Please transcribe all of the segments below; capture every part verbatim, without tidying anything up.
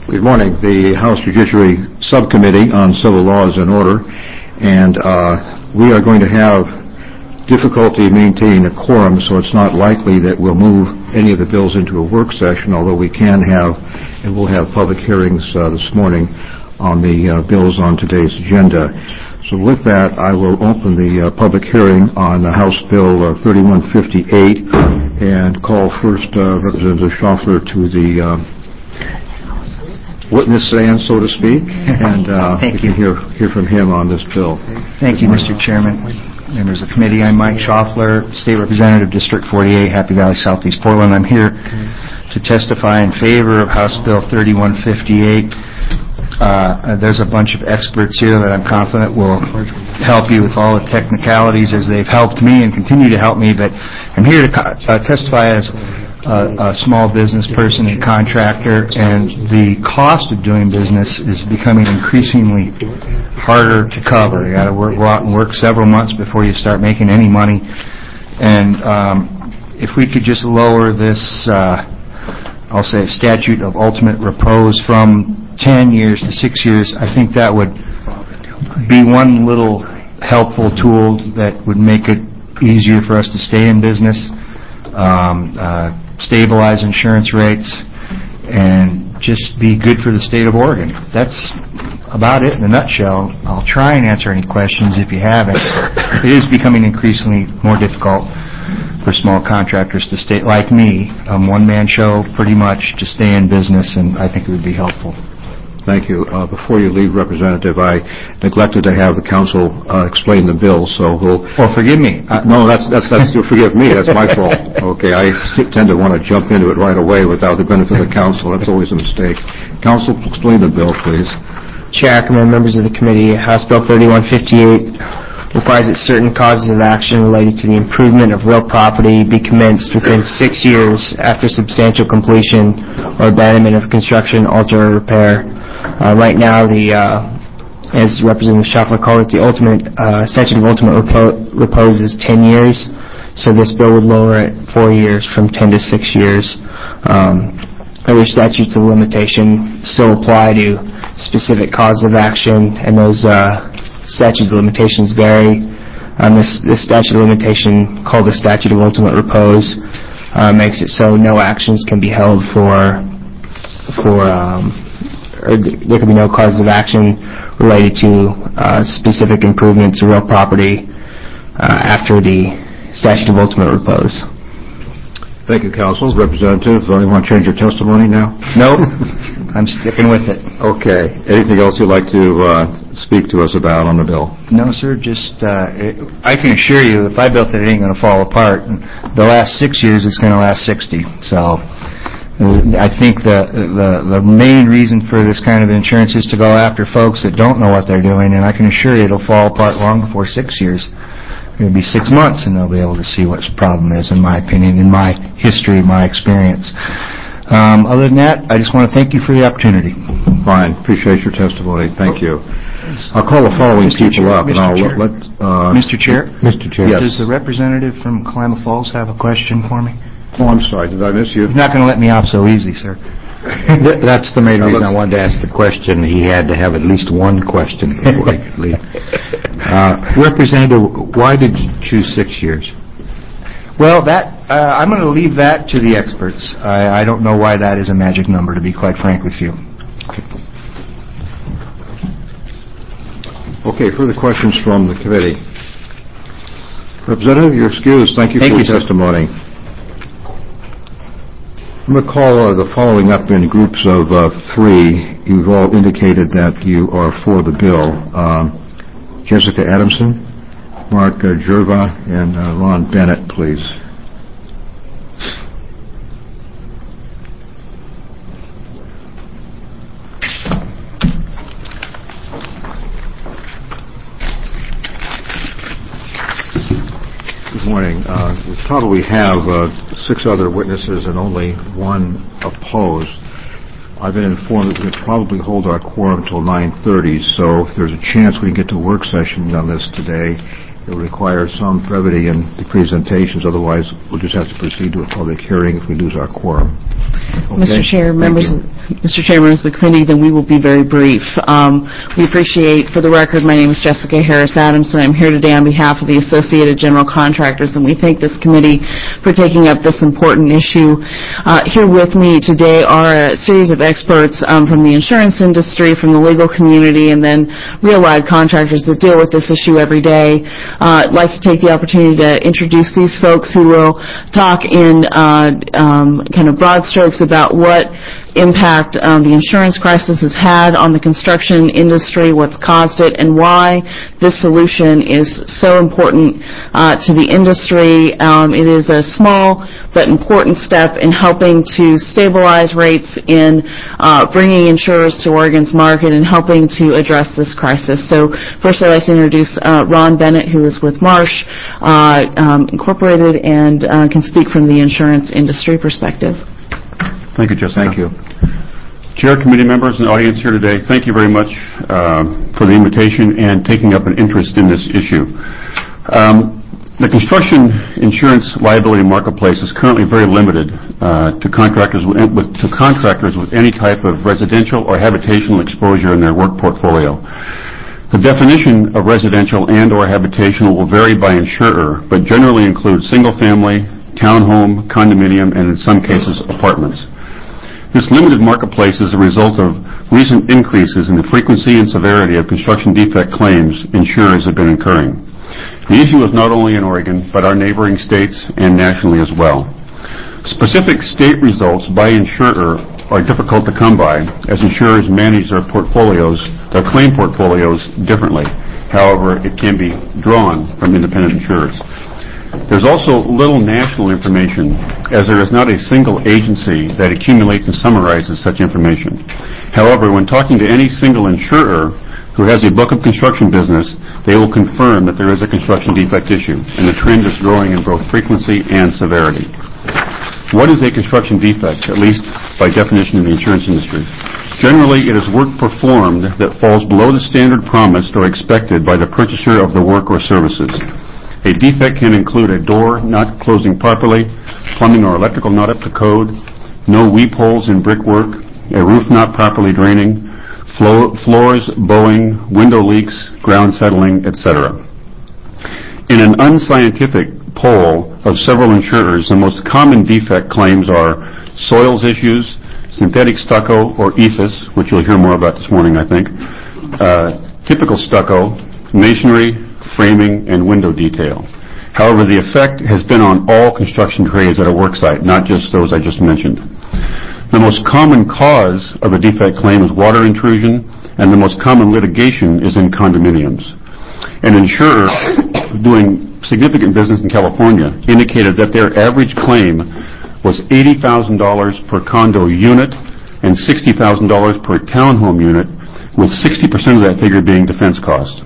Good morning. The House Judiciary Subcommittee on Civil Law is in order, and uh, we are going to have difficulty maintaining a quorum, so it's not likely that we'll move any of the bills into a work session, although we can have, and we'll have public hearings uh, this morning on the uh, bills on today's agenda. So with that, I will open the uh, public hearing on uh, House Bill uh, thirty-one fifty-eight and call first uh, Representative Schaffler to the uh, witness stand, so to speak, and uh, Thank we you. can hear, hear from him on this bill. Thank you, Mister Chairman. Members of the committee, I'm Mike Schaffler, State Representative, District forty-eight, Happy Valley, Southeast Portland. I'm here to testify in favor of House Bill thirty-one fifty-eight. Uh, there's a bunch of experts here that I'm confident will help you with all the technicalities as they've helped me and continue to help me, but I'm here to co- uh, testify as a, a small business person and contractor, and the cost of doing business is becoming increasingly harder to cover. You got to work, go out and work several months before you start making any money, and um, if we could just lower this, uh, I'll say, statute of ultimate repose from ten years to six years, I think that would be one little helpful tool that would make it easier for us to stay in business, um, uh, stabilize insurance rates, and just be good for the state of Oregon. That's about it in a nutshell. I'll try and answer any questions if you haven't. It is becoming increasingly more difficult for small contractors to stay, like me, um, one-man show pretty much, to stay in business, and I think it would be helpful. Thank you. Uh, before you leave, Representative, I neglected to have the council uh, explain the bill, so we'll... Well, forgive me. Uh, no, that's, that's, that's, forgive me, that's my fault. Okay, I tend to want to jump into it right away without the benefit of the council. That's always a mistake. Council, explain the bill, please. Chair Ackerman, members of the committee, House Bill thirty-one fifty-eight requires that certain causes of action related to the improvement of real property be commenced within six years after substantial completion or abandonment of construction, alter, or repair. Uh, right now, the uh, as Representative Schaffler called it, the ultimate uh, statute of ultimate repo- repose is ten years. So this bill would lower it four years from ten to six years. Um, other statutes of limitation still apply to specific causes of action, and those uh, statutes of limitations vary. Um, this, this statute of limitation, called the statute of ultimate repose, uh, makes it so no actions can be held for for um, or there can be no cause of action related to uh, specific improvements of real property uh, after the statute of ultimate repose. Thank you, Council. Representative, uh, you want to change your testimony now? Nope. I'm sticking with it. Okay. Anything else you'd like to uh, speak to us about on the bill? No, sir. Just uh, it, I can assure you, if I built it, it ain't going to fall apart. And the last six years, it's going to last sixty. So I think the, the the main reason for this kind of insurance is to go after folks that don't know what they're doing, and I can assure you it'll fall apart long before six years. It'll be six months, and they'll be able to see what the problem is, in my opinion, in my history, my experience. Um, other than that, I just want to thank you for the opportunity. Fine. Appreciate your testimony. Thank you. I'll call the following Mister people Chair, up, and Mister I'll Chair. let... Uh, Mister Chair? Mister Chair. Yes. Does the representative from Klamath Falls have a question for me? Oh, I'm sorry. Did I miss you? You're not going to let me off so easy, sir. That's the main Now, reason I wanted to ask the question. He had to have at least one question before he could leave. Uh, Representative, why did you choose six years? Well, that uh, I'm going to leave that to the experts. I, I don't know why that is a magic number, to be quite frank with you. Okay, further questions from the committee. Representative, you're excused. Thank you Thank for you, your sir. testimony. I'm going to call uh, the following up in groups of uh, three. You've all indicated that you are for the bill. Um, Jessica Adamson, Mark uh, Jerva, and uh, Ron Bennett, please. Good morning. Uh, we probably have uh, six other witnesses and only one opposed. I've been informed that we could probably hold our quorum until nine thirty, so if there's a chance we can get to work session on this today it'll require some brevity in the presentations. Otherwise, we'll just have to proceed to a public hearing if we lose our quorum. Okay? Mister Chair, Thank members, you. Mister Chair, members of the committee, then we will be very brief. Um, we appreciate, for the record, my name is Jessica Harris Adams, and I'm here today on behalf of the Associated General Contractors, and we thank this committee for taking up this important issue. Uh, here with me today are a series of experts um, from the insurance industry, from the legal community, and then real-life contractors that deal with this issue every day. Uh, I'd like to take the opportunity to introduce these folks who will talk in uh, um, kind of broad strokes about what impact um, the insurance crisis has had on the construction industry, what's caused it, and why this solution is so important uh, to the industry. Um, it is a small but important step in helping to stabilize rates, in uh, bringing insurers to Oregon's market, and helping to address this crisis. So first I'd like to introduce uh, Ron Bennett, who is with Marsh uh, um, Incorporated and uh, can speak from the insurance industry perspective. Thank you, Jessica. Thank you. Chair, committee members, and audience here today, thank you very much uh, for the invitation and taking up an interest in this issue. Um, the construction insurance liability marketplace is currently very limited uh, to contractors with, with to contractors with any type of residential or habitational exposure in their work portfolio. The definition of residential and or habitational will vary by insurer, but generally includes single-family, townhome, condominium, and in some cases, apartments. This limited marketplace is a result of recent increases in the frequency and severity of construction defect claims insurers have been incurring. The issue is not only in Oregon, but our neighboring states and nationally as well. Specific state results by insurer are difficult to come by, as insurers manage their portfolios, their claim portfolios differently. However, it can be drawn from independent insurers. There's also little national information, as there is not a single agency that accumulates and summarizes such information. However, when talking to any single insurer who has a book of construction business, they will confirm that there is a construction defect issue, and the trend is growing in both frequency and severity. What is a construction defect, at least by definition in the insurance industry? Generally, it is work performed that falls below the standard promised or expected by the purchaser of the work or services. A defect can include a door not closing properly, plumbing or electrical not up to code, no weep holes in brickwork, a roof not properly draining, flo- floors bowing, window leaks, ground settling, et cetera. In an unscientific poll of several insurers, the most common defect claims are soils issues, synthetic stucco or E F I S, which you'll hear more about this morning, I think, uh, typical stucco, masonry, framing, and window detail. However, the effect has been on all construction trades at a work site, not just those I just mentioned. The most common cause of a defect claim is water intrusion, and the most common litigation is in condominiums. An insurer doing significant business in California indicated that their average claim was eighty thousand dollars per condo unit and sixty thousand dollars per townhome unit, with sixty percent of that figure being defense cost.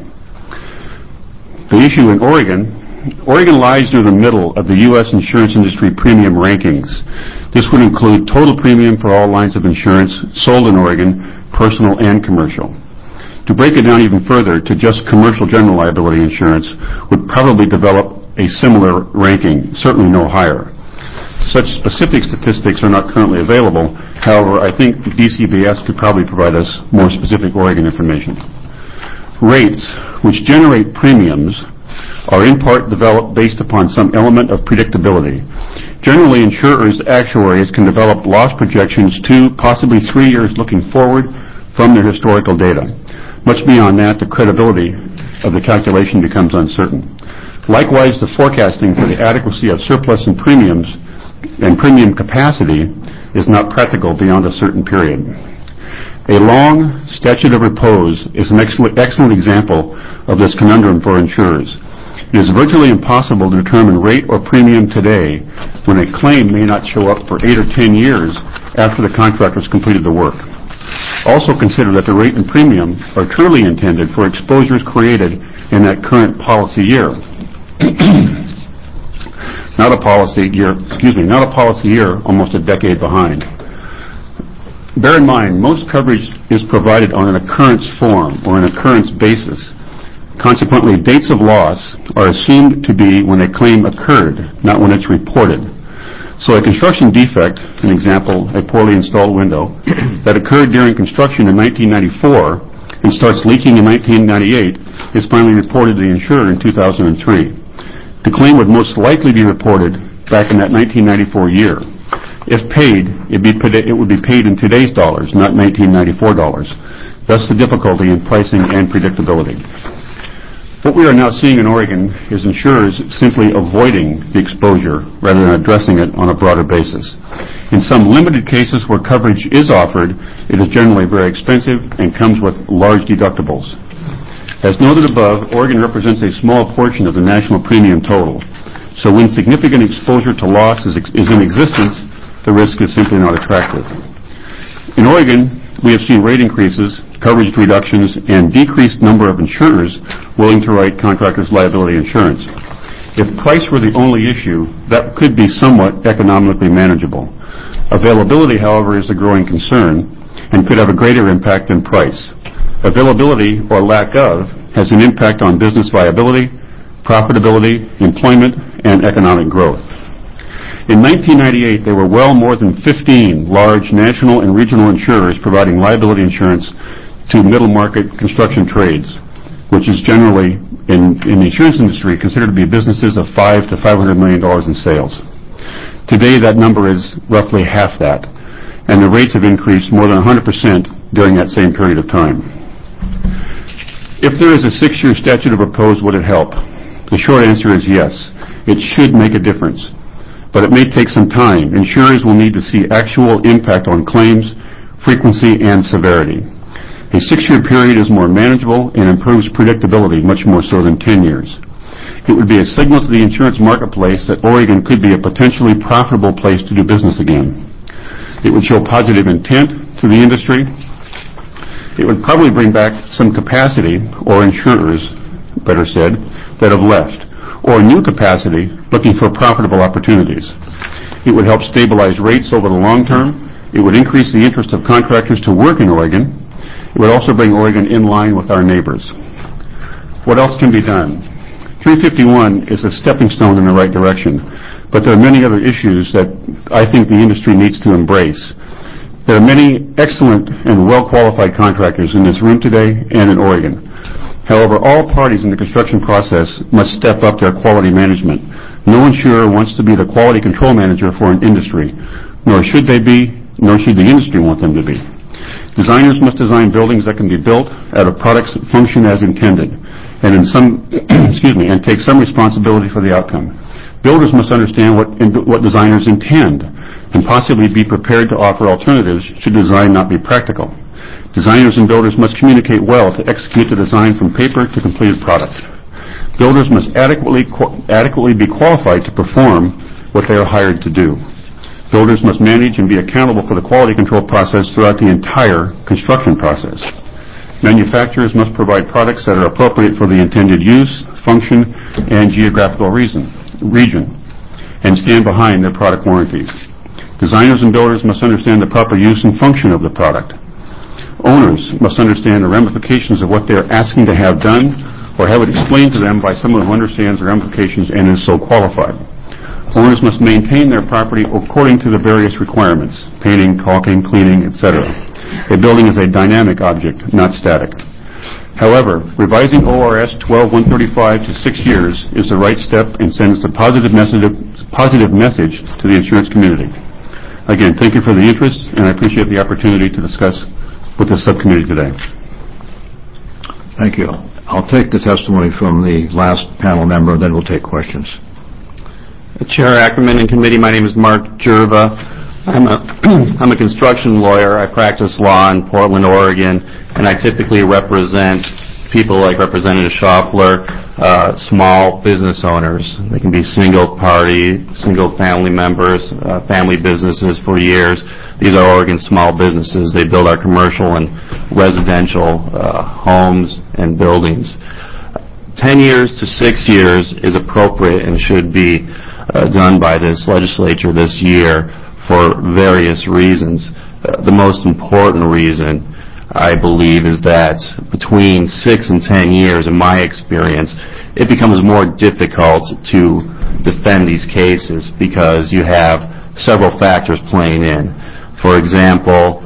The issue in Oregon, Oregon lies near the middle of the U S insurance industry premium rankings. This would include total premium for all lines of insurance sold in Oregon, personal and commercial. To break it down even further to just commercial general liability insurance would probably develop a similar ranking, certainly no higher. Such specific statistics are not currently available. However, I think D C B S could probably provide us more specific Oregon information. Rates, which generate premiums, are in part developed based upon some element of predictability. Generally, insurers' actuaries can develop loss projections two, possibly three years looking forward from their historical data. Much beyond that, the credibility of the calculation becomes uncertain. Likewise, the forecasting for the adequacy of surplus and premiums and premium capacity is not practical beyond a certain period. A long statute of repose is an excellent, excellent example of this conundrum for insurers. It is virtually impossible to determine rate or premium today when a claim may not show up for eight or ten years after the contractor has completed the work. Also consider that the rate and premium are truly intended for exposures created in that current policy year. Not a policy year, excuse me, not a policy year almost a decade behind. Bear in mind, most coverage is provided on an occurrence form or an occurrence basis. Consequently, dates of loss are assumed to be when a claim occurred, not when it's reported. So a construction defect, an example, a poorly installed window, that occurred during construction in nineteen ninety-four and starts leaking in nineteen ninety-eight is finally reported to the insurer in two thousand three. The claim would most likely be reported back in that nineteen ninety-four year. If paid, it'd be, it would be paid in today's dollars, not nineteen ninety-four dollars. Thus the difficulty in pricing and predictability. What we are now seeing in Oregon is insurers simply avoiding the exposure rather than addressing it on a broader basis. In some limited cases where coverage is offered, it is generally very expensive and comes with large deductibles. As noted above, Oregon represents a small portion of the national premium total. So when significant exposure to loss is, is in existence, the risk is simply not attractive. In Oregon, we have seen rate increases, coverage reductions, and decreased number of insurers willing to write contractors' liability insurance. If price were the only issue, that could be somewhat economically manageable. Availability, however, is a growing concern and could have a greater impact than price. Availability, or lack of, has an impact on business viability, profitability, employment, and economic growth. In nineteen ninety-eight, there were well more than fifteen large national and regional insurers providing liability insurance to middle market construction trades, which is generally, in, in the insurance industry, considered to be businesses of five to five hundred million dollars in sales. Today, that number is roughly half that, and the rates have increased more than one hundred percent during that same period of time. If there is a six-year statute of repose, would it help? The short answer is yes. It should make a difference. But it may take some time. Insurers will need to see actual impact on claims, frequency, and severity. A six-year period is more manageable and improves predictability, much more so than ten years. It would be a signal to the insurance marketplace that Oregon could be a potentially profitable place to do business again. It would show positive intent to the industry. It would probably bring back some capacity, or insurers, better said, that have left, or new capacity looking for profitable opportunities. It would help stabilize rates over the long term. It would increase the interest of contractors to work in Oregon. It would also bring Oregon in line with our neighbors. What else can be done? three fifty-one is a stepping stone in the right direction, but there are many other issues that I think the industry needs to embrace. There are many excellent and well-qualified contractors in this room today and in Oregon. However, all parties in the construction process must step up their quality management. No insurer wants to be the quality control manager for an industry, nor should they be, nor should the industry want them to be. Designers must design buildings that can be built out of products that function as intended, and in some, excuse me, and take some responsibility for the outcome. Builders must understand what, what designers intend, and possibly be prepared to offer alternatives should design not be practical. Designers and builders must communicate well to execute the design from paper to completed product. Builders must adequately, adequately be qualified to perform what they are hired to do. Builders must manage and be accountable for the quality control process throughout the entire construction process. Manufacturers must provide products that are appropriate for the intended use, function, and geographical reason, region, and stand behind their product warranties. Designers and builders must understand the proper use and function of the product. Owners must understand the ramifications of what they are asking to have done, or have it explained to them by someone who understands the ramifications and is so qualified. Owners must maintain their property according to the various requirements, painting, caulking, cleaning, et cetera. A building is a dynamic object, not static. However, revising O R S twelve one thirty-five to six years is the right step and sends a positive message, positive message to the insurance community. Again, thank you for the interest, and I appreciate the opportunity to discuss with the subcommittee today. Thank you. I'll take the testimony from the last panel member, and then we'll take questions. Chair Ackerman and committee, my name is Mark Jerva. I'm a, I'm a construction lawyer. I practice law in Portland, Oregon, and I typically represent people like Representative Schaffler, uh, small business owners. They can be single party, single family members, uh, family businesses for years. These are Oregon small businesses. They build our commercial and residential uh, homes and buildings. Ten years to six years is appropriate and should be uh, done by this legislature this year for various reasons. Uh, the most important reason I believe, is that between six and ten years, in my experience, it becomes more difficult to defend these cases because you have several factors playing in. For example,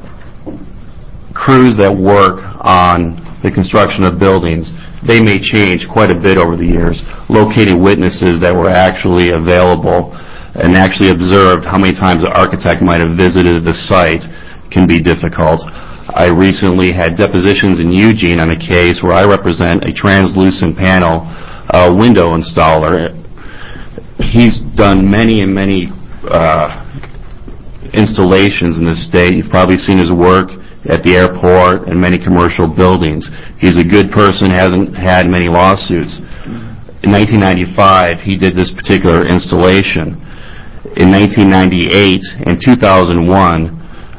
crews that work on the construction of buildings, they may change quite a bit over the years. Locating witnesses that were actually available and actually observed how many times the architect might have visited the site can be difficult. I recently had depositions in Eugene on a case where I represent a translucent panel uh, window installer. He's done many and many uh, installations in this state. You've probably seen his work at the airport and many commercial buildings. He's a good person, hasn't had many lawsuits. In nineteen ninety-five, he did this particular installation. In nineteen ninety-eight and two thousand one,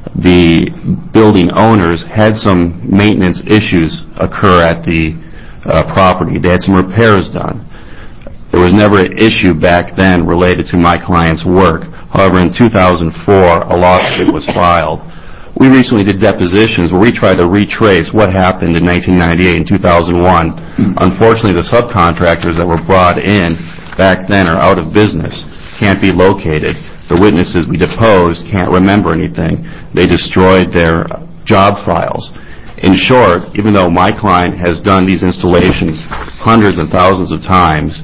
the building owners had some maintenance issues occur at the uh, property. They had some repairs done. There was never an issue back then related to my client's work. However, in two thousand four, a lawsuit was filed. We recently did depositions where we tried to retrace what happened in nineteen ninety-eight and two thousand one. Unfortunately, the subcontractors that were brought in back then are out of business, can't be located. The witnesses we deposed can't remember anything. They destroyed their job files. In short, even though my client has done these installations hundreds and thousands of times,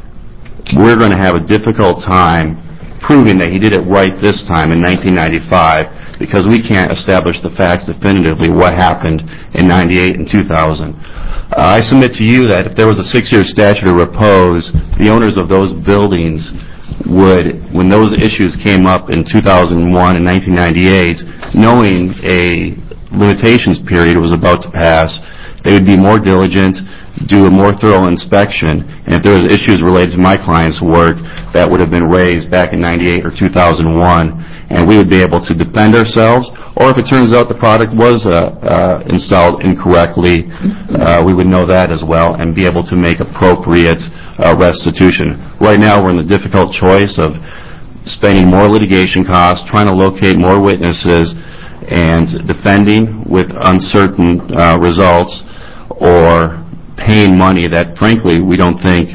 we're going to have a difficult time proving that he did it right this time in nineteen ninety-five because we can't establish the facts definitively what happened in ninety-eight and two thousand. Uh, I submit to you that if there was a six-year statute of repose, the owners of those buildings would, when those issues came up in two thousand one and nineteen ninety-eight, knowing a limitations period was about to pass, they would be more diligent, do a more thorough inspection, and if there was issues related to my client's work, that would have been raised back in ninety-eight or two thousand one, and we would be able to defend ourselves, or if it turns out the product was uh, uh, installed incorrectly, uh, we would know that as well and be able to make appropriate uh, restitution. Right now we're in the difficult choice of spending more litigation costs, trying to locate more witnesses, and defending with uncertain uh, results, or paying money that, frankly, we don't think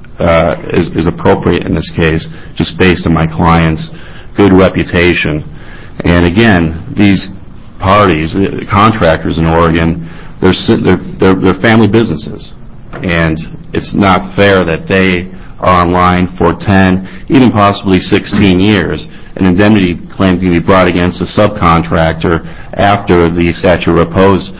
uh, is, is appropriate in this case, just based on my client's good reputation. And again, these parties, the contractors in Oregon, they're, they're, they're, they're family businesses. And it's not fair that they are on line for ten, even possibly sixteen years. An indemnity claim can be brought against a subcontractor after the statute of repose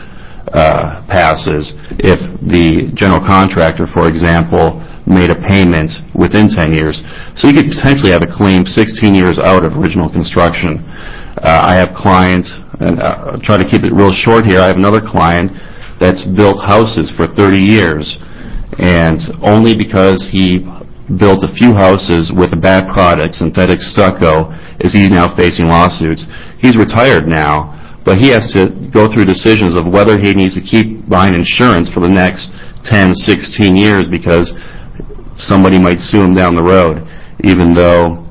uh, passes if the general contractor, for example, made a payment within ten years. So you could potentially have a claim sixteen years out of original construction. Uh, I have clients, and I'll try to keep it real short here, I have another client that's built houses for thirty years, and only because he built a few houses with a bad product, synthetic stucco, is he now facing lawsuits. He's retired now, but he has to go through decisions of whether he needs to keep buying insurance for the next ten, sixteen years because somebody might sue him down the road, even though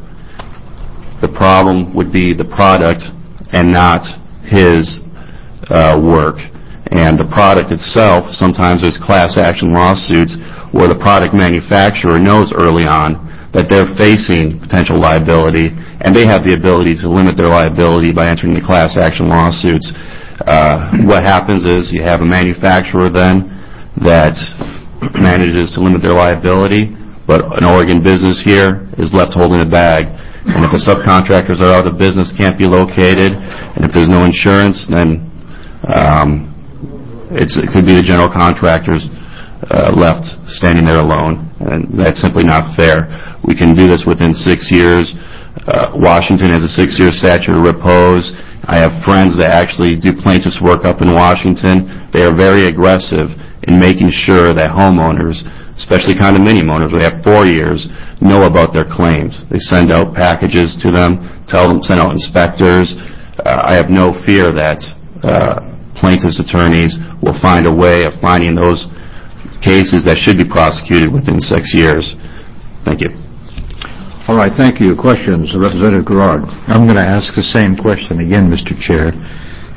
the problem would be the product and not his uh, work. And the product itself, sometimes there's class action lawsuits where the product manufacturer knows early on that they're facing potential liability, and they have the ability to limit their liability by entering the class action lawsuits. Uh, what happens is you have a manufacturer then that manages to limit their liability, but an Oregon business here is left holding a bag. And if the subcontractors are out of business, can't be located, and if there's no insurance, then um, it's, it could be the general contractors uh, left standing there alone, and that's simply not fair. We can do this within six years. Uh, Washington has a six-year statute of repose. I have friends that actually do plaintiffs' work up in Washington. They are very aggressive in making sure that homeowners, especially condominium owners, they have four years, know about their claims. They send out packages to them, tell them, send out inspectors. Uh, I have no fear that uh, plaintiffs' attorneys will find a way of finding those cases that should be prosecuted within six years. Thank you. All right, thank you. Questions? Representative Gerard. I'm going to ask the same question again, Mister Chair.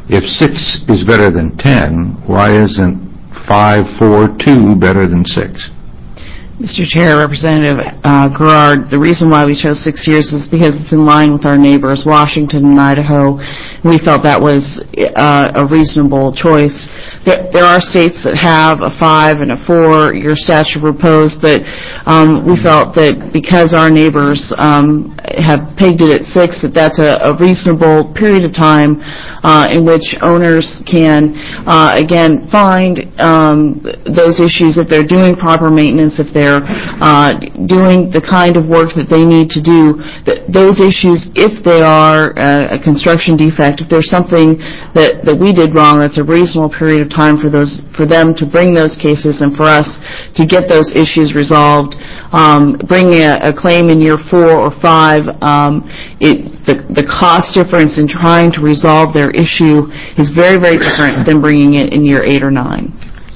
If six is better than ten, why isn't five, four, two better than six? Mister Chair, Representative uh, Gerard, the reason why we chose six years is because it's in line with our neighbors, Washington and Idaho. We felt that was uh, a reasonable choice. There, there are states that have a five and a four-year statute of repose, but um, we felt that because our neighbors um, have pegged it at six, that that's a, a reasonable period of time uh, in which owners can, uh, again, find um, those issues if they're doing proper maintenance, if they're uh, doing the kind of work that they need to do, that those issues, if they are uh, a construction defect, if there's something that, that we did wrong, that's a reasonable period of time for those for them to bring those cases and for us to get those issues resolved. Um, bringing a, a claim in year four or five, um, it, the, the cost difference in trying to resolve their issue is very, very different than bringing it in year eight or nine.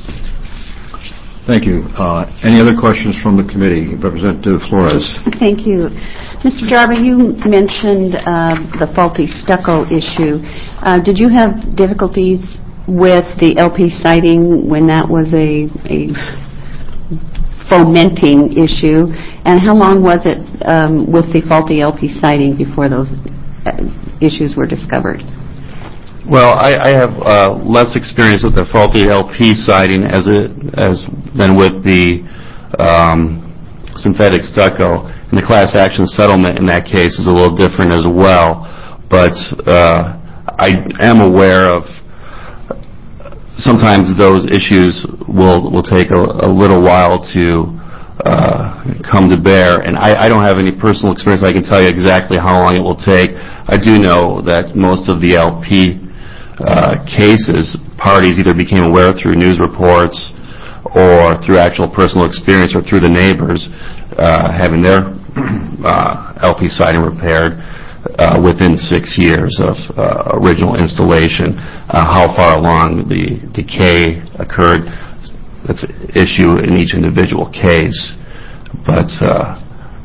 Thank you. Uh, any other questions from the committee? Representative Flores. Thank you. Mister Jarba, you mentioned uh, the faulty stucco issue. Uh, did you have difficulties with the L P siding when that was a, a fomenting issue? And how long was it um, with the faulty L P siding before those uh, issues were discovered? Well, I, I have uh, less experience with the faulty L P siding as it as than with the um, synthetic stucco. And the class action settlement in that case is a little different as well. But uh, I am aware of sometimes those issues will will take a, a little while to uh, come to bear. And I, I don't have any personal experience. I can tell you exactly how long it will take. I do know that most of the L P Uh, cases, parties either became aware through news reports or through actual personal experience or through the neighbors uh, having their uh, L P siding repaired uh, within six years of uh, original installation. Uh, how far along the decay occurred, that's an issue in each individual case. But uh,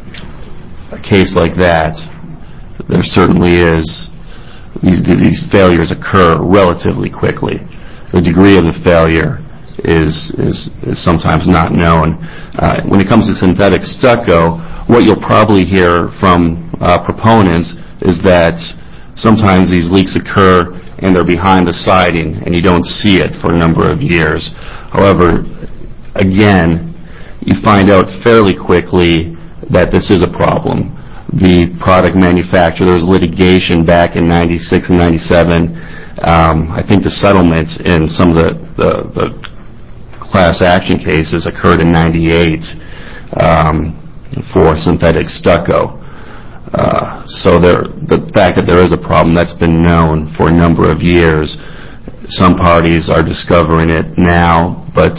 a case like that, there certainly is These, these failures occur relatively quickly. The degree of the failure is is, is sometimes not known. Uh, when it comes to synthetic stucco, what you'll probably hear from uh, proponents is that sometimes these leaks occur and they're behind the siding and you don't see it for a number of years. However, again, you find out fairly quickly that this is a problem. The product manufacturer, there was litigation back in ninety-six and ninety-seven. Um, I think the settlement in some of the, the, the class action cases occurred in ninety-eight um, for synthetic stucco. Uh, so there, the fact that there is a problem, that's been known for a number of years. Some parties are discovering it now, but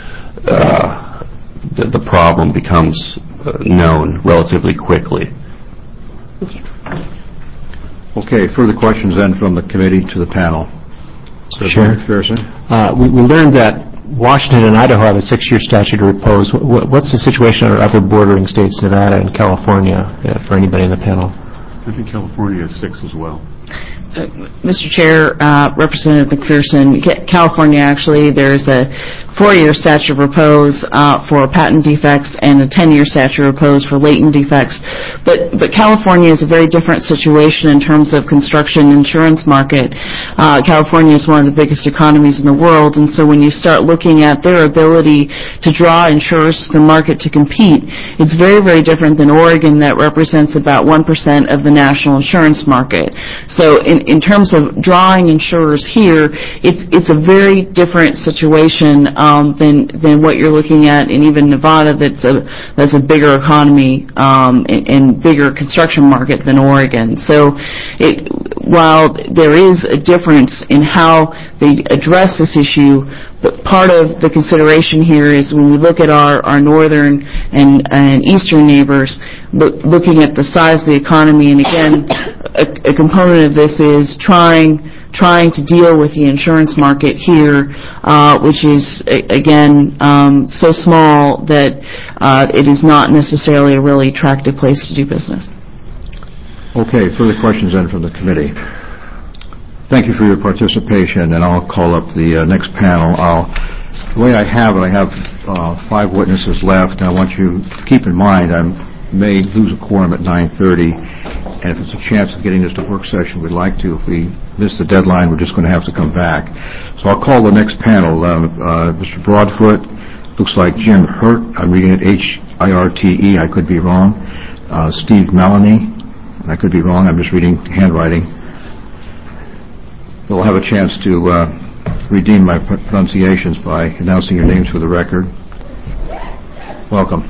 uh, the, the problem becomes uh, known relatively quickly. Okay, further questions then from the committee to the panel. Sure. McPherson. Uh, we, we learned that Washington and Idaho have a six-year statute of repose. What, what's the situation in our other bordering states, Nevada and California, uh, for anybody in the panel? I think California is six as well. Uh, Mister Chair, uh, Representative McPherson, California actually, there's a four-year statute of repose uh, for patent defects and a ten-year statute of repose for latent defects. But but California is a very different situation in terms of construction insurance market. Uh, California is one of the biggest economies in the world, and so when you start looking at their ability to draw insurers to the market to compete, it's very, very different than Oregon that represents about one percent of the national insurance market. So in, in terms of drawing insurers here, it's it's a very different situation Um, than than what you're looking at in even Nevada. That's a that's a bigger economy um, and, and bigger construction market than Oregon. So, it, while there is a difference in how they address this issue, but part of the consideration here is when we look at our, our northern and, and eastern neighbors, look, looking at the size of the economy, and again, a, a component of this is trying. trying to deal with the insurance market here, uh, which is, a, again, um, so small that uh, it is not necessarily a really attractive place to do business. Okay, further questions then from the committee. Thank you for your participation, and I'll call up the uh, next panel. I'll, the way I have it, I have uh, five witnesses left, and I want you to keep in mind I may lose a quorum at nine thirty, and if it's a chance of getting this to work session, we'd like to. If we miss the deadline, we're just going to have to come back. So I'll call the next panel. Uh, uh, Mister Broadfoot, looks like Jim Hurt. I'm reading it H I R T E. I could be wrong. Uh, Steve Maloney. I could be wrong. I'm just reading handwriting. We'll have a chance to uh, redeem my pronunciations by announcing your names for the record. Welcome.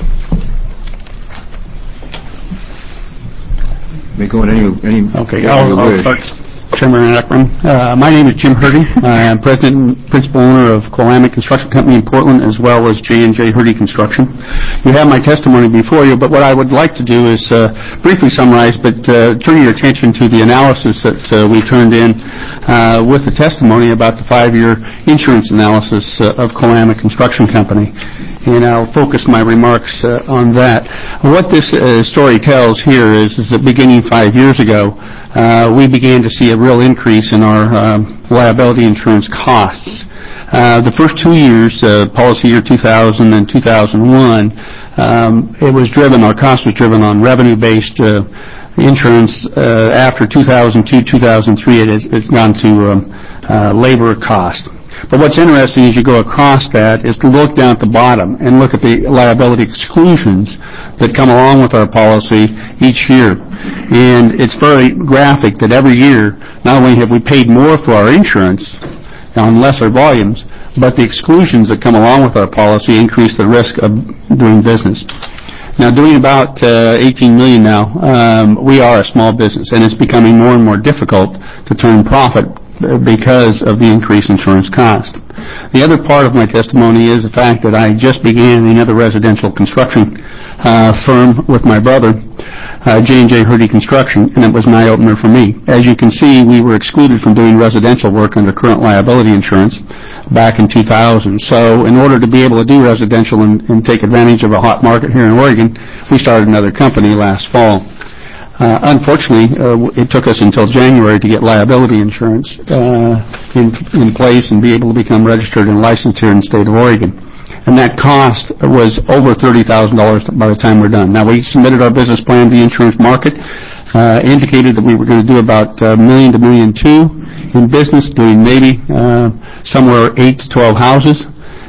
You may go in any any Okay, order I'll, you I'll wish. start. Chairman Ackman. Uh, my name is Jim Hurdy. I am president and principal owner of Colamit Construction Company in Portland, as well as J and J Hurdy Construction. You have my testimony before you, but what I would like to do is uh, briefly summarize, but uh, turn your attention to the analysis that uh, we turned in uh, with the testimony about the five-year insurance analysis uh, of Colamit Construction Company. And I'll focus my remarks uh, on that. What this uh, story tells here is, is that beginning five years ago, uh, we began to see a real increase in our um, liability insurance costs. Uh, the first two years, uh, policy year two thousand and two thousand one, um, it was driven, our cost was driven on revenue-based uh, insurance. Uh, after two thousand two, two thousand three, it has it's gone to um, uh, labor cost. But what's interesting as you go across that is to look down at the bottom and look at the liability exclusions that come along with our policy each year. And it's very graphic that every year, not only have we paid more for our insurance on lesser volumes, but the exclusions that come along with our policy increase the risk of doing business. Now, doing about uh, eighteen million dollars now, um, we are a small business, and it's becoming more and more difficult to turn profit because of the increased insurance cost. The other part of my testimony is the fact that I just began another residential construction uh, firm with my brother, uh, J and J Hurdy Construction, and it was an eye-opener for me. As you can see, we were excluded from doing residential work under current liability insurance back in two thousand. So in order to be able to do residential and, and take advantage of a hot market here in Oregon, we started another company last fall. Uh, unfortunately, uh, it took us until January to get liability insurance uh, in, in place and be able to become registered and licensed here in the state of Oregon. And that cost was over thirty thousand dollars by the time we're done. Now, we submitted our business plan to the insurance market, uh, indicated that we were going to do about a million to million two in business, doing maybe uh, somewhere eight to twelve houses.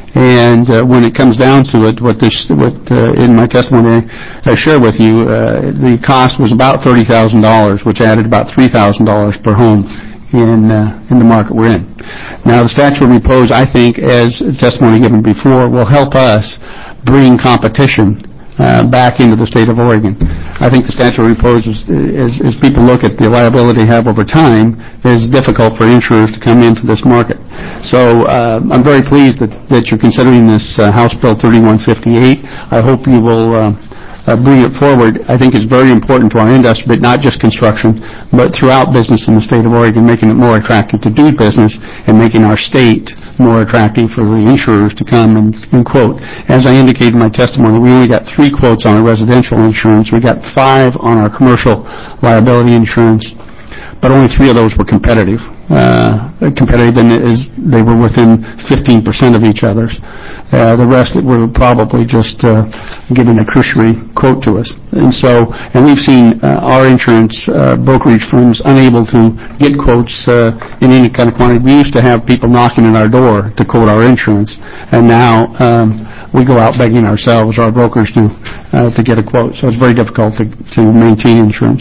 And uh, when it comes down to it, what this, what uh, in my testimony I share with you, uh, the cost was about thirty thousand dollars, which added about three thousand dollars per home in uh, in the market we're in. Now, the statute of repose, I think, as testimony given before, will help us bring competition uh, back into the state of Oregon. I think the statute of repose, is, is, as people look at the liability they have over time, is difficult for insurers to come into this market. So uh, I'm very pleased that, that you're considering this uh, House Bill thirty-one fifty-eight. I hope you will uh, uh, bring it forward. I think it's very important to our industry, but not just construction, but throughout business in the state of Oregon, making it more attractive to do business and making our state more attractive for the insurers to come and, and quote. As I indicated in my testimony, we only got three quotes on our residential insurance. We got five on our commercial liability insurance, but only three of those were competitive. Uh, competitive in is they were within fifteen percent of each other's. Uh, the rest were probably just uh, giving a cursory quote to us. And so, and we've seen uh, our insurance uh, brokerage firms unable to get quotes uh, in any kind of quantity. We used to have people knocking at our door to quote our insurance, and now um, we go out begging ourselves, our brokers do, uh, to get a quote. So it's very difficult to, to maintain insurance.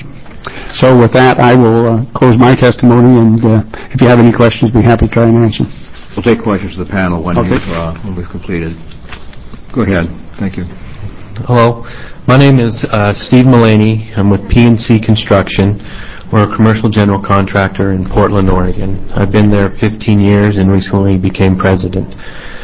So with that, I will uh, close my testimony, and uh, if you have any questions, I'll be happy to try and answer. We'll take questions to the panel when, Okay. we've, uh, when we've completed. Go ahead. Thank you. Hello. My name is uh, Steve Mullaney. I'm with P and C Construction. We're a commercial general contractor in Portland, Oregon. I've been there fifteen years and recently became president.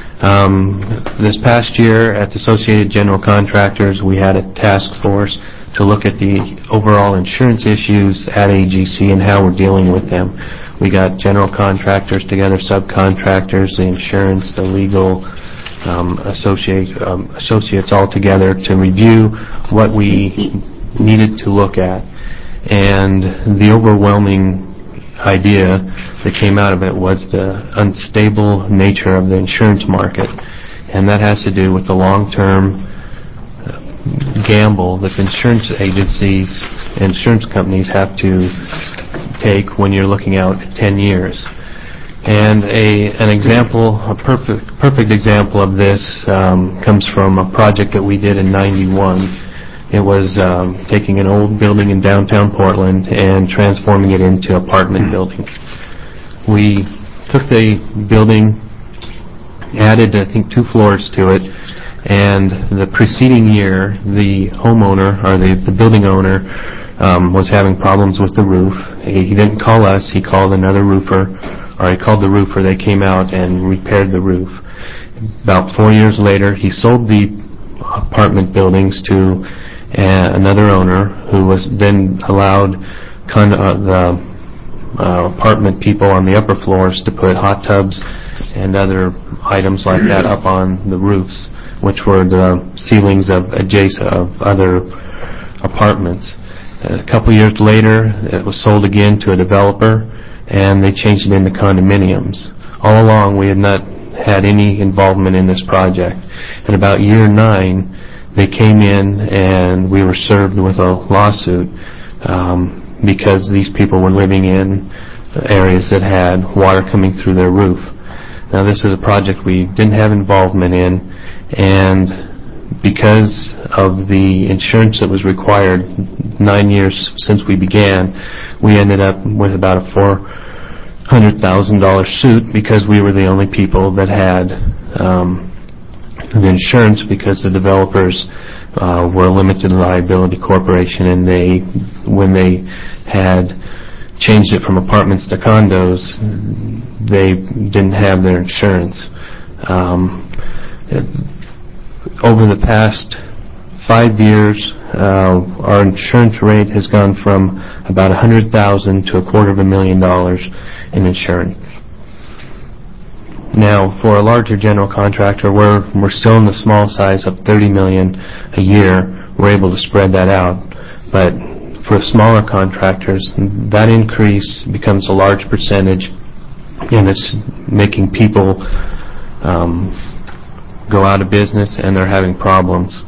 Um, this past year at the Associated General Contractors, we had a task force to look at the overall insurance issues at A G C and how we're dealing with them. We got general contractors together, subcontractors, the insurance, the legal, um, associate, um, associates all together to review what we needed to look at. And the overwhelming idea that came out of it was the unstable nature of the insurance market, and that has to do with the long-term gamble that insurance agencies, insurance companies have to take when you're looking out ten years. And a an example, a perfect perfect example of this um, comes from a project that we did in ninety-one. It was um, taking an old building in downtown Portland and transforming it into apartment buildings. We took the building, added I think two floors to it, and the preceding year, the homeowner, or the, the building owner, um, was having problems with the roof. He, he didn't call us, he called another roofer, or he called the roofer, they came out and repaired the roof. About four years later, he sold the apartment buildings to uh, another owner who was then allowed con- uh, the uh, apartment people on the upper floors to put hot tubs and other items like that up on the roofs, which were the ceilings of adjacent of other apartments. A couple years later, it was sold again to a developer, and they changed it into condominiums. All along, we had not had any involvement in this project. And about year nine, they came in and we were served with a lawsuit um, because these people were living in areas that had water coming through their roof. Now, this is a project we didn't have involvement in, and because of the insurance that was required nine years since we began, we ended up with about a four hundred thousand dollars suit because we were the only people that had um, the insurance, because the developers uh, were a limited liability corporation, and they, when they had changed it from apartments to condos, they didn't have their insurance. Um, over the past five years, uh, our insurance rate has gone from about one hundred thousand dollars to a quarter of a million dollars in insurance. Now, for a larger general contractor, we're we're still in the small size of thirty million dollars a year. We're able to spread that out, but for smaller contractors, that increase becomes a large percentage, and it's making people um, go out of business, and they're having problems.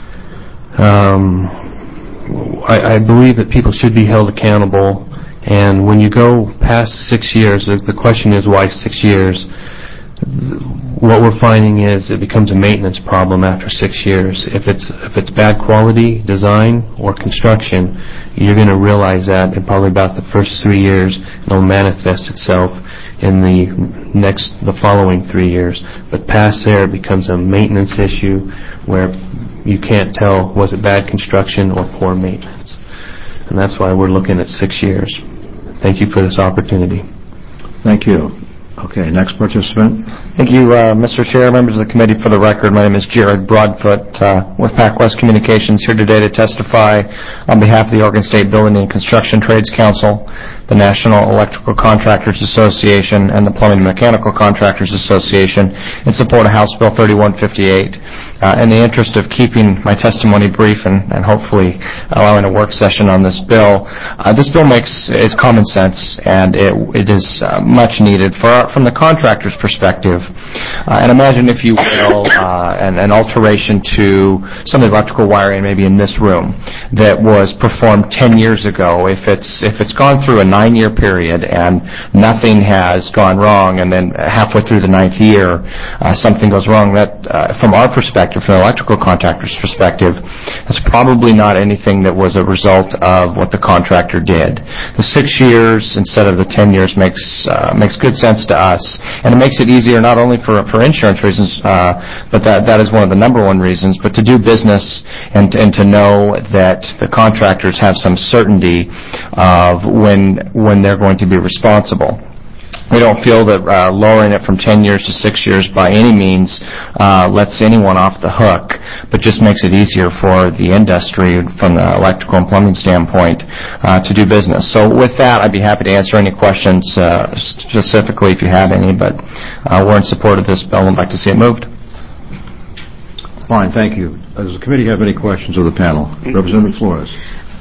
Um, I, I believe that people should be held accountable, and when you go past six years, the, the question is why six years? What we're finding is it becomes a maintenance problem after six years. If it's if it's bad quality design or construction, you're going to realize that in probably about the first three years. It'll manifest itself in the next the following three years. But past there, it becomes a maintenance issue where you can't tell, was it bad construction or poor maintenance. And that's why we're looking at six years. Thank you for this opportunity. Thank you. Okay, next participant. Thank you, uh, Mister Chair, members of the committee. For the record, my name is Jared Broadfoot uh, with PacWest Communications, here today to testify on behalf of the Oregon State Building and Construction Trades Council, the National Electrical Contractors Association, and the Plumbing and Mechanical Contractors Association in support of House Bill thirty-one fifty-eight. Uh, in the interest of keeping my testimony brief and, and hopefully allowing a work session on this bill, uh, this bill makes is common sense, and it, it is uh, much needed for our, from the contractor's perspective. Uh, and imagine, if you will, uh, an, an alteration to some of the electrical wiring maybe in this room that was performed ten years ago. If it's if it's gone through a nine-year period and nothing has gone wrong, and then halfway through the ninth year uh, something goes wrong, that uh, from our perspective, from the electrical contractor's perspective, that's probably not anything that was a result of what the contractor did. The six years instead of the ten years makes uh, makes good sense to us, and it makes it easier not only for for insurance reasons, uh, but that that is one of the number one reasons, but to do business and and to know that the contractors have some certainty of when when they're going to be responsible. We don't feel that uh, lowering it from ten years to six years by any means uh, lets anyone off the hook, but just makes it easier for the industry from the electrical and plumbing standpoint uh, to do business. So with that, I'd be happy to answer any questions uh, specifically if you have any, but uh, we're in support of this bill and would like to see it moved. Fine, thank you. Does the committee have any questions of the panel? Representative Flores.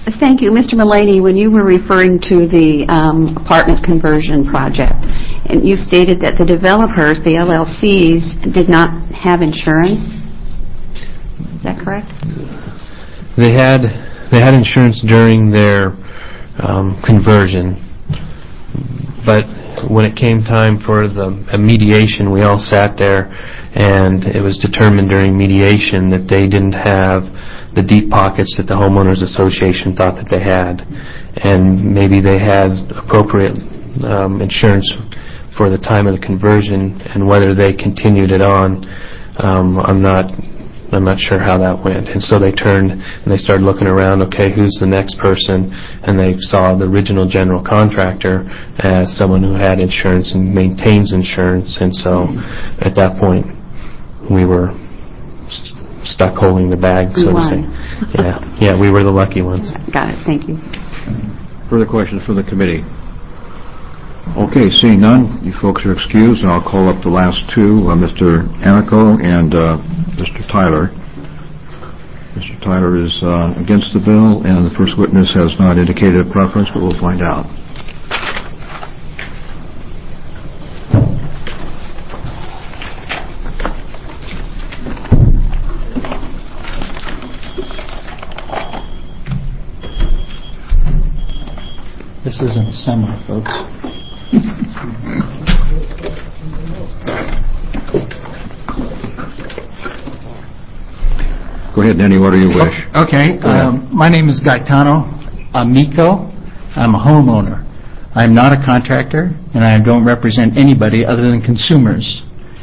Thank you. Mister Mullaney, when you were referring to the um, apartment conversion project, and you stated that the developers, the L L Cs, did not have insurance. Is that correct? They had they had insurance during their um, conversion, but when it came time for the a mediation, we all sat there, and it was determined during mediation that they didn't have the deep pockets that the homeowners association thought that they had, and maybe they had appropriate um, insurance for the time of the conversion, and whether they continued it on, um, I'm not I'm not sure how that went. And so they turned and they started looking around, okay, who's the next person? And they saw the original general contractor as someone who had insurance and maintains insurance, and so at that point we were st- stuck holding the bag, so to say. Yeah, yeah, we were the lucky ones. Got it. Thank you. Further questions from the committee? Okay, seeing none, you folks are excused, and I'll call up the last two, uh, Mister Amico and uh, Mister Tyler. Mister Tyler is uh, against the bill, and the first witness has not indicated a preference, but we'll find out. This isn't summer, folks. Go ahead in any order you wish. Okay. Go ahead. Um, my name is Gaetano Amico. I'm a homeowner. I'm not a contractor, and I don't represent anybody other than consumers.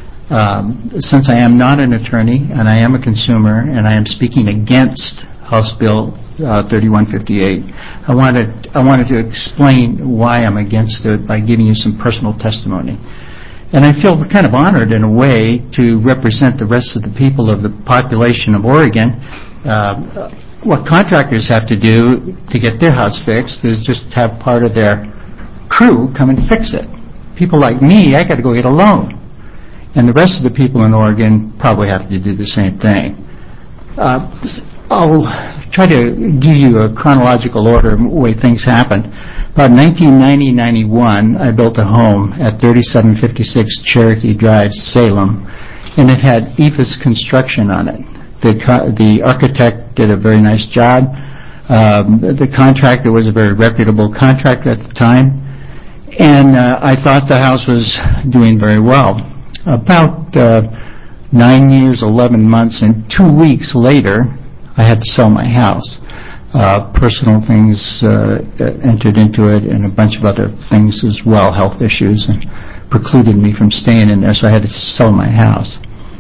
Um, since I am not an attorney, and I am a consumer, and I am speaking against House Bill uh, thirty-one fifty-eight, I wanted I wanted to explain why I'm against it by giving you some personal testimony. And I feel kind of honored in a way to represent the rest of the people of the population of Oregon. Uh, what contractors have to do to get their house fixed is just have part of their crew come and fix it. People like me, I got to go get a loan. And the rest of the people in Oregon probably have to do the same thing. Uh, I'll try to give you a chronological order of the way things happened. About nineteen ninety to ninety-one, I built a home at thirty-seven fifty-six Cherokee Drive, Salem, and it had E F I S construction on it. The, co- the architect did a very nice job. Um, the, the contractor was a very reputable contractor at the time, and uh, I thought the house was doing very well. About uh, nine years, eleven months, and two weeks later, I had to sell my house. Uh, personal things uh, entered into it, and a bunch of other things as well, health issues, and precluded me from staying in there, so I had to sell my house.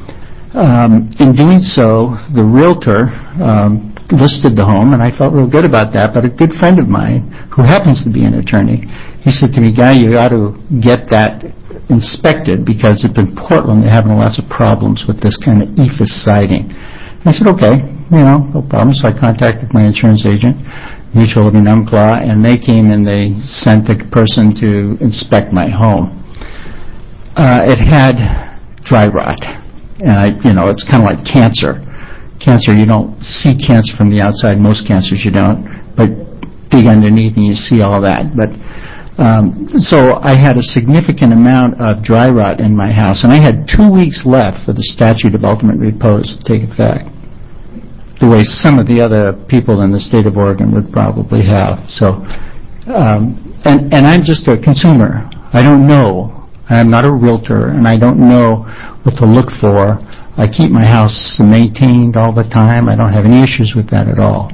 Um, in doing so, the realtor um, listed the home, and I felt real good about that, but a good friend of mine, who happens to be an attorney, he said to me, Guy, you ought to get that inspected, because up in Portland they're having lots of problems with this kind of E F I S siding. And I said, okay, you know, no problem. So I contacted my insurance agent, Mutual of Enumclaw, and they came and they sent a person to inspect my home. Uh, it had dry rot, and I, you know, it's kind of like cancer. Cancer, you don't see cancer from the outside. Most cancers you don't, but dig underneath and you see all that. But um, so I had a significant amount of dry rot in my house, and I had two weeks left for the statute of ultimate repose to take effect, the way some of the other people in the state of Oregon would probably have. So, um, and, and I'm just a consumer. I don't know. I'm not a realtor, and I don't know what to look for. I keep my house maintained all the time. I don't have any issues with that at all.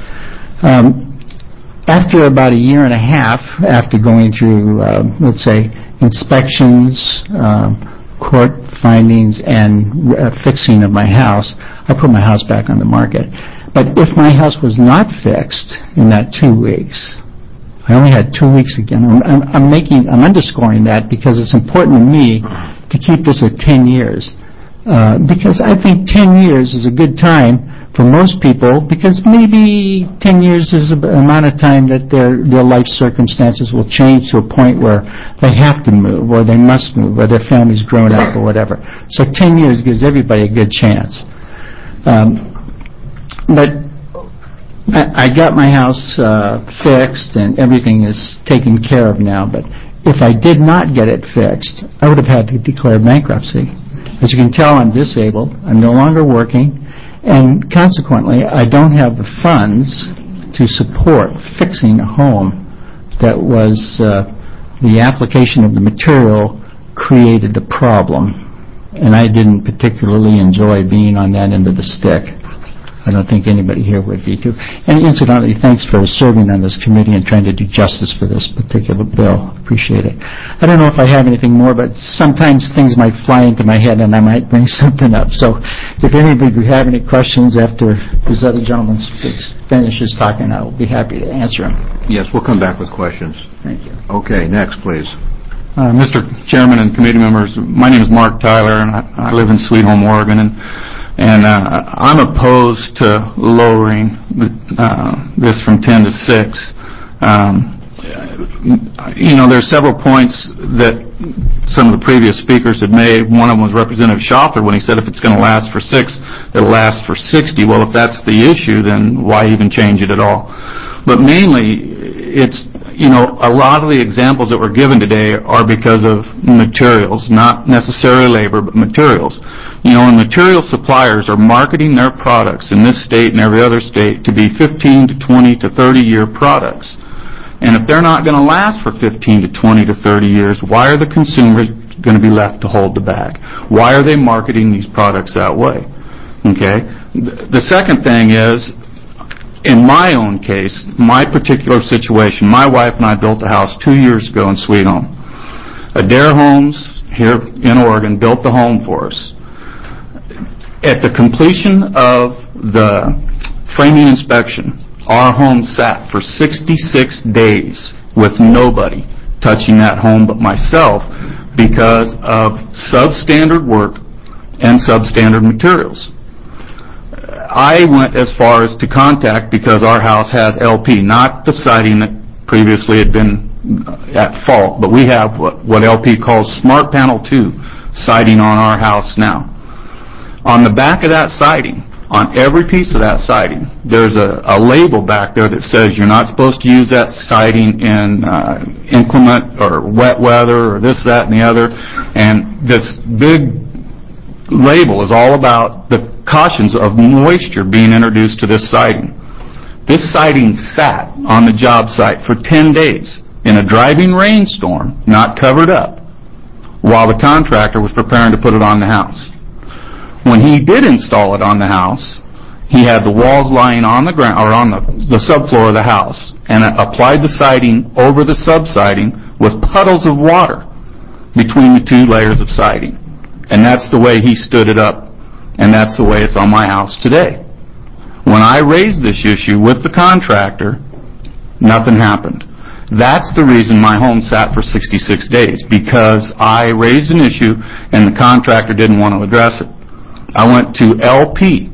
Um, after about a year and a half, after going through, uh, let's say, inspections, um, court findings, and uh, fixing of my house, I put my house back on the market. But if my house was not fixed in that two weeks, I only had two weeks again. I'm, I'm, I'm making, I'm underscoring that because it's important to me to keep this at ten years. Uh, because I think ten years is a good time for most people, because maybe ten years is an amount of time that their, their life circumstances will change to a point where they have to move, or they must move, or their family's grown up, or whatever. So ten years gives everybody a good chance. Um, but I I got my house uh, fixed and everything is taken care of now, but if I did not get it fixed, I would have had to declare bankruptcy. As you can tell, I'm disabled. I'm no longer working, and consequently, I don't have the funds to support fixing a home that was uh, the application of the material created the problem, and I didn't particularly enjoy being on that end of the stick. I don't think anybody here would be too. And incidentally, thanks for serving on this committee and trying to do justice for this particular bill. Appreciate it. I don't know if I have anything more, but sometimes things might fly into my head and I might bring something up. So if anybody would have any questions after this other gentleman finishes talking, I will be happy to answer them. Yes, we'll come back with questions. Thank you. Okay, next, please. Uh, Mister Chairman and committee members, my name is Mark Tyler, and I, I live in Sweet Home, Oregon, and and uh, I'm opposed to lowering the, uh, this from ten to six. Um, you know, there's several points that some of the previous speakers had made. One of them was Representative Schaffler when he said if it's going to last for six, it'll last for sixty. Well, if that's the issue, then why even change it at all? But mainly, it's, you know, a lot of the examples that were given today are because of materials, not necessarily labor, but materials. You know, and material suppliers are marketing their products in this state and every other state to be fifteen to twenty to thirty year products. And if they're not going to last for fifteen to twenty to thirty years, why are the consumers going to be left to hold the bag? Why are they marketing these products that way? Okay? The second thing is, in my own case, my particular situation, my wife and I built a house two years ago in Sweet Home. Adair Homes here in Oregon built the home for us. At the completion of the framing inspection, our home sat for sixty-six days with nobody touching that home but myself because of substandard work and substandard materials. I went as far as to contact, because our house has L P, not the siding that previously had been at fault, but we have what, what L P calls Smart Panel two siding on our house now. On the back of that siding, on every piece of that siding, there's a, a label back there that says you're not supposed to use that siding in uh, inclement or wet weather or this, that, and the other. And this big label is all about the cautions of moisture being introduced to this siding. This siding sat on the job site for ten days in a driving rainstorm, not covered up, while the contractor was preparing to put it on the house. When he did install it on the house, he had the walls lying on the ground or on the, the subfloor of the house and applied the siding over the subsiding with puddles of water between the two layers of siding. And that's the way he stood it up. And that's the way it's on my house today. When I raised this issue with the contractor, nothing happened. That's the reason my home sat for sixty-six days, because I raised an issue and the contractor didn't want to address it. I went to L P,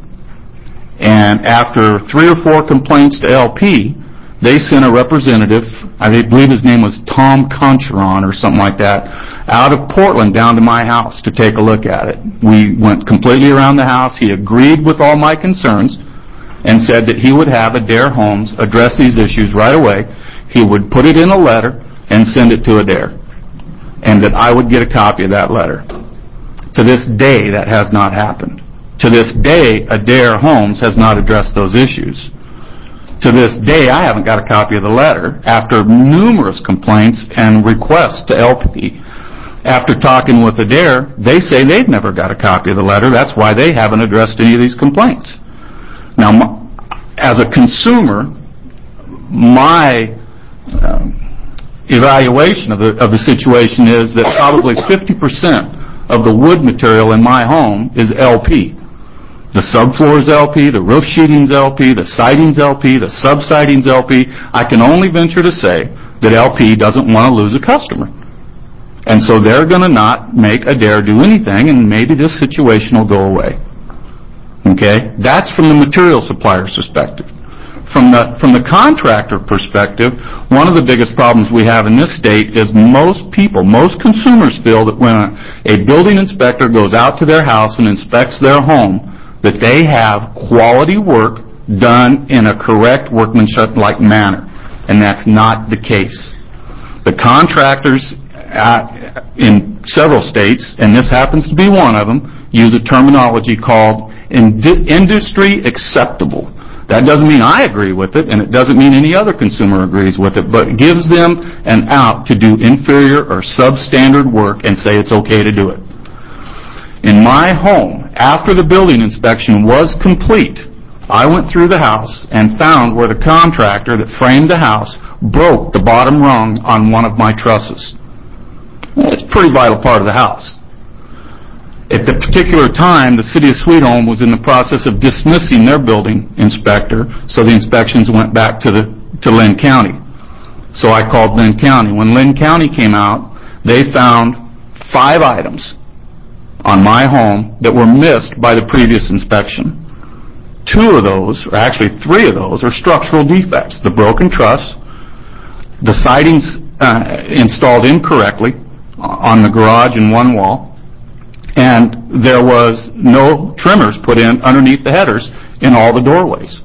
and after three or four complaints to L P, they sent a representative, I believe his name was Tom Concheron or something like that, out of Portland down to my house to take a look at it. We went completely around the house. He agreed with all my concerns and said that he would have Adair Homes address these issues right away. He would put it in a letter and send it to Adair, and that I would get a copy of that letter. To this day, that has not happened. To this day, Adair Homes has not addressed those issues. To this day, I haven't got a copy of the letter after numerous complaints and requests to L P. After talking with Adair, they say they've never got a copy of the letter. That's why they haven't addressed any of these complaints. Now, as a consumer, my uh, evaluation of the, of the situation is that probably fifty percent of the wood material in my home is L P. The subfloor is L P, the roof sheeting's L P, the siding's L P, the subsiding's L P. I can only venture to say that L P doesn't want to lose a customer. And so they're going to not make Adair do anything, and maybe this situation will go away. Okay? That's from the material supplier's perspective. From the, from the contractor perspective, one of the biggest problems we have in this state is most people, most consumers feel that when a, a building inspector goes out to their house and inspects their home, that they have quality work done in a correct workmanship-like manner, and that's not the case. The contractors uh, in several states, and this happens to be one of them, use a terminology called ind- industry acceptable. That doesn't mean I agree with it, and it doesn't mean any other consumer agrees with it, but it gives them an out to do inferior or substandard work and say it's okay to do it. In my home, after the building inspection was complete, I went through the house and found where the contractor that framed the house broke the bottom rung on one of my trusses. It's a pretty vital part of the house. At the particular time, the city of Sweet Home was in the process of dismissing their building inspector, so the inspections went back to the to Lynn County. So I called Lynn County. When Lynn County came out, they found five items on my home that were missed by the previous inspection. Two of those, or actually three of those, are structural defects. The broken truss, the sidings uh, installed incorrectly on the garage and one wall, and there was no trimmers put in underneath the headers in all the doorways.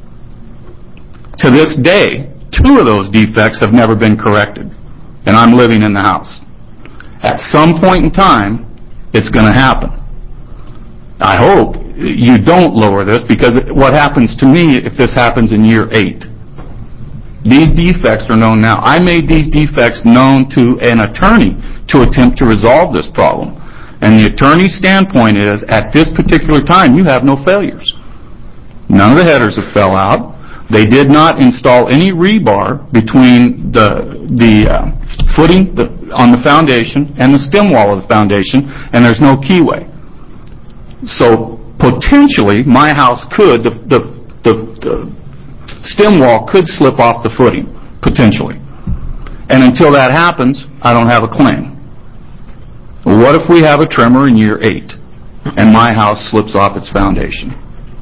To this day, two of those defects have never been corrected, and I'm living in the house. At some point in time, it's going to happen. I hope you don't lower this, because what happens to me if this happens in year eight? These defects are known now. I made these defects known to an attorney to attempt to resolve this problem. And the attorney's standpoint is, at this particular time, you have no failures. None of the headers have fell out. They did not install any rebar between the the uh, footing the, on the foundation and the stem wall of the foundation, and there's no keyway. So potentially, my house could, the, the, the, the stem wall could slip off the footing, potentially. And until that happens, I don't have a claim. What if we have a tremor in year eight and my house slips off its foundation?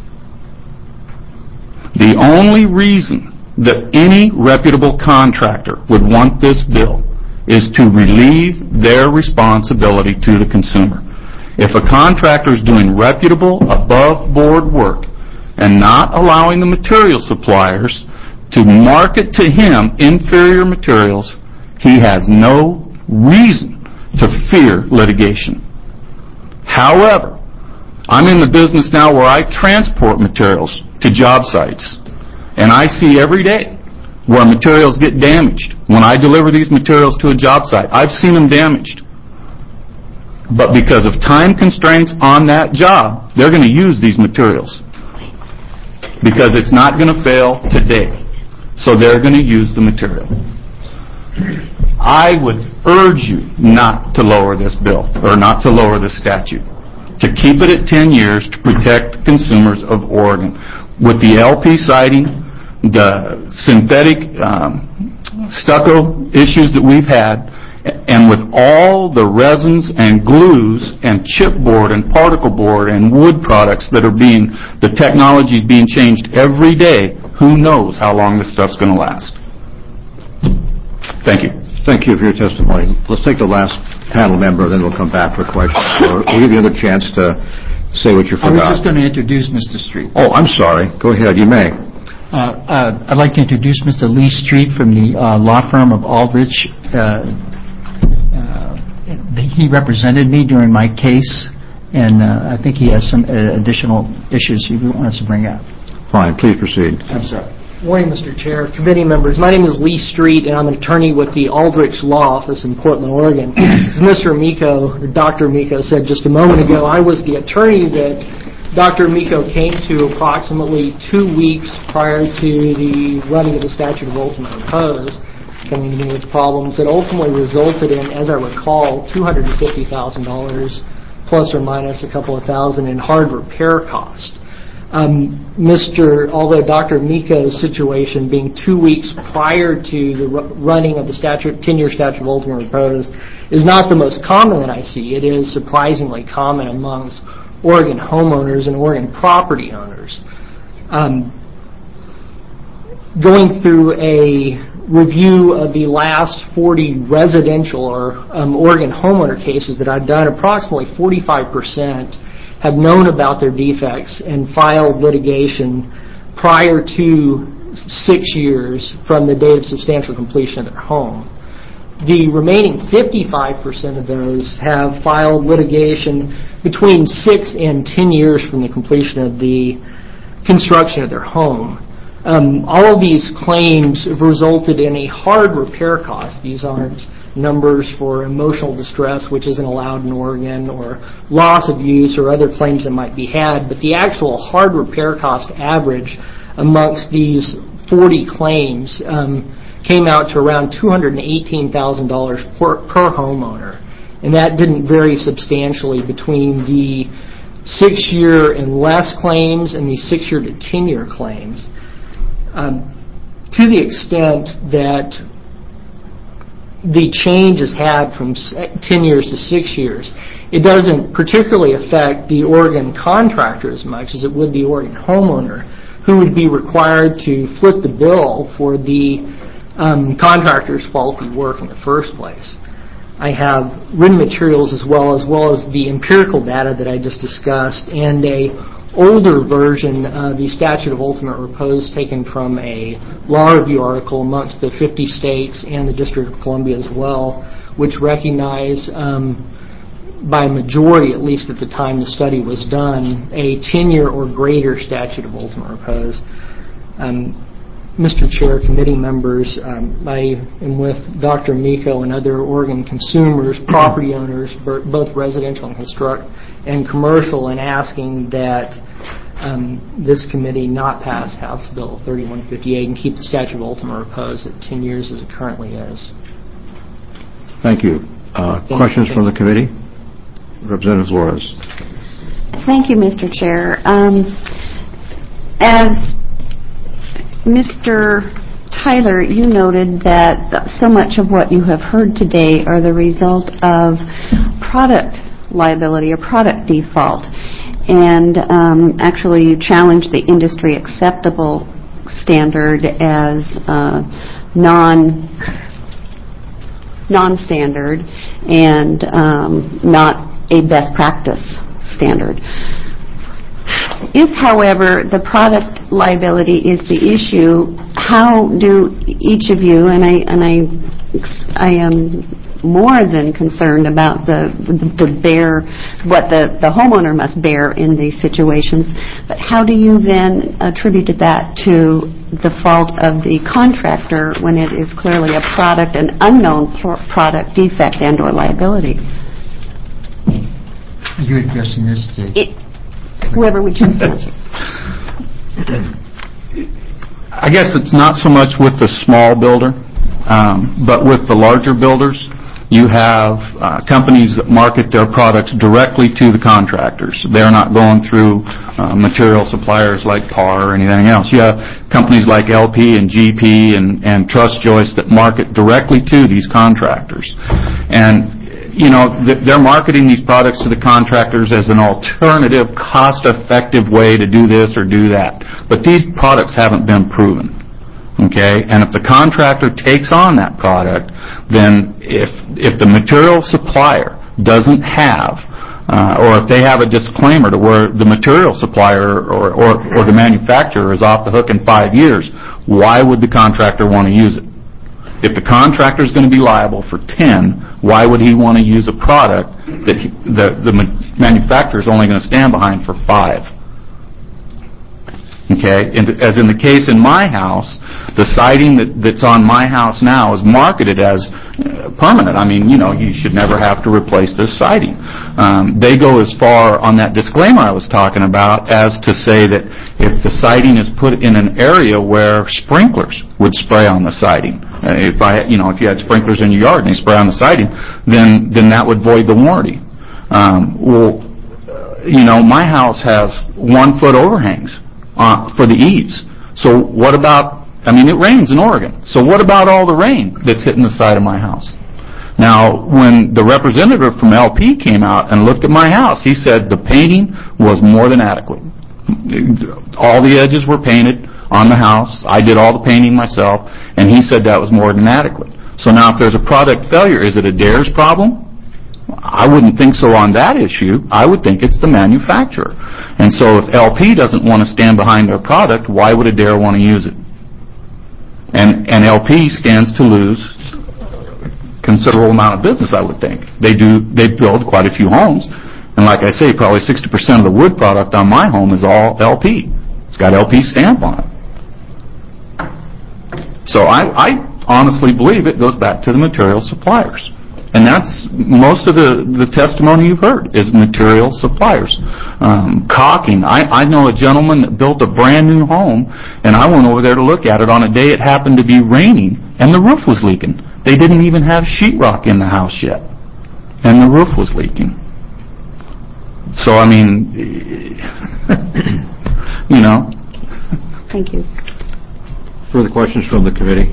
The only reason that any reputable contractor would want this bill is to relieve their responsibility to the consumer. If a contractor is doing reputable, above-board work and not allowing the material suppliers to market to him inferior materials, he has no reason to fear litigation. However, I'm in the business now where I transport materials to job sites, and I see every day where materials get damaged. When I deliver these materials to a job site, I've seen them damaged. But because of time constraints on that job, they're going to use these materials, because it's not going to fail today. So they're going to use the material. I would urge you not to lower this bill, or not to lower this statute, to keep it at ten years to protect consumers of Oregon. With the L P siding, the synthetic um, stucco issues that we've had, and with all the resins and glues and chipboard and particle board and wood products that are being, the technology is being changed every day, who knows how long this stuff's going to last. Thank you. Thank you for your testimony. Let's take the last panel member, then we'll come back for questions. Or we'll give you another chance to say what you I forgot. was just going to introduce Mister Street. Oh, I'm sorry. Go ahead. You may. Uh, uh, I'd like to introduce Mister Lee Street from the uh, law firm of Aldrich. Uh, uh, he represented me during my case, and uh, I think he has some uh, additional issues he wants to bring up. Fine. Please proceed. I'm sorry. Morning, Mister Chair, committee members. My name is Lee Street, and I'm an attorney with the Aldrich Law Office in Portland, Oregon. As Mister Amico, or Doctor Amico, said just a moment ago, I was the attorney that Doctor Amico came to approximately two weeks prior to the running of the statute of ultimate repose, coming to me with problems that ultimately resulted in, as I recall, two hundred fifty thousand dollars plus or minus a couple of thousand in hard repair costs. Um, Mister Although Doctor Amico's situation being two weeks prior to the r- running of the statute, ten-year statute of ultimate repose is not the most common that I see. It is surprisingly common amongst Oregon homeowners and Oregon property owners. Um, going through a review of the last forty residential or um, Oregon homeowner cases that I've done, approximately forty-five percent have known about their defects and filed litigation prior to six years from the date of substantial completion of their home. The remaining fifty-five percent of those have filed litigation between six and ten years from the completion of the construction of their home. Um, all of these claims have resulted in a hard repair cost. These aren't numbers for emotional distress, which isn't allowed in Oregon, or loss of use or other claims that might be had, but the actual hard repair cost average amongst these forty claims um, came out to around two hundred eighteen thousand dollars per, per homeowner. And that didn't vary substantially between the six-year and less claims and the six-year to ten-year claims. Um, to the extent that the change is had from ten years to six years, it doesn't particularly affect the Oregon contractor as much as it would the Oregon homeowner, who would be required to foot the bill for the um, contractor's faulty work in the first place. I have written materials as well, as well as the empirical data that I just discussed, and a older version of the statute of ultimate repose taken from a law review article amongst the fifty states and the District of Columbia as well, which recognize um, by majority, at least at the time the study was done, a ten-year or greater statute of ultimate repose. Um, Mister Chair, committee members, um, I am with Doctor Amico and other Oregon consumers, property owners, both residential and construct and commercial, in asking that um, this committee not pass House Bill thirty-one fifty-eight and keep the statute of ultimate repose at ten years as it currently is. Thank you. Uh, Thank questions you. from the committee? Representative Flores. Thank you, Mister Chair. Um, as Mister Tyler, you noted that so much of what you have heard today are the result of product liability or product default, and um, actually you challenged the industry acceptable standard as uh, non non-standard and um, not a best practice standard. If, however, the product liability is the issue, how do each of you, and I and I, I am more than concerned about the the, the bear, what the, the homeowner must bear in these situations, but how do you then attribute that to the fault of the contractor when it is clearly a product, an unknown pro- product defect and or liability? Are you addressing this to... It, whoever would choose to answer. I guess it's not so much with the small builder, um, but with the larger builders. You have uh, companies that market their products directly to the contractors. They're not going through uh, material suppliers like P A R or anything else. You have companies like L P and G P and, and Truss Joist that market directly to these contractors. And you know, they're marketing these products to the contractors as an alternative, cost-effective way to do this or do that. But these products haven't been proven, okay? And if the contractor takes on that product, then if if the material supplier doesn't have, uh, or if they have a disclaimer to where the material supplier or, or, or the manufacturer is off the hook in five years, why would the contractor want to use it? If the contractor is going to be liable for ten, why would he want to use a product that he, the, the manufacturer is only going to stand behind for five? Okay, and as in the case in my house, the siding that, that's on my house now is marketed as uh, permanent. I mean, you know, you should never have to replace this siding. Um, they go as far on that disclaimer I was talking about as to say that if the siding is put in an area where sprinklers would spray on the siding, uh, if I, you know, if you had sprinklers in your yard and they spray on the siding, then then that would void the warranty. Um, well, uh, you know, my house has one foot overhangs Uh, for the eaves. So what about, I mean, it rains in Oregon. So what about all the rain that's hitting the side of my house? Now, when the representative from L P came out and looked at my house, he said the painting was more than adequate. All the edges were painted on the house. I did all the painting myself, and he said that was more than adequate. So now if there's a product failure, is it a D A R E S problem? I wouldn't think so on that issue. I would think it's the manufacturer. And so if L P doesn't want to stand behind their product, why would Adair want to use it? And, and L P stands to lose considerable amount of business, I would think. They do, they build quite a few homes. And like I say, probably sixty percent of the wood product on my home is all L P. It's got L P stamp on it. So I, I honestly believe it goes back to the material suppliers. And that's most of the, the testimony you've heard is material suppliers. Um, caulking. I, I know a gentleman that built a brand new home, and I went over there to look at it on a day it happened to be raining, and the roof was leaking. They didn't even have sheetrock in the house yet, and the roof was leaking. So, I mean, you know. Thank you. Further questions from the committee?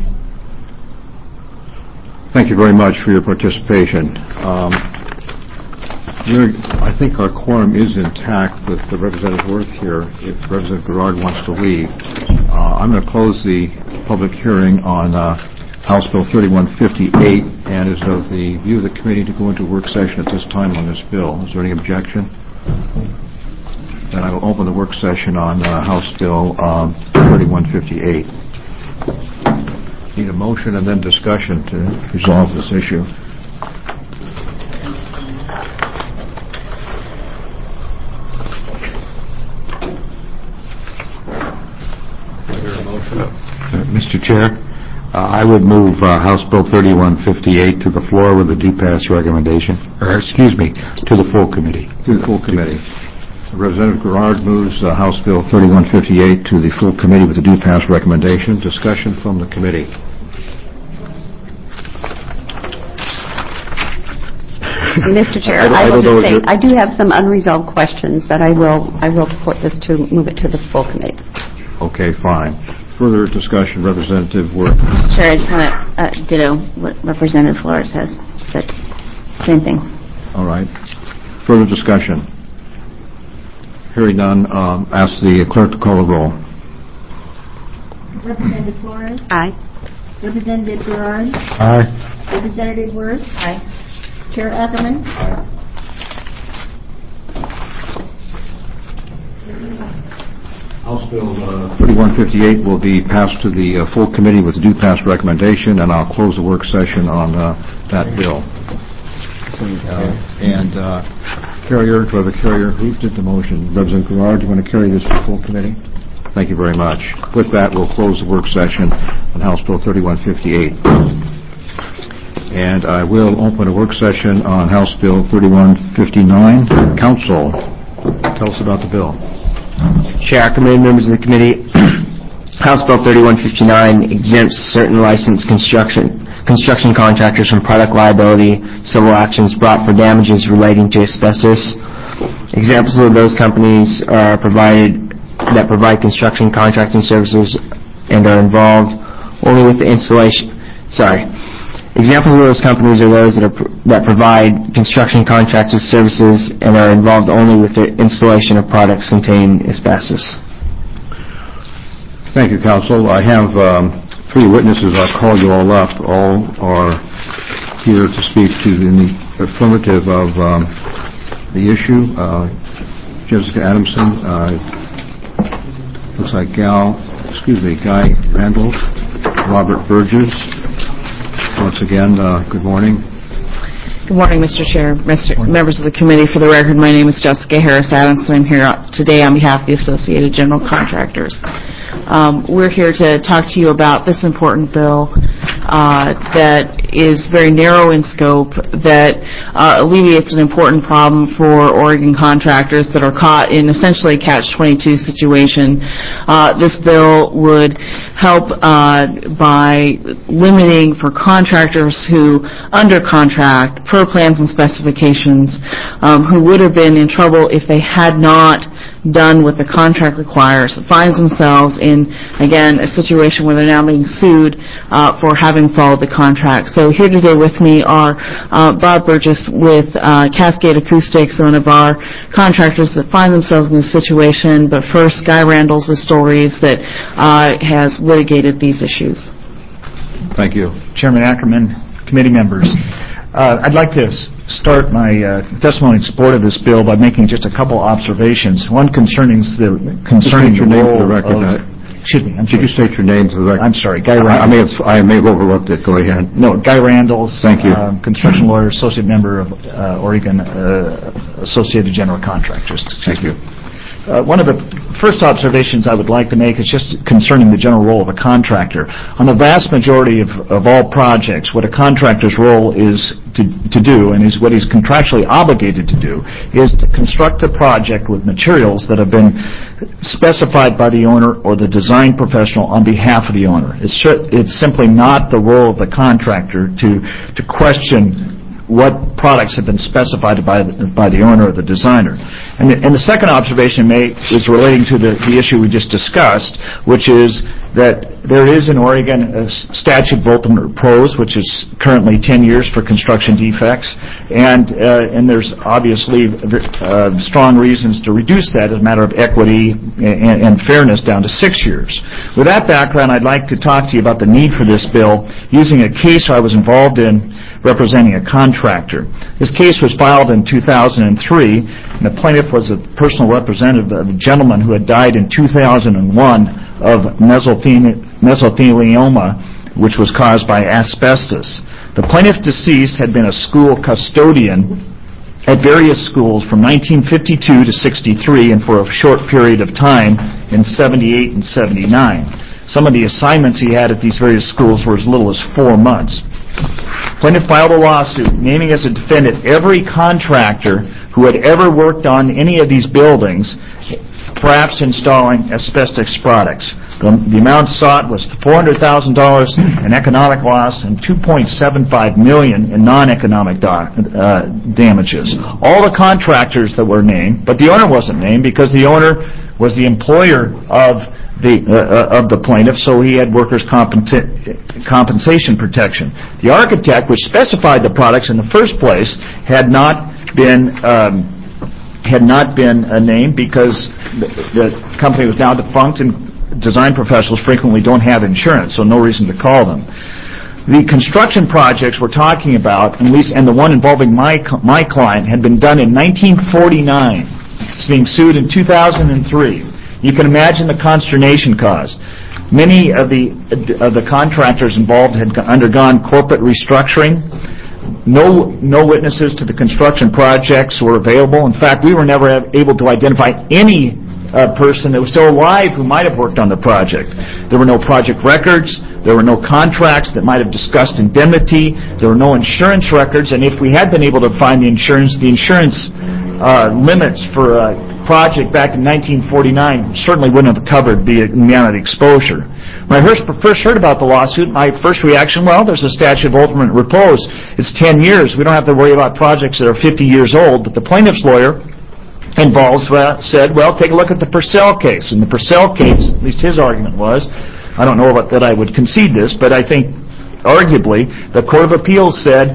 Thank you very much for your participation. Um, I think our quorum is intact with the Representative Worth here. If Representative Gerard wants to leave, uh, I'm going to close the public hearing on uh, House Bill thirty-one fifty-eight, and is of the view of the committee to go into work session at this time on this bill. Is there any objection? Then I will open the work session on uh, House Bill um, thirty-one fifty-eight. Need a motion and then discussion to resolve this issue. Is there a motion? Uh, Mister Chair, uh, I would move uh, House Bill thirty-one fifty-eight to the floor with a do-pass recommendation, or excuse me, to the full committee. To the full committee. Representative Gerard moves uh, House Bill thirty-one fifty-eight to the full committee with a do-pass recommendation. Discussion from the committee. Mister Chair, I, I, I will just say, you're... I do have some unresolved questions, but I will I will support this to move it to the full committee. Okay, fine. Further discussion, Representative Worth. Mister Chair, I just want to uh, ditto what Representative Flores has said. Same thing. All right. Further discussion. Hearing none, um, ask the clerk to call the roll. Representative Flores? Aye. Representative Gerard? Aye. Representative Worth? Aye. Chair Ackerman? Aye. House Bill uh, thirty-one fifty-eight will be passed to the uh, full committee with a do-pass recommendation, and I'll close the work session on uh, that bill. Uh, and uh, Carrier, do I have a carrier? Who did the motion? Representative Gerard, do you want to carry this to full committee? Thank you very much. With that, we'll close the work session on House Bill thirty-one fifty-eight. And I will open a work session on House Bill thirty-one fifty-nine. Council, tell us about the bill. Chair, committee members of the committee, House Bill thirty-one fifty-nine exempts certain licensed construction construction contractors from product liability civil actions brought for damages relating to asbestos. Examples of those companies are provided that provide construction contracting services and are involved only with the installation. Sorry. Examples of those companies are those that, are pr- that provide construction contractors services and are involved only with the installation of products containing asbestos. Thank you, Counsel. I have um, three witnesses. I'll call you all up. All are here to speak to in the affirmative of um, the issue. Uh, Jessica Adamson, uh, looks like Gal, excuse me, Guy Randall, Robert Burgess. Once again, uh, good morning. Good morning, Mister Chair, Mister members of the committee. For the record, my name is Jessica Harris Adamson. I'm here today on behalf of the Associated General Contractors. Um, we're here to talk to you about this important bill uh, that is very narrow in scope, that uh, alleviates an important problem for Oregon contractors that are caught in essentially a catch twenty-two situation. Uh, this bill would help uh, by limiting for contractors who, under contract, per plans and specifications, um, who would have been in trouble if they had not done what the contract requires, finds themselves in, again, a situation where they're now being sued uh, for having followed the contract. So here today with me are uh, Bob Burgess with uh, Cascade Acoustics, one of our contractors that find themselves in this situation, but first, Guy Randalls with Stories that uh, has litigated these issues. Thank you. Chairman Ackerman, committee members. Uh, I'd like to start my uh, testimony in support of this bill by making just a couple observations. One concerning the concerning State your the name role for the record. of- Uh, Excuse me. I'm Could you sorry. state your name for the record? I'm sorry. Guy I I Randall. may have I may have overlooked it. Go ahead. No, Guy Randalls. Thank you. um, construction lawyer, associate member of uh, Oregon uh, Associated General Contractors. Thank you. Uh, One of the first observations I would like to make is just concerning the general role of a contractor. On the vast majority of, of all projects, what a contractor's role is to, to do, and is what he's contractually obligated to do, is to construct a project with materials that have been specified by the owner or the design professional on behalf of the owner. It's, cer- it's simply not the role of the contractor to, to question what products have been specified by the, by the owner or the designer. And the, and the second observation I make is relating to the, the issue we just discussed, which is that there is in Oregon a s- statute of ultimate repose, which is currently ten years for construction defects, and uh, and there's obviously uh, strong reasons to reduce that as a matter of equity and, and fairness down to six years. With that background, I'd like to talk to you about the need for this bill using a case I was involved in representing a contractor. This case was filed in two thousand three, and the plaintiff was a personal representative of a gentleman who had died in two thousand one of mesotheli- mesothelioma, which was caused by asbestos. The plaintiff deceased had been a school custodian at various schools from nineteen fifty-two to sixty-three, and for a short period of time in seventy-eight and seventy-nine. Some of the assignments he had at these various schools were as little as four months. Plaintiff filed a lawsuit naming as a defendant every contractor who had ever worked on any of these buildings, perhaps installing asbestos products. The, the amount sought was four hundred thousand dollars in economic loss and two point seven five million dollars in non-economic do, uh, damages. All the contractors that were named, but the owner wasn't named because the owner was the employer of the uh, of the plaintiff, so he had workers' compensa- compensation protection. The architect, which specified the products in the first place, had not been um, had not been uh, named because the, the company was now defunct, and design professionals frequently don't have insurance, so no reason to call them. The construction projects we're talking about, and, least, and the one involving my my client, had been done in nineteen forty-nine. It's being sued in two thousand three. You can imagine the consternation caused. Many of the of the contractors involved had undergone corporate restructuring. No no witnesses to the construction projects were available. In fact, we were never able to identify any uh, person that was still alive who might have worked on the project. There were no project records. There were no contracts that might have discussed indemnity. There were no insurance records. And if we had been able to find the insurance, the insurance uh, limits for a project back in nineteen forty-nine certainly wouldn't have covered the amount of exposure. When I first, first heard about the lawsuit, my first reaction, well, there's a statute of ultimate repose. It's ten years. We don't have to worry about projects that are fifty years old. But the plaintiff's lawyer involved uh, said, well, take a look at the Purcell case. And the Purcell case, at least his argument was, I don't know about that I would concede this, but I think arguably the Court of Appeals said,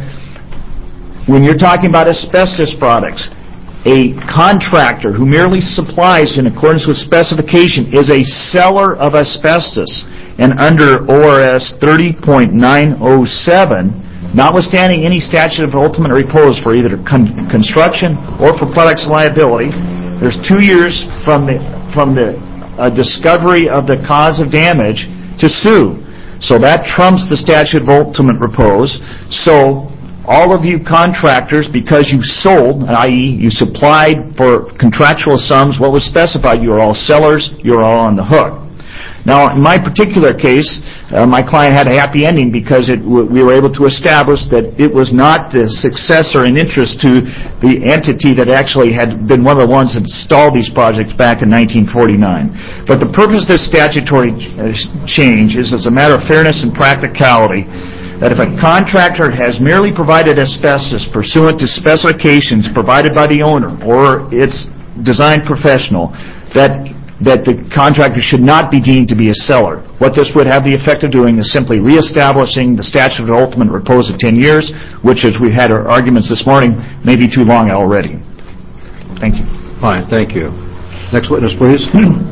when you're talking about asbestos products, a contractor who merely supplies in accordance with specification is a seller of asbestos. And under O R S thirty point nine oh seven, notwithstanding any statute of ultimate repose for either con- construction or for products liability, there's two years from the from the uh, discovery of the cause of damage to sue. So that trumps the statute of ultimate repose. So all of you contractors, because you sold, that is you supplied for contractual sums what was specified, you are all sellers, you are all on the hook. Now, in my particular case, uh, my client had a happy ending because it, w- we were able to establish that it was not the successor in interest to the entity that actually had been one of the ones that installed these projects back in nineteen forty-nine. But the purpose of this statutory uh, change is, as a matter of fairness and practicality, that if a contractor has merely provided asbestos pursuant to specifications provided by the owner or its design professional, that that the contractor should not be deemed to be a seller. What this would have the effect of doing is simply reestablishing the statute of ultimate repose of ten years, which, as we had our arguments this morning, may be too long already. Thank you. Fine, thank you. Next witness, please.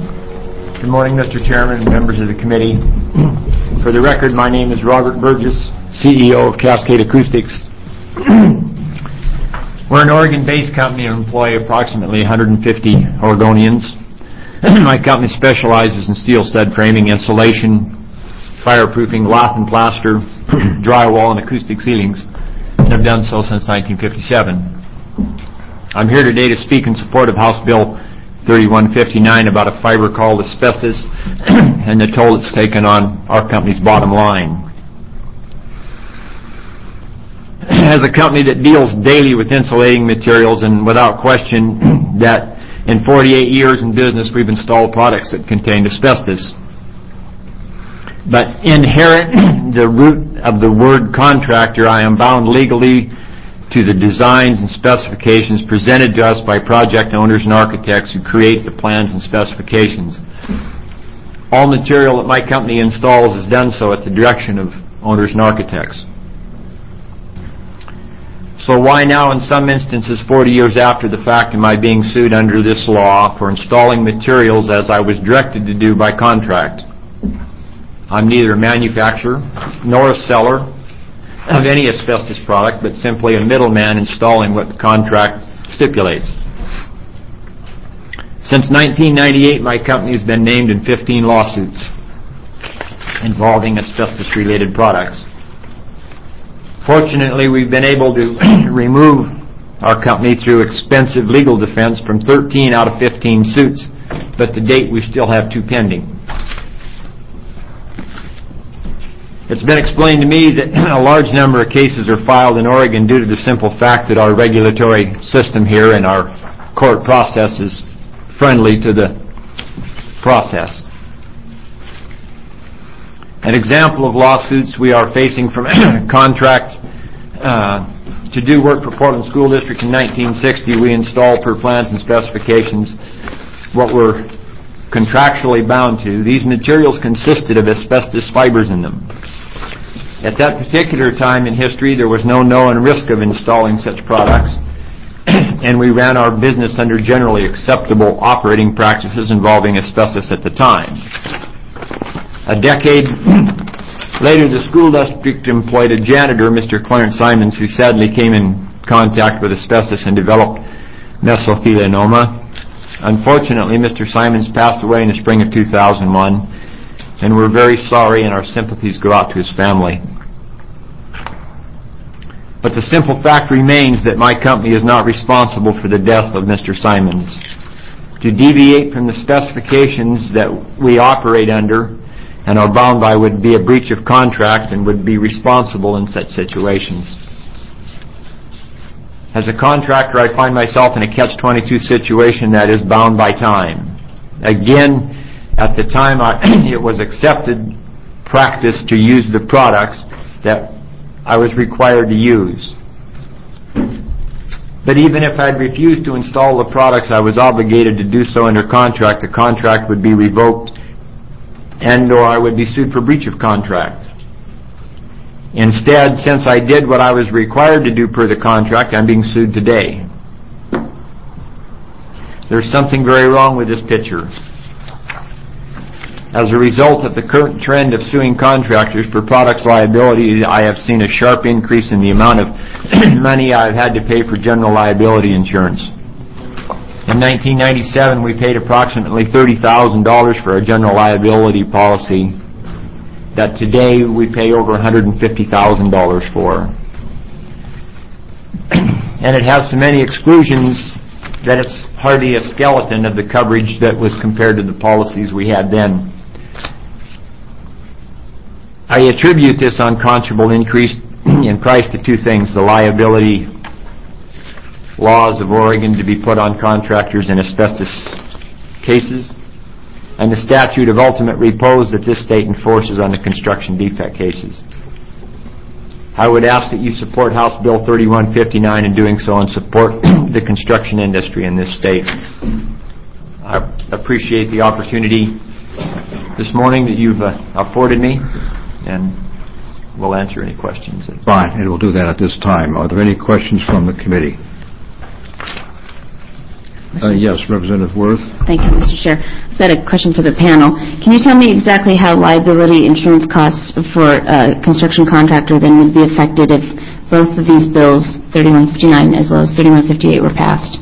Good morning, Mister Chairman, members of the committee. For the record, my name is Robert Burgess, C E O of Cascade Acoustics. We're an Oregon-based company and employ approximately one hundred fifty Oregonians. My company specializes in steel stud framing, insulation, fireproofing, lath and plaster, drywall, and acoustic ceilings, and have done so since nineteen fifty-seven. I'm here today to speak in support of House Bill thirty-one fifty-nine about a fiber called asbestos and the toll it's taken on our company's bottom line. As a company that deals daily with insulating materials, and without question that in forty-eight years in business we've installed products that contain asbestos. But inherent the root of the word contractor, I am bound legally to the designs and specifications presented to us by project owners and architects who create the plans and specifications. All material that my company installs is done so at the direction of owners and architects. So why now, in some instances, forty years after the fact, am I being sued under this law for installing materials as I was directed to do by contract? I'm neither a manufacturer nor a seller of any asbestos product, but simply a middleman installing what the contract stipulates. Since nineteen ninety-eight, my company has been named in fifteen lawsuits involving asbestos-related products. Fortunately, we've been able to remove our company through expensive legal defense from thirteen out of fifteen suits, but to date we still have two pending. It's been explained to me that a large number of cases are filed in Oregon due to the simple fact that our regulatory system here and our court process is friendly to the process. An example of lawsuits we are facing from contract uh, to do work for Portland School District in nineteen sixty, we installed per plans and specifications what we're contractually bound to. These materials consisted of asbestos fibers in them. At that particular time in history, there was no known risk of installing such products, and we ran our business under generally acceptable operating practices involving asbestos at the time. A decade later, the school district employed a janitor, Mister Clarence Simons, who sadly came in contact with asbestos and developed mesothelioma. Unfortunately, Mister Simons passed away in the spring of two thousand one, and we're very sorry, and our sympathies go out to his family. But the simple fact remains that my company is not responsible for the death of Mister Simons. To deviate from the specifications that we operate under and are bound by would be a breach of contract and would be responsible in such situations. As a contractor, I find myself in a catch twenty-two situation that is bound by time. Again, at the time I, it was accepted practice to use the products that I was required to use. But even if I'd refused to install the products, I was obligated to do so under contract. The contract would be revoked and or I would be sued for breach of contract. Instead, since I did what I was required to do per the contract, I'm being sued today. There's something very wrong with this picture. As a result of the current trend of suing contractors for products liability, I have seen a sharp increase in the amount of money I've had to pay for general liability insurance. In nineteen ninety-seven, we paid approximately thirty thousand dollars for a general liability policy that today we pay over one hundred fifty thousand dollars for. And it has so many exclusions that it's hardly a skeleton of the coverage that was compared to the policies we had then. I attribute this unconscionable increase in price to two things: the liability laws of Oregon to be put on contractors in asbestos cases, and the statute of ultimate repose that this state enforces on the construction defect cases. I would ask that you support House Bill thirty-one fifty-nine in doing so, and support the construction industry in this state. I appreciate the opportunity this morning that you've uh, afforded me, and we'll answer any questions. Fine, and we'll do that at this time. Are there any questions from the committee? Uh, yes, Representative Worth. Thank you, Mister Chair. I've got a question for the panel. Can you tell me exactly how liability insurance costs for a construction contractor then would be affected if both of these bills, thirty-one fifty-nine as well as thirty-one fifty-eight, were passed.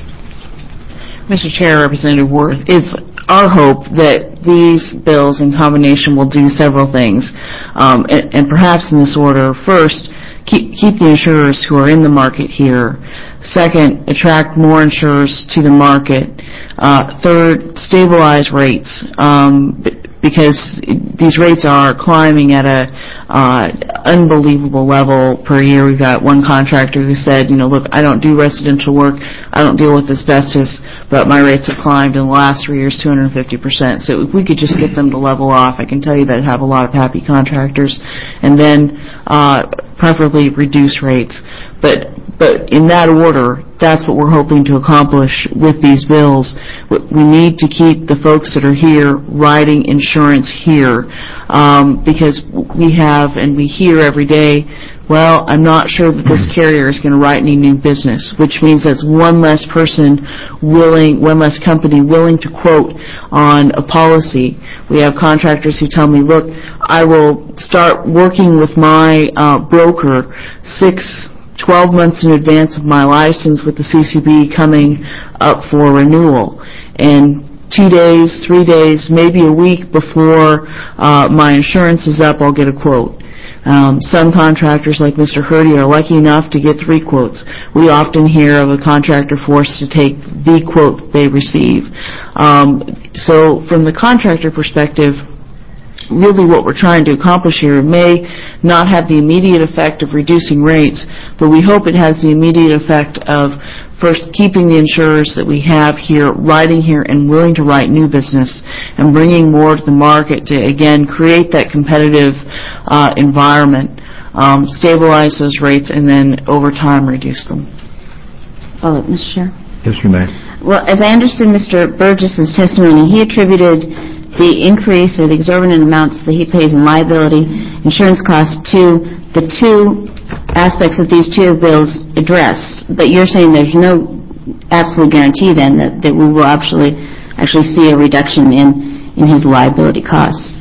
Mister Chair, Representative Worth, it's our hope that these bills in combination will do several things, um, and, and perhaps in this order. First, keep, keep the insurers who are in the market here. Second, attract more insurers to the market. Uh, third, stabilize rates, um, because these rates are climbing at a uh, unbelievable level per year. We've got one contractor who said, you know, look, I don't do residential work, I don't deal with asbestos, but my rates have climbed in the last three years two hundred fifty percent. So if we could just get them to level off, I can tell you that I have a lot of happy contractors, and then uh, preferably reduce rates. But But in that order, that's what we're hoping to accomplish with these bills. We need to keep the folks that are here writing insurance here, um, because we have, and we hear every day, well, I'm not sure that this carrier is going to write any new business, which means that's one less person willing, one less company willing to quote on a policy. We have contractors who tell me, look, I will start working with my uh, broker six twelve months in advance of my license with the C C B coming up for renewal. And two days, three days, maybe a week before uh, my insurance is up, I'll get a quote. Um, some contractors, like Mister Hurdy, are lucky enough to get three quotes. We often hear of a contractor forced to take the quote they receive. Um, so from the contractor perspective, really what we're trying to accomplish here may not have the immediate effect of reducing rates, but we hope it has the immediate effect of first keeping the insurers that we have here, writing here and willing to write new business, and bringing more to the market to, again, create that competitive uh, environment, um, stabilize those rates, and then over time reduce them. Follow up, Mister Chair. Yes, you may. Well, as I understood Mister Burgess's testimony, he attributed the increase or the exorbitant amounts that he pays in liability insurance costs to the two aspects that these two bills address. But you're saying there's no absolute guarantee then that, that we will actually actually see a reduction in, in his liability costs.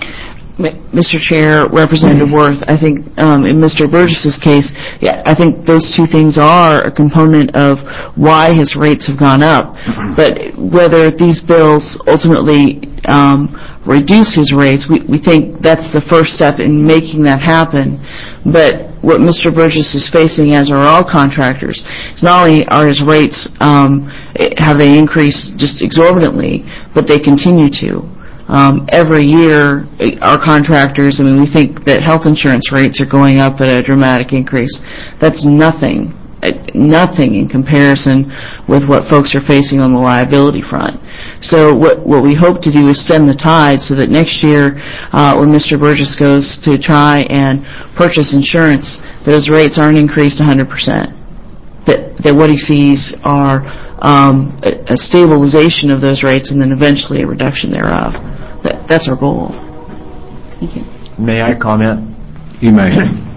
Mister Chair, Representative Worth, I think um, in Mister Burgess's case, yeah, I think those two things are a component of why his rates have gone up. But whether these bills ultimately um, reduce his rates, we, we think that's the first step in making that happen. But what Mister Burgess is facing, as are all contractors, is not only are his rates, um, have they increased just exorbitantly, but they continue to. Um, every year, our contractors, I mean, we think that health insurance rates are going up at a dramatic increase. That's nothing, nothing in comparison with what folks are facing on the liability front. So what, what we hope to do is stem the tide so that next year, uh, when Mister Burgess goes to try and purchase insurance, those rates aren't increased one hundred percent. That, that what he sees are um, a, a stabilization of those rates and then eventually a reduction thereof. That, that's our goal. Thank you. May I comment? You may.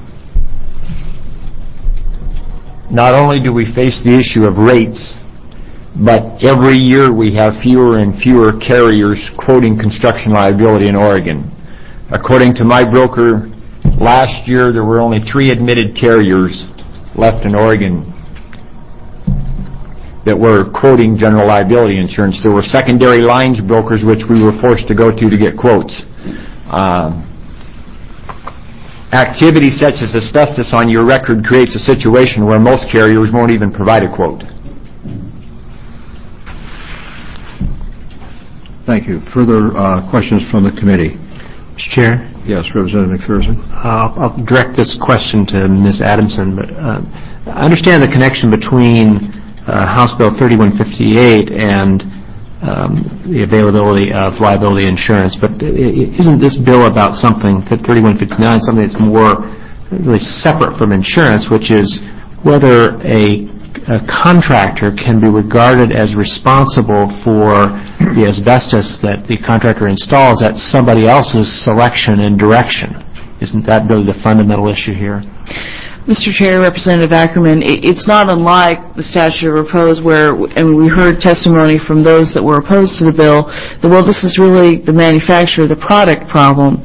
Not only do we face the issue of rates, but every year we have fewer and fewer carriers quoting construction liability in Oregon. According to my broker, last year there were only three admitted carriers left in Oregon that were quoting general liability insurance. There were secondary lines brokers which we were forced to go to to get quotes. Um, activity such as asbestos on your record creates a situation where most carriers won't even provide a quote. Thank you. Further uh, questions from the committee? Mister Chair? Yes, Representative McPherson. Uh, I'll direct this question to Miz Adamson, but uh, I understand the connection between Uh, House Bill thirty-one fifty-eight and um, the availability of liability insurance, but isn't this bill about something, thirty-one fifty-nine, something that's more really separate from insurance, which is whether a, a contractor can be regarded as responsible for the asbestos that the contractor installs at somebody else's selection and direction? Isn't that really the fundamental issue here? Mister Chair, Representative Ackerman, it's not unlike the statute of repose where, and we heard testimony from those that were opposed to the bill, that, well, this is really the manufacturer, the product problem.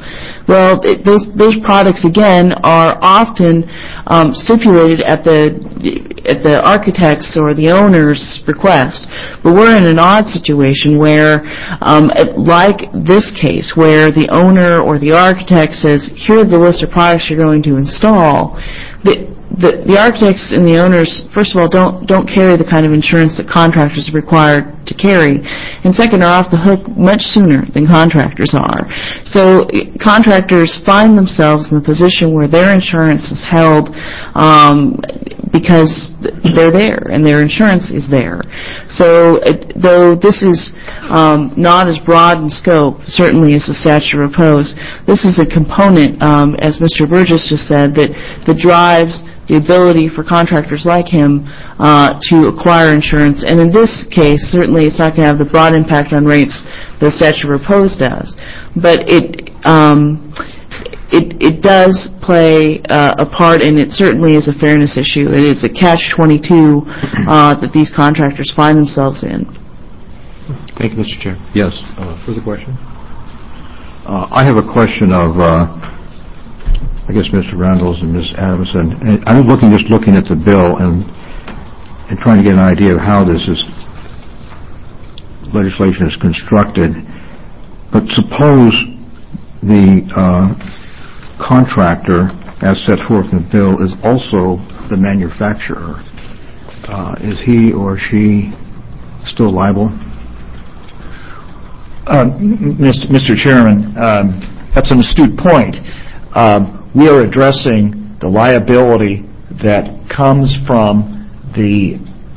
Well, it, those those products again are often um, stipulated at the at the architect's or the owner's request. But we're in an odd situation where, um, like this case, where the owner or the architect says, "Here are the list of products you're going to install." The, The, the architects and the owners, first of all, don't don't carry the kind of insurance that contractors are required to carry, and second, are off the hook much sooner than contractors are. So contractors find themselves in a position where their insurance is held um, because they're there and their insurance is there. So it, though this is um, not as broad in scope, certainly as the statute of repose, this is a component, um, as Mister Burgess just said, that that drives the ability for contractors like him uh, to acquire insurance. And in this case, certainly it's not going to have the broad impact on rates the statute of repose does. But it um, it, it does play uh, a part, and it certainly is a fairness issue. It is a catch twenty-two uh, that these contractors find themselves in. Thank you, Mister Chair. Yes. Uh, further question? Uh, I have a question of... Uh, I guess Mister Randalls and Miz Adamson. And I'm looking, just looking at the bill and and trying to get an idea of how this is legislation is constructed. But suppose the uh, contractor, as set forth in the bill, is also the manufacturer. Uh, is he or she still liable? Uh, Mister Chairman, um, that's an astute point. Um, we are addressing the liability that comes from the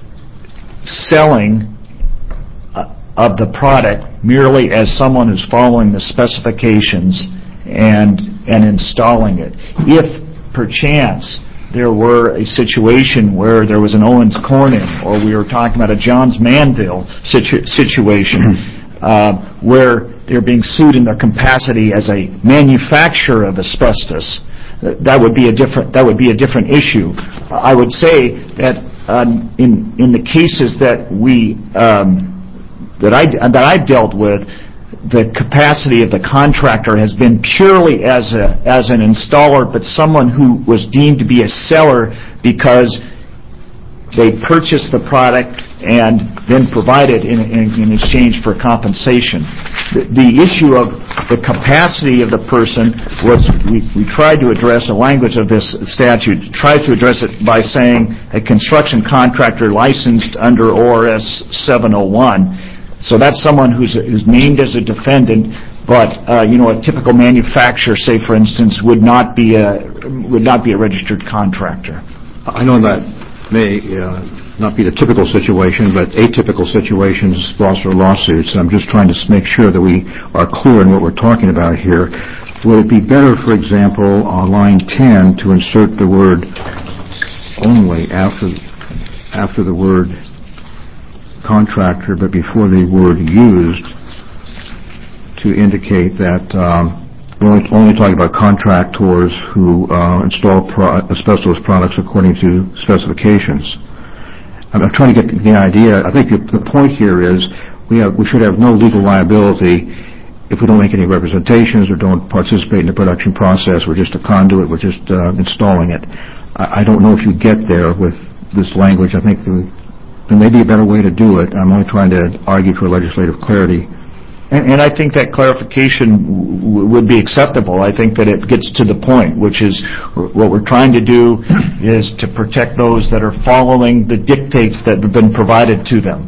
selling uh, of the product merely as someone who's following the specifications and and installing it. If perchance there were a situation where there was an Owens Corning, or we were talking about a Johns Manville situ- situation uh, where they're being sued in their capacity as a manufacturer of asbestos, that would be a different that would be a different issue. I would say that um, in in the cases that we um, that I that I've dealt with, the capacity of the contractor has been purely as a as an installer, but someone who was deemed to be a seller because they purchased the product and then provided in, in, in exchange for compensation. The, the issue of the capacity of the person was, we, we tried to address the language of this statute, tried to address it by saying a construction contractor licensed under O R S seven oh one. So that's someone who's, who's named as a defendant, but uh, you know, a typical manufacturer, say for instance, would not be a would not be a registered contractor. I know that may uh, not be the typical situation, but atypical situations foster lawsuits. And I'm just trying to make sure that we are clear in what we're talking about here. Would it be better, for example, on line ten to insert the word only after after the word contractor, but before the word used, to indicate that um, we're only, only talking about contractors who uh, install pro- asbestos products according to specifications? I'm, I'm trying to get the idea. I think the, the point here is we have we should have no legal liability if we don't make any representations or don't participate in the production process. We're just a conduit. We're just uh, installing it. I, I don't know if you get there with this language. I think the There may be a better way to do it. I'm only trying to argue for legislative clarity. And, and I think that clarification w- would be acceptable. I think that it gets to the point, which is what we're trying to do is to protect those that are following the dictates that have been provided to them.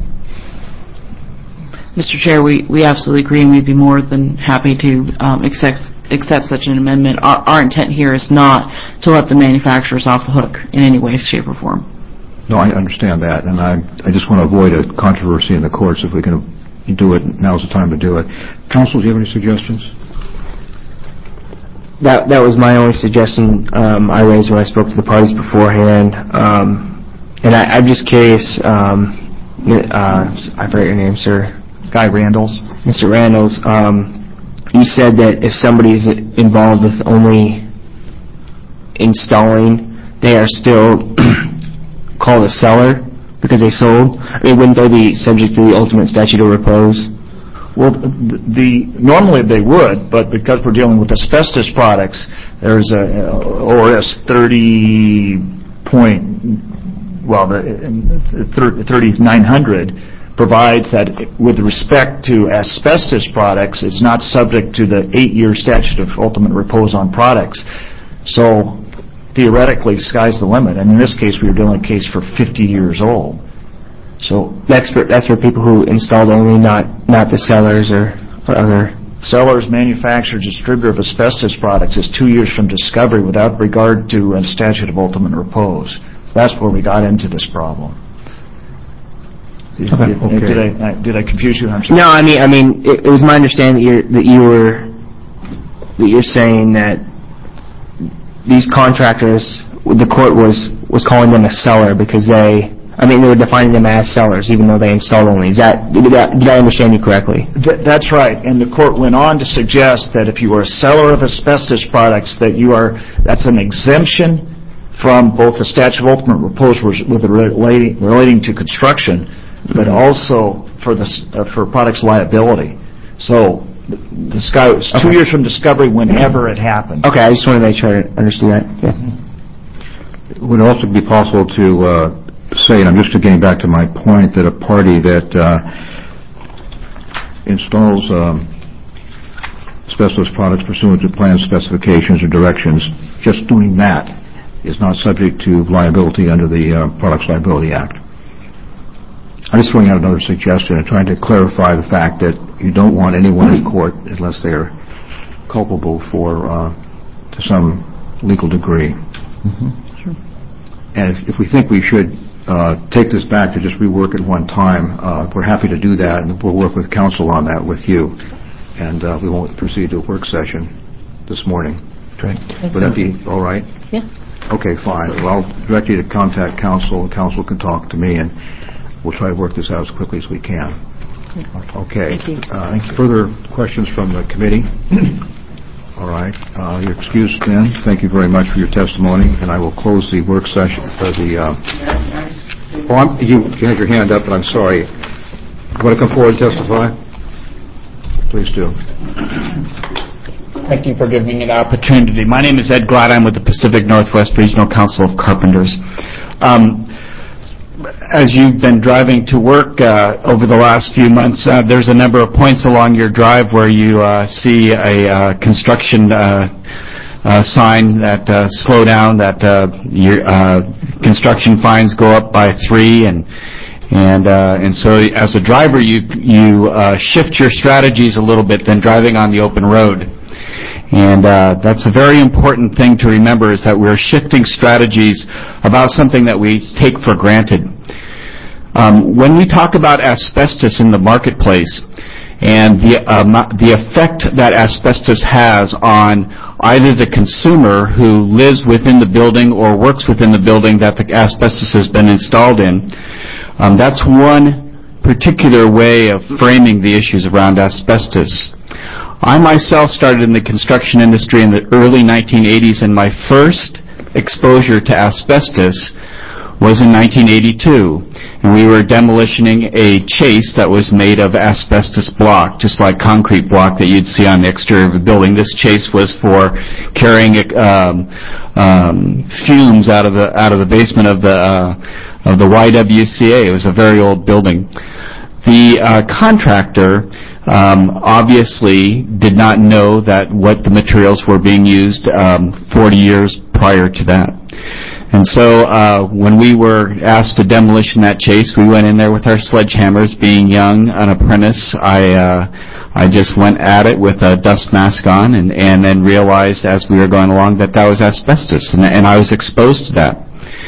Mister Chair, we, we absolutely agree, and we'd be more than happy to um, accept accept such an amendment. Our, our intent here is not to let the manufacturers off the hook in any way, shape, or form. No, I understand that, and I I just want to avoid a controversy in the courts. If we can do it, now's the time to do it. Counsel, do you have any suggestions? That that was my only suggestion um, I raised when I spoke to the parties beforehand. Um, and I, I'm just curious, um, uh, I forget your name, sir. Guy Randalls. Mister Randalls, um, you said that if somebody's involved with only installing, they are still called a seller because they sold. I mean, wouldn't they be subject to the ultimate statute of repose? Well, the, the normally they would, but because we're dealing with asbestos products, there's a O R S thirty point, well, the thirty-nine hundred provides that with respect to asbestos products, it's not subject to the eight-year statute of ultimate repose on products. So theoretically, sky's the limit. And in this case, we were dealing with a case for fifty years old. So That's for, that's for people who installed only, not, not the sellers or, or other... sellers, manufacturer, distributor of asbestos products is two years from discovery without regard to a statute of ultimate repose. So that's where we got into this problem. Did, Okay. did, did, I, did I confuse you? I'm sorry. No, I mean, I mean, it, it was my understanding that you're, that you were, that you're saying that these contractors, the court was, was calling them a seller because they, I mean, they were defining them as sellers even though they installed only. Is that, did, that, did I understand you correctly? Th- that's right. And the court went on to suggest that if you are a seller of asbestos products, that you are, that's an exemption from both the statute of ultimate repose with relating, relating to construction, but also for the uh, for products liability. So the, the sky was two Okay. years from discovery whenever it happened. Okay, I just want to make sure I understood that. Yeah. It would also be possible to uh, say, and I'm just getting back to my point, that a party that uh, installs um, asbestos products pursuant to plan specifications or directions, just doing that is not subject to liability under the uh, Products Liability Act. I'm just throwing out another suggestion and trying to clarify the fact that you don't want anyone in court unless they're culpable for, uh, to some legal degree. Mm-hmm. Sure. And if, if we think we should uh, take this back to just rework it one time, uh, we're happy to do that, and we'll work with counsel on that with you. And uh, we won't proceed to a work session this morning. Great. Would that be all right? Yes. Okay, fine. Well, I'll direct you to contact counsel, and counsel can talk to me, and we'll try to work this out as quickly as we can. Okay. Thank you. Uh, further questions from the committee? All right. Uh, you're excused then. Thank you very much for your testimony, and I will close the work session. Uh, the, uh, oh, I'm, you, you had your hand up, but I'm sorry. You want to come forward and testify? Please do. Thank you for giving me an opportunity. My name is Ed Glad. I'm with the Pacific Northwest Regional Council of Carpenters. Um, as you've been driving to work uh, over the last few months, uh, there's a number of points along your drive where you uh, see a uh, construction uh, uh, sign that uh, slow down, that uh, your uh, construction fines go up by three, and and uh, and so as a driver, you you uh, shift your strategies a little bit than driving on the open road. And uh, that's a very important thing to remember, is that we're shifting strategies about something that we take for granted. Um, when we talk about asbestos in the marketplace and the, um, the effect that asbestos has on either the consumer who lives within the building or works within the building that the asbestos has been installed in, um, that's one particular way of framing the issues around asbestos. I myself started in the construction industry in the early nineteen eighties, and my first exposure to asbestos was in nineteen eighty-two. And we were demolitioning a chase that was made of asbestos block, just like concrete block that you'd see on the exterior of a building. This chase was for carrying um, um, fumes out of the out of the basement of the uh, of the Y W C A. It was a very old building. The uh, contractor Um, obviously did not know that what the materials were being used um, forty years prior to that. And so uh, when we were asked to demolition that chase, we went in there with our sledgehammers. Being young, an apprentice, I uh, I just went at it with a dust mask on, and, and then realized as we were going along that that was asbestos, and, and I was exposed to that.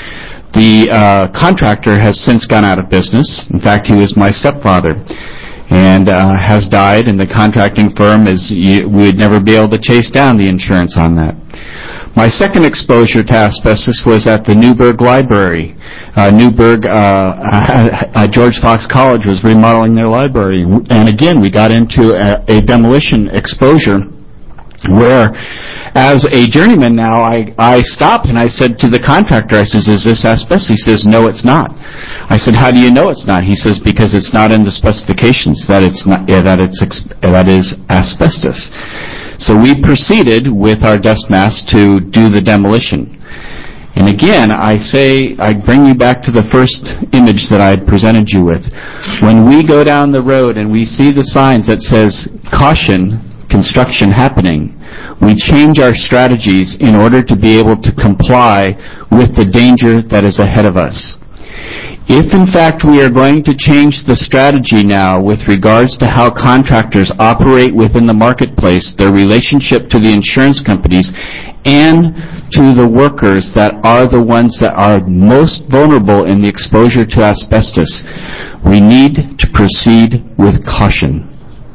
The uh, contractor has since gone out of business. In fact, he was my stepfather, and uh, has died, and the contracting firm is, you, we would never be able to chase down the insurance on that. My second exposure to asbestos was at the Newburgh Library. Uh, Newburgh, uh, uh, George Fox College was remodeling their library, and again, we got into a, a demolition exposure where as a journeyman now, I, I stopped and I said to the contractor, I says, is this asbestos? He says, no, it's not. I said, how do you know it's not? He says, because it's not in the specifications that it's not, yeah, that it's ex- that is asbestos. So we proceeded with our dust mask to do the demolition. And again, I say, I bring you back to the first image that I had presented you with. When we go down the road and we see the signs that says, caution, construction happening, we change our strategies in order to be able to comply with the danger that is ahead of us. If in fact we are going to change the strategy now with regards to how contractors operate within the marketplace, their relationship to the insurance companies, and to the workers that are the ones that are most vulnerable in the exposure to asbestos, we need to proceed with caution.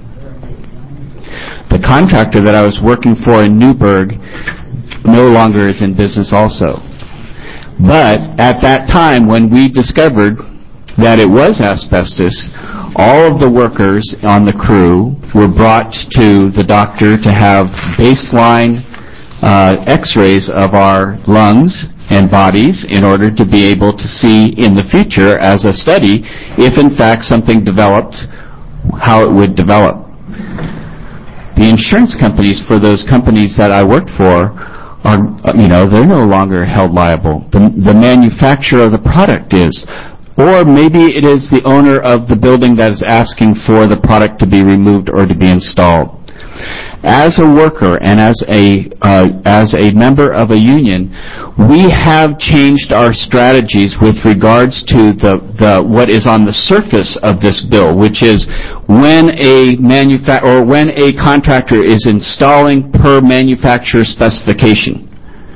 The contractor that I was working for in Newburgh no longer is in business also. But at that time, when we discovered that it was asbestos, all of the workers on the crew were brought to the doctor to have baseline uh, x-rays of our lungs and bodies in order to be able to see in the future as a study if in fact something developed, how it would develop. The insurance companies for those companies that I worked for are, you know, they're no longer held liable. The, the manufacturer of the product is. Or maybe it is the owner of the building that is asking for the product to be removed or to be installed. As a worker and as a uh, as a member of a union, we have changed our strategies with regards to the, the what is on the surface of this bill, which is when a manufa- or when a contractor is installing per manufacturer specification.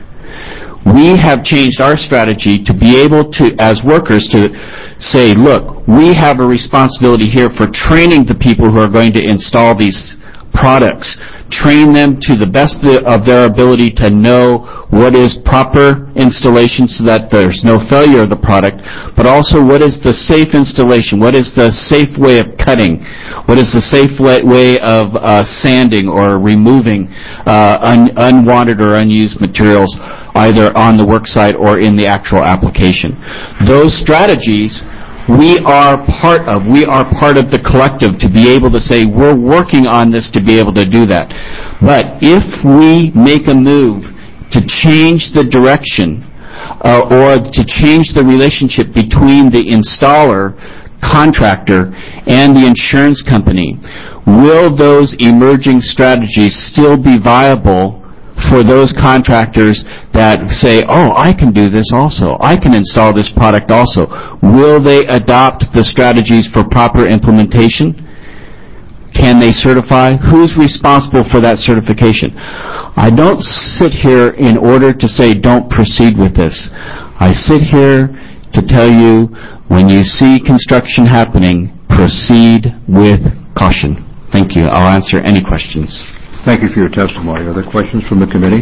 We have changed our strategy to be able to, as workers, to say, look, we have a responsibility here for training the people who are going to install these products. Train them to the best of their ability to know what is proper installation so that there's no failure of the product, but also what is the safe installation, what is the safe way of cutting, what is the safe way of uh, sanding or removing uh, un- unwanted or unused materials either on the work site or in the actual application. Those strategies we are part of. We are part of the collective to be able to say we're working on this to be able to do that. But if we make a move to change the direction uh, or to change the relationship between the installer, contractor, and the insurance company, will those emerging strategies still be viable for those contractors that say, oh, I can do this also. I can install this product also. Will they adopt the strategies for proper implementation? Can they certify? Who's responsible for that certification? I don't sit here in order to say don't proceed with this. I sit here to tell you when you see construction happening, proceed with caution. Thank you. I'll answer any questions. Thank you for your testimony. Are there questions from the committee?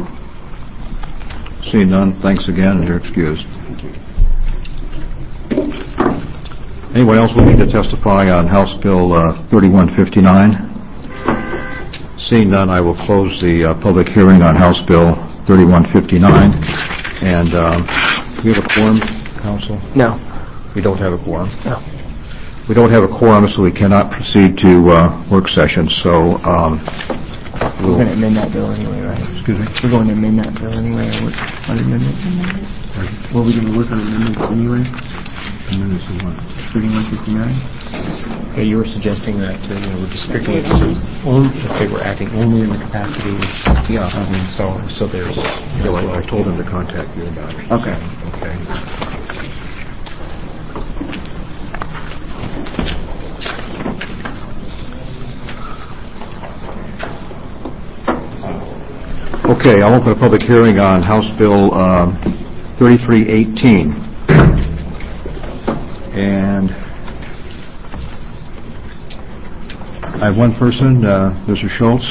Seeing none, thanks again, and you're excused. Anyone else wishing to testify on House Bill uh, thirty-one fifty-nine? Seeing none, I will close the uh, public hearing on House Bill thirty-one fifty-nine. And um, do we have a quorum, Council? No. We don't have a quorum? No. We don't have a quorum, so we cannot proceed to uh, work session. So um, we'll We're going to amend that bill anyway, right? Excuse me? We're going to amend that bill anyway. Or what, what amendment? Well, we're going to work on amendments anyway? Amendments of what? thirty-one fifty-nine? Yeah, you were suggesting that, uh, you know, we're just strictly, only, if they were acting only in the capacity of Yeah. the installer, so there's... Yeah, well, I told them to contact you about it. Okay. Okay. Okay, I'll open a public hearing on House Bill um, thirty-three eighteen. And I have one person, uh, Mister Schultz.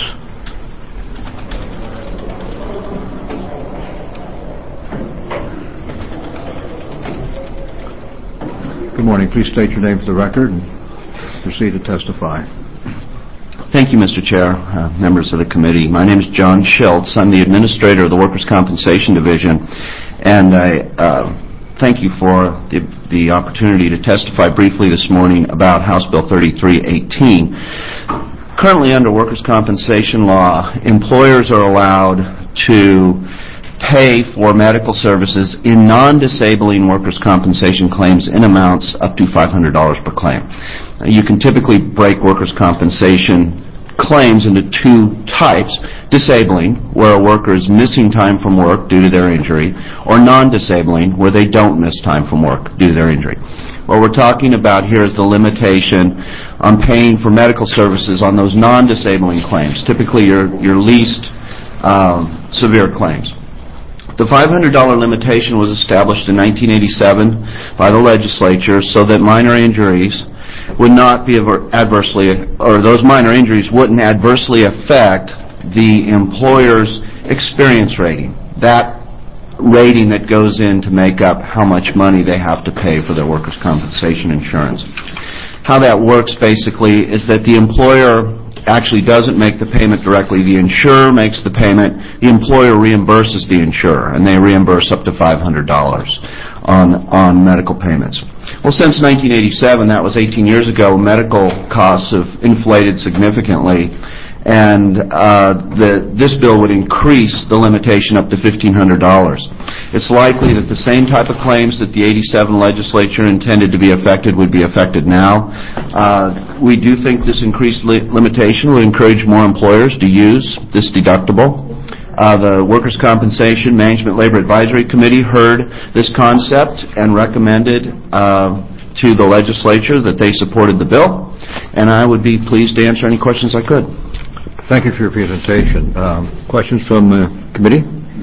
Good morning. Please state your name for the record and proceed to testify. Thank you, Mister Chair, uh, members of the committee. My name is John Schultz. I'm the administrator of the Workers' Compensation Division, and I uh, thank you for the, the opportunity to testify briefly this morning about House Bill thirty-three eighteen. Currently, under workers' compensation law, employers are allowed to pay for medical services in non-disabling workers' compensation claims in amounts up to five hundred dollars per claim. You can typically break workers' compensation claims into two types: disabling, where a worker is missing time from work due to their injury, or non-disabling, where they don't miss time from work due to their injury. What we're talking about here is the limitation on paying for medical services on those non-disabling claims, typically your, your least um, severe claims. The five hundred dollars limitation was established in nineteen eighty-seven by the legislature so that minor injuries would not be adversely, or those minor injuries wouldn't adversely affect the employer's experience rating, that rating that goes in to make up how much money they have to pay for their workers' compensation insurance. How that works basically is that the employer actually doesn't make the payment directly. The insurer makes the payment. The employer reimburses the insurer, and they reimburse up to five hundred dollars on, on medical payments. Well, since nineteen eighty-seven, that was eighteen years ago, medical costs have inflated significantly, and uh, the, this bill would increase the limitation up to fifteen hundred dollars. It's likely that the same type of claims that the eighty-seven legislature intended to be affected would be affected now. Uh, we do think this increased li- limitation will encourage more employers to use this deductible. Uh, the Workers' Compensation Management Labor Advisory Committee heard this concept and recommended uh, to the legislature that they supported the bill, and I would be pleased to answer any questions I could. Thank you for your presentation. Um, questions from the committee?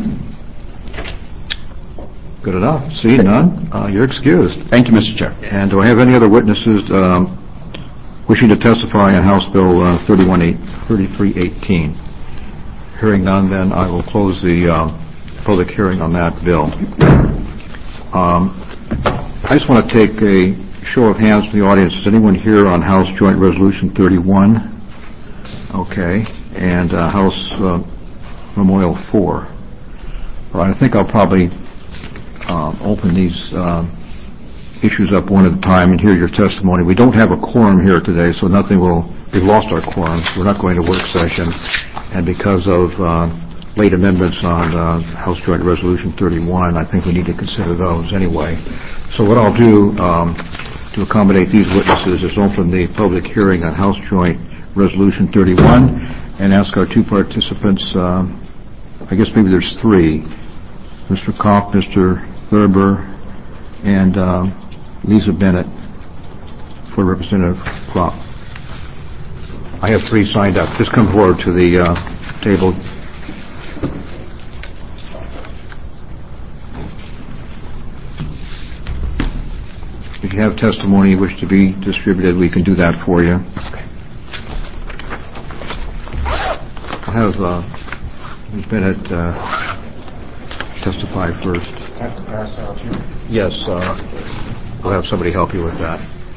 Good enough. See, none. Uh, you're excused. Thank you, Mister Chair. And do I have any other witnesses um, wishing to testify on House Bill uh, thirty-three eighteen? Hearing none, then I will close the um, public hearing on that bill. Um, I just want to take a show of hands from the audience. Is anyone here on House Joint Resolution thirty-one? Okay. And uh, House uh, Memorial four. All right, I think I'll probably um, open these um, issues up one at a time and hear your testimony. We don't have a quorum here today, so nothing will... We've lost our quorum. We're not going to work session. And because of uh, late amendments on uh, House Joint Resolution thirty-one, I think we need to consider those anyway. So what I'll do um, to accommodate these witnesses is open the public hearing on House Joint Resolution thirty-one and ask our two participants, uh, I guess maybe there's three, Mister Kopp, Mister Thurber, and uh, Lisa Bennett for Representative Klopp. I have three signed up. Just come forward to the uh, table. If you have testimony you wish to be distributed, we can do that for you. Okay. I'll have uh, Miz Bennett uh, testify first. Yes, uh, we'll have somebody help you with that.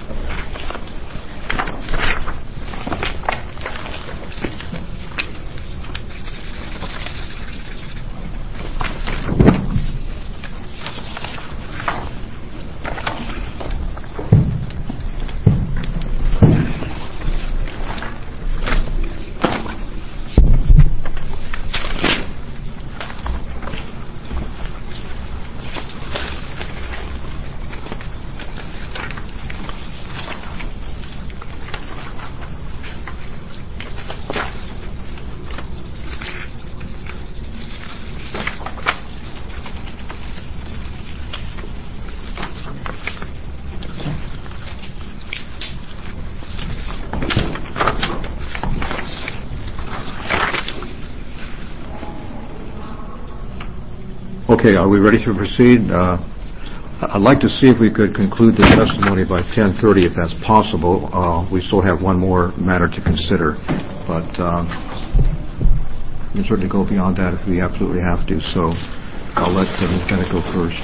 Okay, are we ready to proceed? Uh, I'd like to see if we could conclude the testimony by ten thirty, if that's possible. Uh, we still have one more matter to consider, but uh, we can certainly go beyond that if we absolutely have to. So I'll let Miz Bennett go first.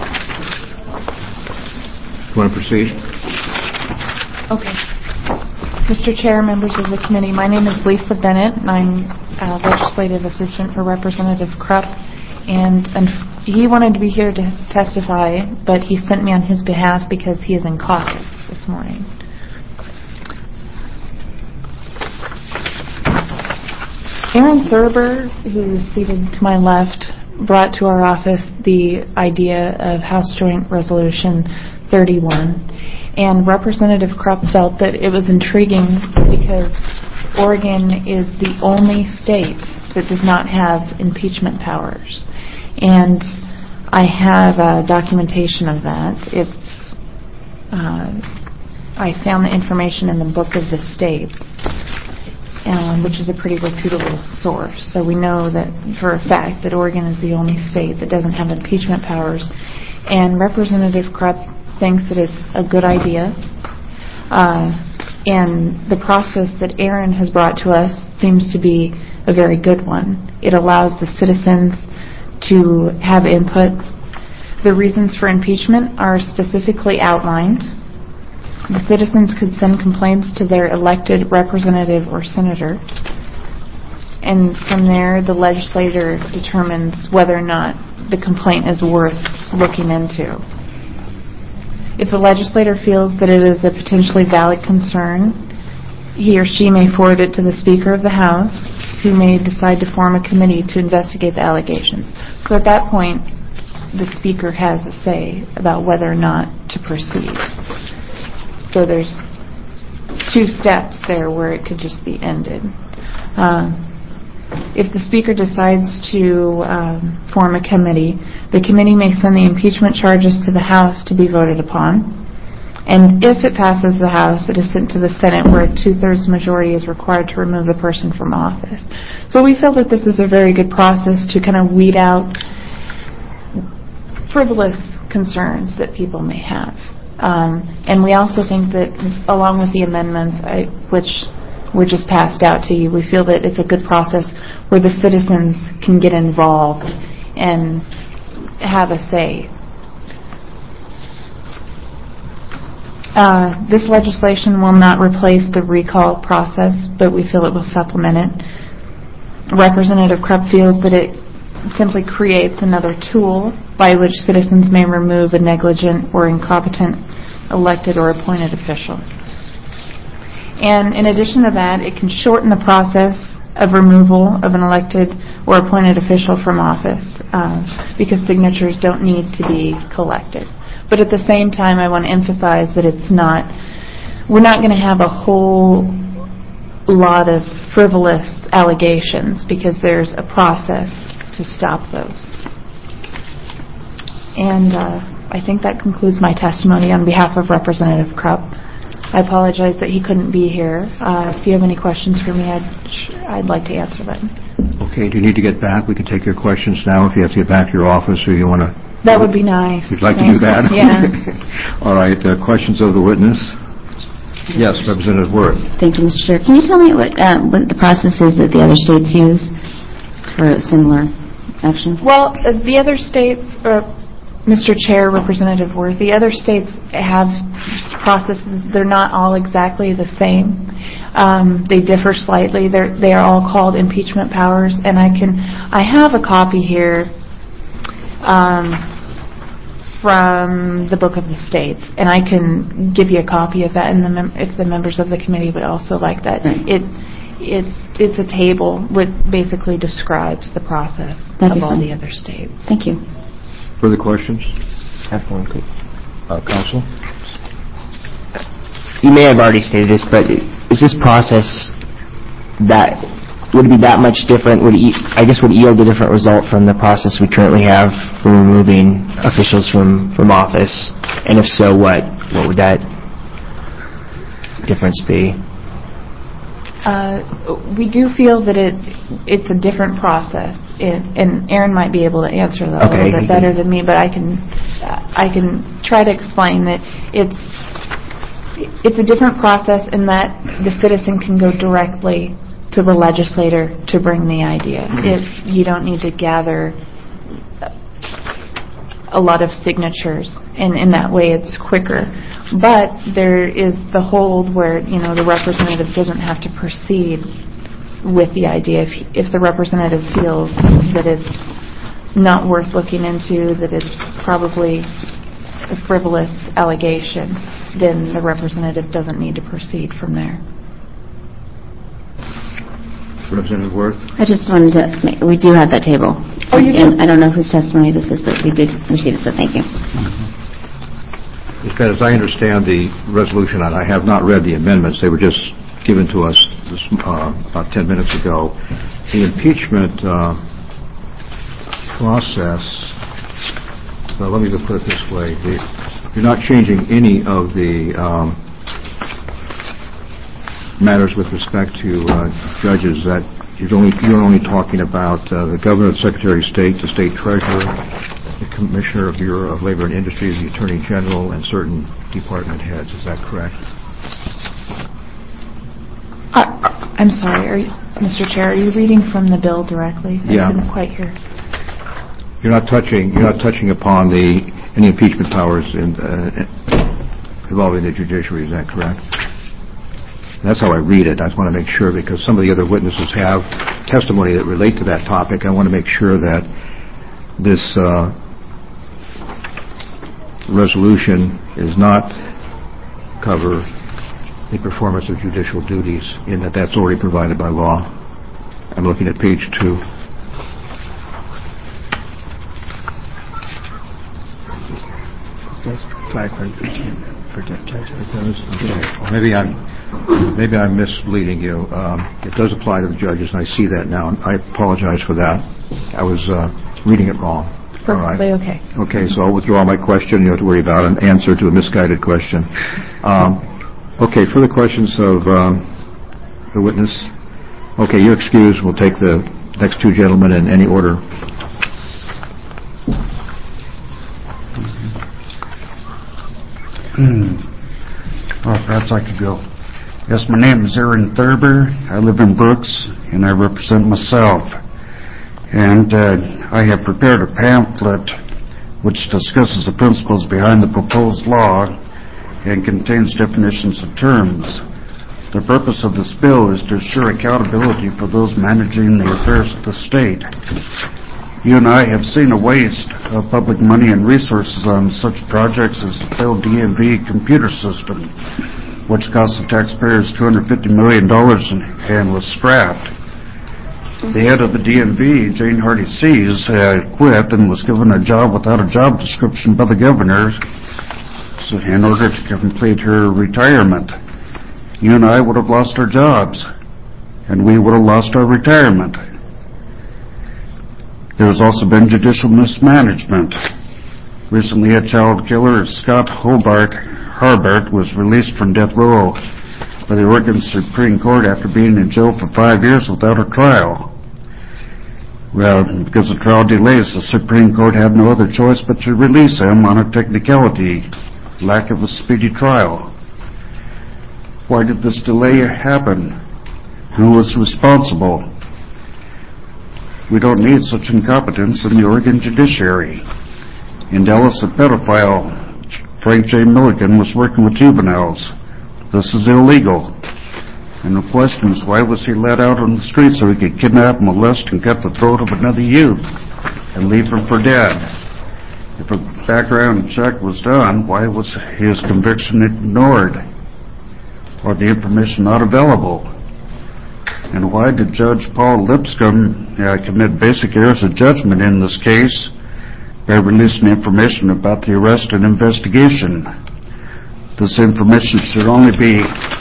You want to proceed? Okay. Mister Chair, members of the committee, my name is Lisa Bennett, and I'm a legislative assistant for Representative Krupp, and, and he wanted to be here to testify, but he sent me on his behalf because he is in caucus this morning. Aaron Thurber, who is seated to my left, brought to our office the idea of House Joint Resolution thirty-one. And Representative Krupp felt that it was intriguing because Oregon is the only state that does not have impeachment powers. And I have uh, documentation of that. It's uh, I found the information in the Book of the States, um, which is a pretty reputable source. So we know that for a fact that Oregon is the only state that doesn't have impeachment powers. And Representative Krupp thinks that it's a good idea. Uh, and the process that Aaron has brought to us seems to be a very good one. It allows the citizens to have input. The reasons for impeachment are specifically outlined. The citizens could send complaints to their elected representative or senator. And from there, the legislator determines whether or not the complaint is worth looking into. If the legislator feels that it is a potentially valid concern, he or she may forward it to the Speaker of the House, who may decide to form a committee to investigate the allegations. So at that point, the Speaker has a say about whether or not to proceed. So there's two steps there where it could just be ended. Uh, If the Speaker decides to um, form a committee, the committee may send the impeachment charges to the House to be voted upon. And if it passes the House, it is sent to the Senate, where a two-thirds majority is required to remove the person from office. So we feel that this is a very good process to kind of weed out frivolous concerns that people may have. Um, and we also think that, along with the amendments, I, which were just passed out to you, we feel that it's a good process where the citizens can get involved and have a say. Uh, this legislation will not replace the recall process, but we feel it will supplement it. Representative Krupp feels that it simply creates another tool by which citizens may remove a negligent or incompetent elected or appointed official. And in addition to that, it can shorten the process of removal of an elected or appointed official from office uh, because signatures don't need to be collected. But at the same time, I want to emphasize that it's not, we're not going to have a whole lot of frivolous allegations because there's a process to stop those. And uh, I think that concludes my testimony on behalf of Representative Krupp. I apologize that he couldn't be here. Uh, if you have any questions for me, I'd, I'd like to answer them. Okay, do you need to get back? We can take your questions now if you have to get back to your office or you want to... That would be nice. You'd like Thanks. to do that? Yeah. All right, uh, questions of the witness? Yes, Representative Worth. Thank you, Mister Chair. Can you tell me what, uh, what the process is that the other states use for a similar action? Well, uh, the other states... Uh, Mister Chair, Representative Worth, the other states have processes. They're not all exactly the same. Um, they differ slightly. They're, they are all called impeachment powers, and I can, I have a copy here um, from the Book of the States, and I can give you a copy of that, and the mem- if the members of the committee would also like that. Right. It, it, it's a table which basically describes the process That'd of all fine. the other states. Thank you. Further questions? I have one quick. Uh, Counsel? You may have already stated this, but is this process that, would it be that much different? Would it, I guess would it yield a different result from the process we currently have for removing officials from, from office? And if so, what? What would that difference be? Uh, we do feel that it it's a different process, it, and Aaron might be able to answer that Okay. a little bit better than me. But I can uh, I can try to explain that it's it's a different process in that the citizen can go directly to the legislator to bring the idea. If you don't need to gather a lot of signatures, and in that way it's quicker. But there is the hold where, you know, the representative doesn't have to proceed with the idea. If, if the representative feels that it's not worth looking into, that it's probably a frivolous allegation, then the representative doesn't need to proceed from there. Representative Worth? I just wanted to, make, we do have that table. Oh, you do? And I don't know whose testimony this is, but we did receive it, so thank you. As I understand the resolution, and I have not read the amendments, they were just given to us this, uh, about ten minutes ago. The impeachment uh, process, well, let me just put it this way. The, you're not changing any of the um, matters with respect to uh, judges. That you're only, you're only talking about uh, the Governor, the Secretary of State, the State Treasurer, the Commissioner of Bureau of Labor and Industries, the Attorney General, and certain department heads. Is that correct? Uh, I'm sorry, are you, Mister Chair, are you reading from the bill directly? Yeah. I didn't quite hear. You're not touching. You're not touching upon the any impeachment powers in, uh, involving the judiciary. Is that correct? That's how I read it. I just want to make sure, because some of the other witnesses have testimony that relate to that topic. I want to make sure that this uh, resolution is not cover the performance of judicial duties, in that that's already provided by law. I'm looking at page two. Does provide for impeachment for judges. Maybe I'm maybe I'm misleading you. Um, it does apply to the judges, and I see that now. I apologize for that. I was uh, reading it wrong. Perfectly All right. okay. Okay, so I'll withdraw my question. You don't have to worry about an answer to a misguided question. Um, okay, further questions of um, the witness? Okay, you're excused. We'll take the next two gentlemen in any order. Well, perhaps I could go. Yes, my name is Aaron Thurber. I live in Brooks, and I represent myself. And uh, I have prepared a pamphlet which discusses the principles behind the proposed law and contains definitions of terms. The purpose of this bill is to assure accountability for those managing the affairs of the state. You and I have seen a waste of public money and resources on such projects as the failed D M V computer system, which cost the taxpayers two hundred fifty million dollars and, and was scrapped. The head of the D M V, Jane Hardy Seas, uh, quit and was given a job without a job description by the governor so in order to complete her retirement. You and I would have lost our jobs, and we would have lost our retirement. There has also been judicial mismanagement. Recently, a child killer, Scott Hobart Harbert, was released from death row by the Oregon Supreme Court after being in jail for five years without a trial. Well, because of trial delays, the Supreme Court had no other choice but to release him on a technicality, lack of a speedy trial. Why did this delay happen? Who was responsible? We don't need such incompetence in the Oregon judiciary. In Dallas, a pedophile, Frank J. Milligan, was working with juveniles. This is illegal. And the question is, why was he let out on the street so he could kidnap, molest, and cut the throat of another youth and leave him for dead? If a background check was done, why was his conviction ignored or the information not available? And why did Judge Paul Lipscomb uh, commit basic errors of judgment in this case by releasing information about the arrest and investigation? This information should only be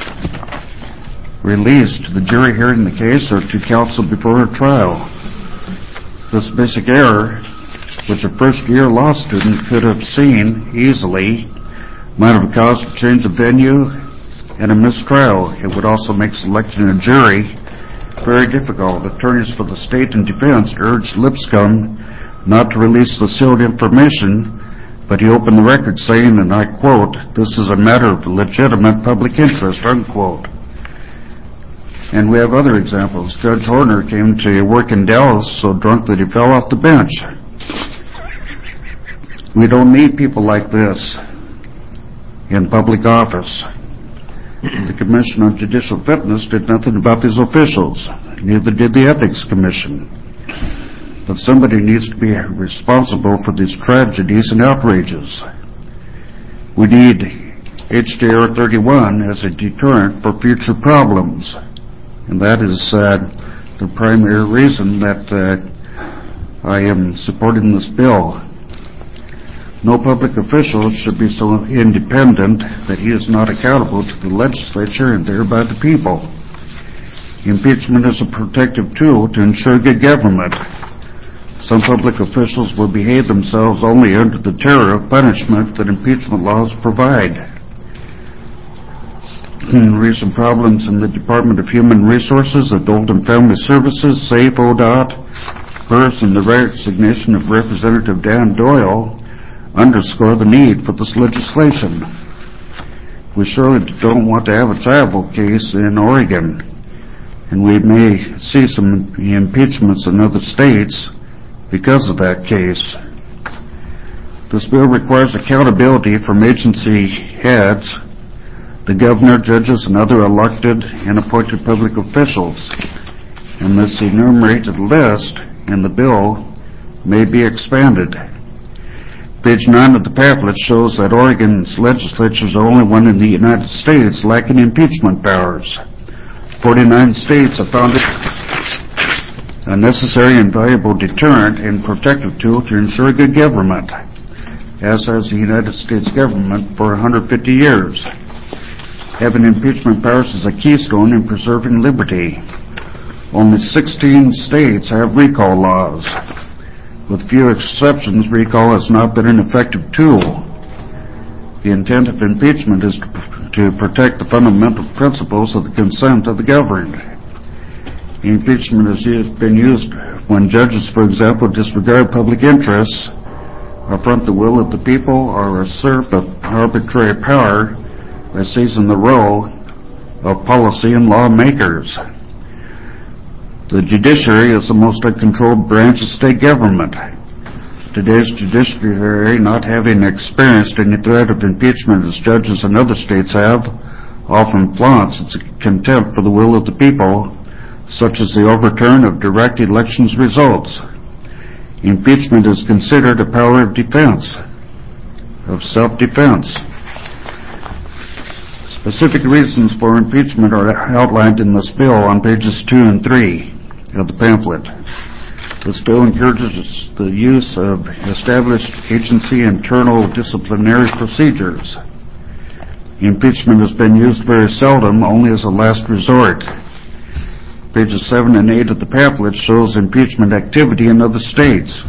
released to the jury hearing the case or to counsel before a trial. This basic error, which a first-year law student could have seen easily, might have caused a change of venue and a mistrial. It would also make selecting a jury very difficult. Attorneys for the state and defense urged Lipscomb not to release the sealed information, but he opened the record saying, and I quote, "This is a matter of legitimate public interest," unquote. And we have other examples. Judge Horner came to work in Dallas so drunk that he fell off the bench. We don't need people like this in public office. The Commission on Judicial Fitness did nothing about these officials. Neither did the Ethics Commission. But somebody needs to be responsible for these tragedies and outrages. We need H J R thirty-one as a deterrent for future problems. And that is uh, the primary reason that uh, I am supporting this bill. No public official should be so independent that he is not accountable to the legislature and thereby the people. Impeachment is a protective tool to ensure good government. Some public officials will behave themselves only under the terror of punishment that impeachment laws provide. Recent problems in the Department of Human Resources, Adult and Family Services, SAFE, O D O T, PERS, and the resignation of Representative Dan Doyle underscore the need for this legislation. We surely don't want to have a tribal case in Oregon, and we may see some impeachments in other states because of that case. This bill requires accountability from agency heads, the governor, judges, and other elected and appointed public officials, and this enumerated list in the bill may be expanded. Page nine of the pamphlet shows that Oregon's legislature is the only one in the United States lacking impeachment powers. Forty-nine states have found it a necessary and valuable deterrent and protective tool to ensure good government, as has the United States government for one hundred fifty years. Having impeachment powers is a keystone in preserving liberty. Only sixteen states have recall laws. With few exceptions, recall has not been an effective tool. The intent of impeachment is to, to protect the fundamental principles of the consent of the governed. Impeachment has used, been used when judges, for example, disregard public interests, affront the will of the people, or usurp arbitrary power by seizing the role of policy and lawmakers. The judiciary is the most uncontrolled branch of state government. Today's judiciary, not having experienced any threat of impeachment as judges in other states have, often flaunts its contempt for the will of the people, such as the overturn of direct elections results. Impeachment is considered a power of defense, of self-defense. Specific reasons for impeachment are outlined in this bill on pages two and three of the pamphlet. This bill encourages the use of established agency internal disciplinary procedures. Impeachment has been used very seldom, only as a last resort. Pages seven and eight of the pamphlet shows impeachment activity in other states.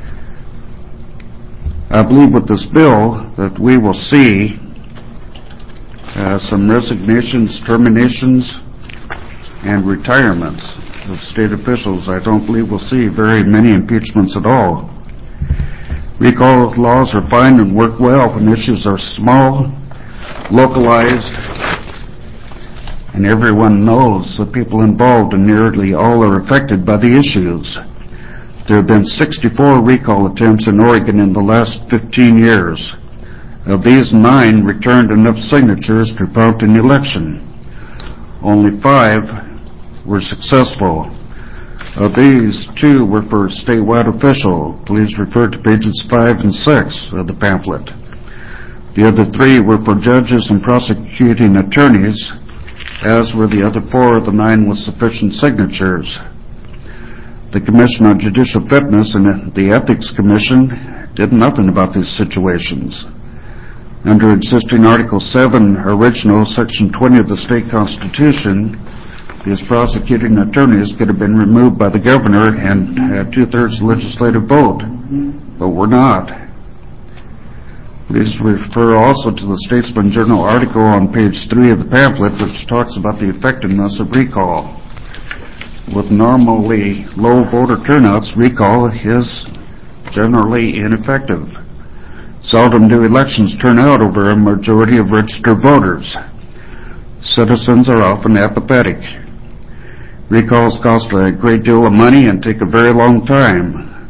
I believe with this bill that we will see uh, some resignations, terminations, and retirements of state officials. I don't believe we'll see very many impeachments at all. Recall laws are fine and work well when issues are small, localized, and everyone knows the people involved, and nearly all are affected by the issues. There have been sixty-four recall attempts in Oregon in the last fifteen years. Of these, nine returned enough signatures to prompt an election. Only five were successful. Of these, two were for statewide official. Please refer to pages five and six of the pamphlet. The other three were for judges and prosecuting attorneys, as were the other four of the nine with sufficient signatures. The Commission on Judicial Fitness and the Ethics Commission did nothing about these situations. Under existing Article seven, original Section twenty of the state constitution, these prosecuting attorneys could have been removed by the governor and had two-thirds legislative vote, but were not. Please refer also to the Statesman Journal article on page three of the pamphlet, which talks about the effectiveness of recall. With normally low voter turnouts, recall is generally ineffective. Seldom do elections turn out over a majority of registered voters. Citizens are often apathetic. Recalls cost a great deal of money and take a very long time.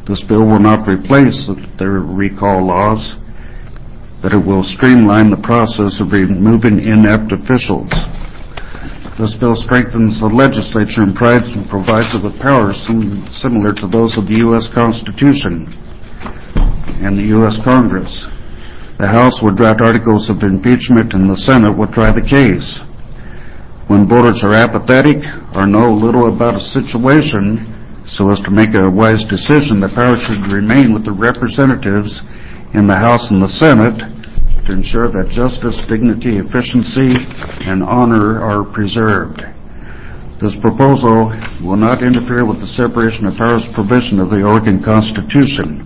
This bill will not replace their recall laws, but it will streamline the process of removing inept officials. This bill strengthens the legislature and provides it with powers similar to those of the U S Constitution and the U S Congress. The House would draft articles of impeachment and the Senate would try the case. When voters are apathetic or know little about a situation so as to make a wise decision, the power should remain with the representatives in the House and the Senate to ensure that justice, dignity, efficiency, and honor are preserved. This proposal will not interfere with the separation of powers provision of the Oregon Constitution.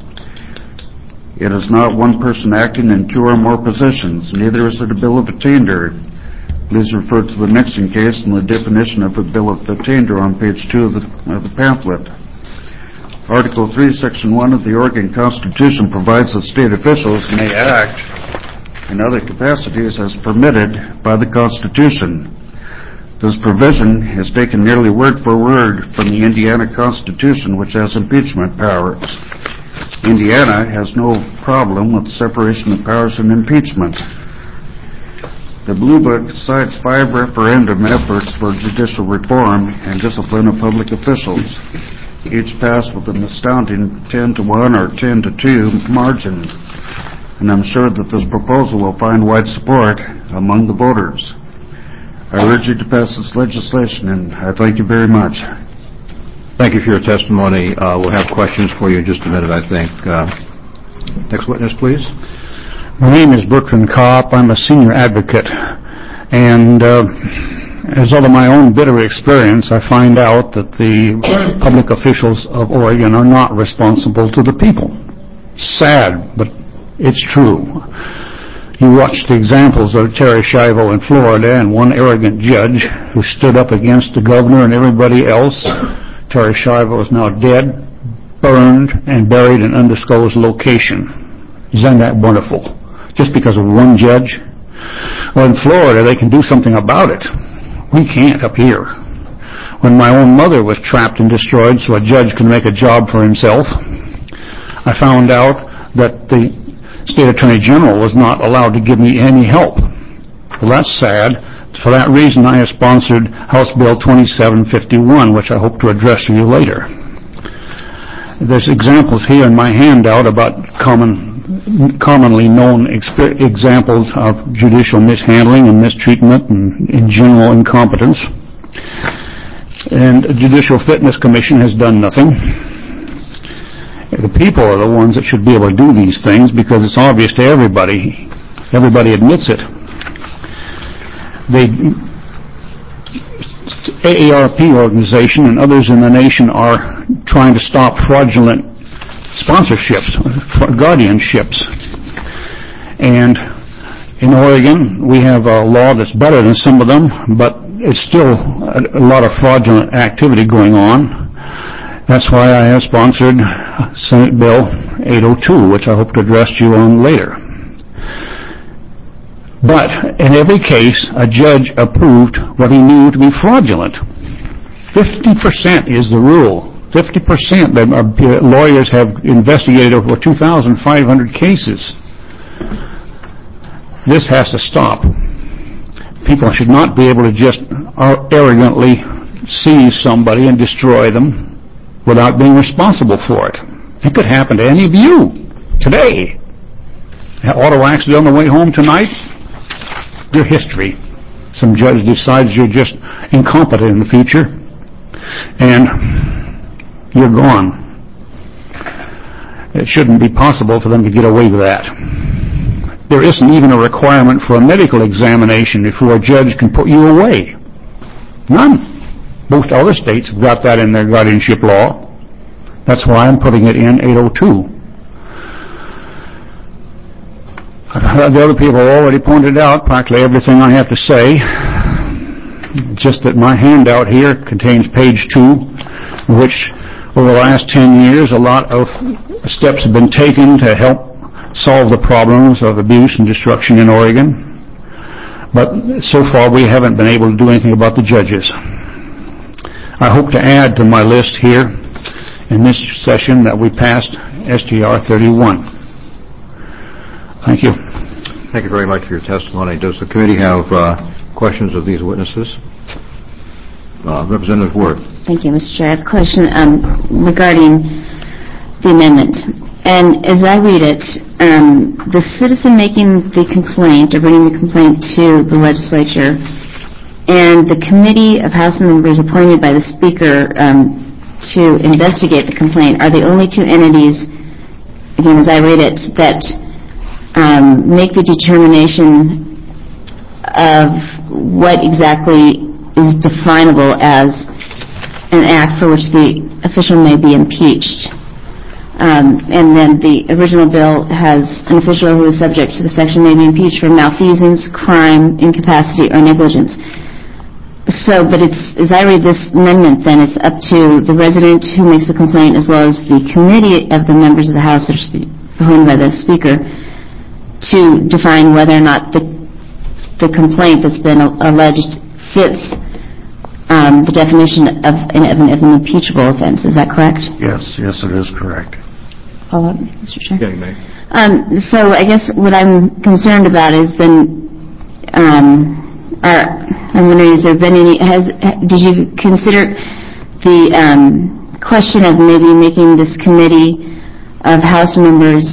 It is not one person acting in two or more positions. Neither is it a bill of attainder. Please refer to the Nixon case and the definition of a bill of attainder on page two of the, of the pamphlet. Article three, Section one of the Oregon Constitution provides that state officials may act in other capacities as permitted by the Constitution. This provision is taken nearly word for word from the Indiana Constitution, which has impeachment powers. Indiana has no problem with separation of powers and impeachment. The Blue Book cites five referendum efforts for judicial reform and discipline of public officials, each passed with an astounding ten to one or ten to two margin, and I'm sure that this proposal will find wide support among the voters. I urge you to pass this legislation, and I thank you very much. Thank you for your testimony. Uh, we'll have questions for you in just a minute, I think. Uh, next witness, please. My name is Bertrand Kopp. I'm a senior advocate, and uh, as out of my own bitter experience, I find out that the public officials of Oregon are not responsible to the people. Sad, but it's true. You watch the examples of Terri Schiavo in Florida and one arrogant judge who stood up against the governor and everybody else. Terri Schiavo is now dead, burned, and buried in an undisclosed location. Isn't that wonderful? Just because of one judge? Well, in Florida, they can do something about it. We can't up here. When my own mother was trapped and destroyed so a judge could make a job for himself, I found out that the State Attorney General was not allowed to give me any help. Well, that's sad. For that reason, I have sponsored House Bill twenty-seven fifty-one, which I hope to address to you later. There's examples here in my handout about common, commonly known exper- examples of judicial mishandling and mistreatment and, in general, incompetence. And the Judicial Fitness Commission has done nothing. The people are the ones that should be able to do these things because it's obvious to everybody. Everybody admits it. The A A R P organization and others in the nation are trying to stop fraudulent sponsorships, guardianships. And in Oregon, we have a law that's better than some of them, but it's still a, a lot of fraudulent activity going on. That's why I have sponsored Senate Bill eight oh two, which I hope to address you on later. But in every case, a judge approved what he knew to be fraudulent. fifty percent is the rule. fifty percent. The lawyers have investigated over two thousand five hundred cases. This has to stop. People should not be able to just arrogantly seize somebody and destroy them without being responsible for it. It could happen to any of you today. An auto accident on the way home tonight, your history. Some judge decides you're just incompetent in the future, and you're gone. It shouldn't be possible for them to get away with that. There isn't even a requirement for a medical examination before a judge can put you away. None. Most other states have got that in their guardianship law. That's why I'm putting it in eight oh two. The other people have already pointed out practically everything I have to say. Just that my handout here contains page two, which over the last ten years a lot of steps have been taken to help solve the problems of abuse and destruction in Oregon. But so far we haven't been able to do anything about the judges. I hope to add to my list here in this session that we passed S G R thirty-one. Thank you. Thank you very much for your testimony. Does the committee have uh, questions of these witnesses? Uh, Representative Worth. Thank you, Mister Chair. I have a question um, regarding the amendment. And as I read it, um, the citizen making the complaint or bringing the complaint to the legislature and the committee of House members appointed by the Speaker um, to investigate the complaint are the only two entities, again, as I read it, that um, make the determination of what exactly is definable as an act for which the official may be impeached. Um, and then the original bill has an official who is subject to the section may be impeached for malfeasance, crime, incapacity, or negligence. So, but it's, as I read this amendment, then it's up to the resident who makes the complaint as well as the committee of the members of the House that are appointed by the Speaker to define whether or not the, the complaint that's been alleged fits um, the definition of an, of, an, of an impeachable offense. Is that correct? Yes, yes, it is correct. Follow up, Mister Chair? Yeah, you may. Um, so I guess what I'm concerned about is then, um, are, I'm wondering, has there been any, has, did you consider the um, question of maybe making this committee of House members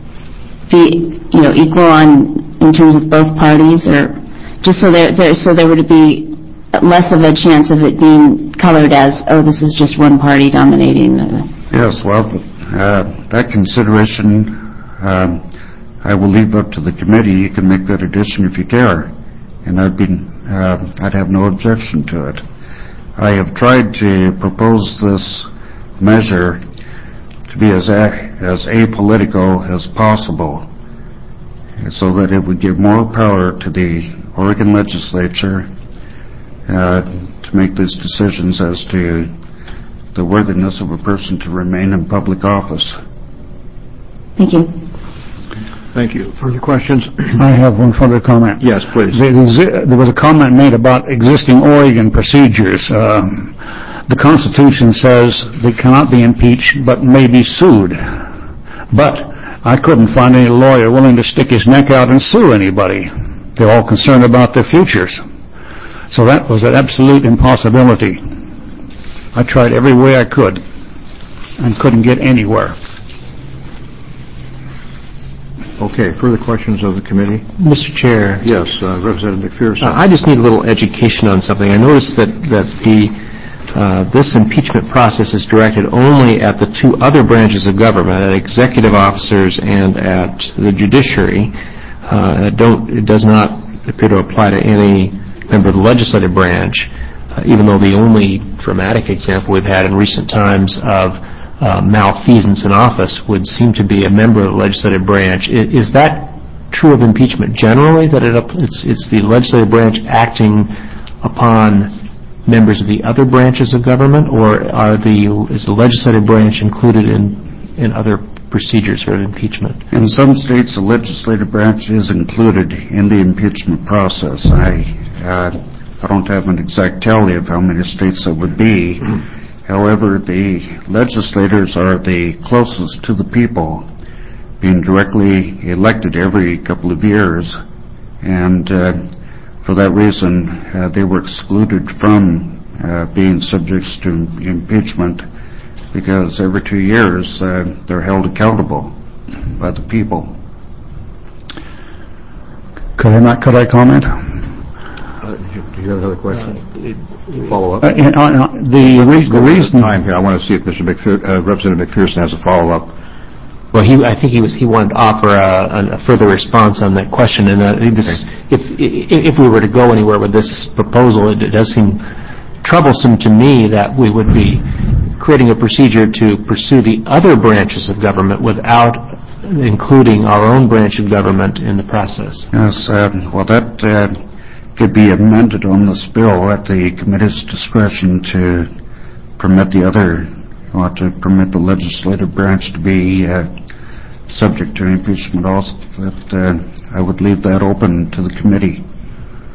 be, you know, equal on, in terms of both parties, or just so there, there so there were to be less of a chance of it being colored as, oh, this is just one party dominating? The, Yes, well, uh, that consideration, um, I will leave up to the committee. You can make that addition if you care, and I'd be, uh, I'd have no objection to it. I have tried to propose this measure to be as a, as apolitical as possible, so that it would give more power to the Oregon legislature uh, to make these decisions as to the worthiness of a person to remain in public office. Thank you. Thank you. Further questions? I have one further comment. Yes, please. There, there was a comment made about existing Oregon procedures. Um, the Constitution says they cannot be impeached but may be sued. But I couldn't find any lawyer willing to stick his neck out and sue anybody. They're all concerned about their futures. So that was an absolute impossibility. I tried every way I could and couldn't get anywhere. Okay, further questions of the committee? Mister Chair. Yes, uh, Representative McPherson. Uh, I just need a little education on something. I noticed that, that the uh, this impeachment process is directed only at the two other branches of government, at executive officers and at the judiciary. Uh, it, don't, it does not appear to apply to any member of the legislative branch, uh, even though the only dramatic example we've had in recent times of Uh, malfeasance in office would seem to be a member of the legislative branch. I, is that true of impeachment generally, that it, it's, it's the legislative branch acting upon members of the other branches of government, or are the, is the legislative branch included in, in other procedures for impeachment? In some states, the legislative branch is included in the impeachment process. I, uh, I don't have an exact tally of how many states that would be. However, the legislators are the closest to the people, being directly elected every couple of years, and uh, for that reason, uh, they were excluded from uh, being subjects to impeachment, because every two years uh, they're held accountable by the people. Could I not? Could I comment? Uh, do you have another question? Uh, Follow up. Uh, uh, the, re- the reason time here, I want to see if Mister McPher- uh, Representative McPherson has a follow up. Well, he, I think he was. He wanted to offer a, a further response on that question. And uh, this, okay. if, if we were to go anywhere with this proposal, it, it does seem troublesome to me that we would be creating a procedure to pursue the other branches of government without including our own branch of government in the process. Yes. Uh, well, that. Uh, could be amended on this bill at the committee's discretion to permit the other, or to permit the legislative branch to be uh, subject to impeachment also. That uh, I would leave that open to the committee.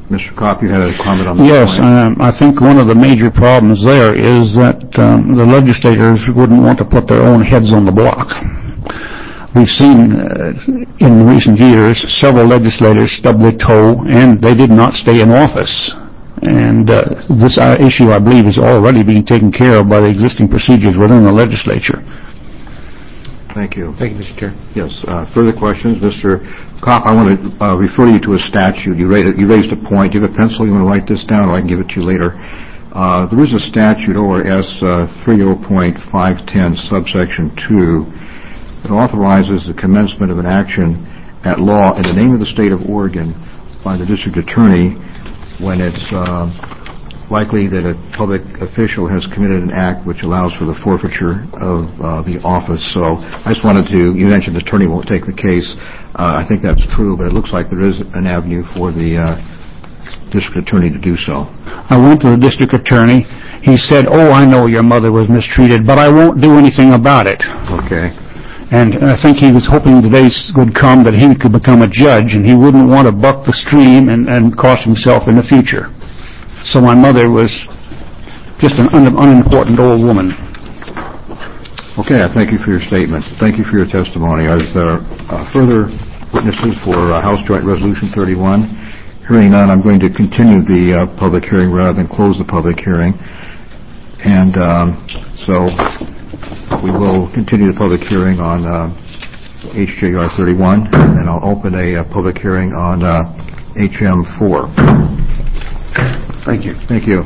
Mister Kopp, you had a comment on that Yes, point. um, I think one of the major problems there is that um, the legislators wouldn't want to put their own heads on the block. We've seen uh, in recent years several legislators stub their toe, and they did not stay in office. And uh, this uh, issue, I believe, is already being taken care of by the existing procedures within the legislature. Thank you. Thank you, Mister Chair. Yes. Uh, further questions? Mister Kopp, I want to uh, refer you to a statute. You raised, you raised a point. Do you have a pencil? You want to write this down, or I can give it to you later. Uh, there is a statute, O R S uh, thirty point five ten, subsection two, that authorizes the commencement of an action at law in the name of the state of Oregon by the district attorney when it's uh, likely that a public official has committed an act which allows for the forfeiture of uh, the office. So I just wanted to, you mentioned the attorney won't take the case. Uh, I think that's true, but it looks like there is an avenue for the uh, district attorney to do so. I went to the district attorney. He said, oh, I know your mother was mistreated, but I won't do anything about it. Okay. And I think he was hoping the day would come that he could become a judge, and he wouldn't want to buck the stream and, and cost himself in the future. So my mother was just an un- unimportant old woman. Okay, I thank you for your statement. Thank you for your testimony. Are there uh, further witnesses for uh, House Joint Resolution thirty-one? Hearing none, I'm going to continue the uh, public hearing rather than close the public hearing. And um, so we will continue the public hearing on uh, H J R thirty-one, and I'll open a uh, public hearing on uh, H M four. Thank you. Thank you.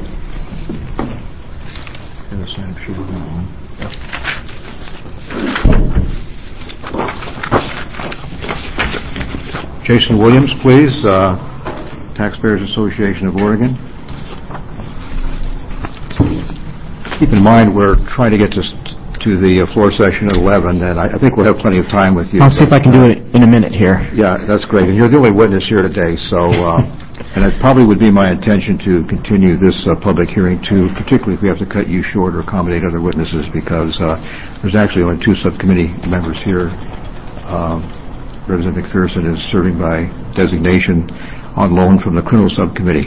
Jason Williams, please, uh, Taxpayers Association of Oregon. Keep in mind we're trying to get to to the uh, floor session at eleven, and I, I think we'll have plenty of time with you. I'll see if I can do it in a minute here. Yeah, that's great. And you're the only witness here today, so... Uh, And it probably would be my intention to continue this uh, public hearing, too, particularly if we have to cut you short or accommodate other witnesses, because uh, there's actually only two subcommittee members here. Um, Representative McPherson is serving by designation on loan from the criminal subcommittee.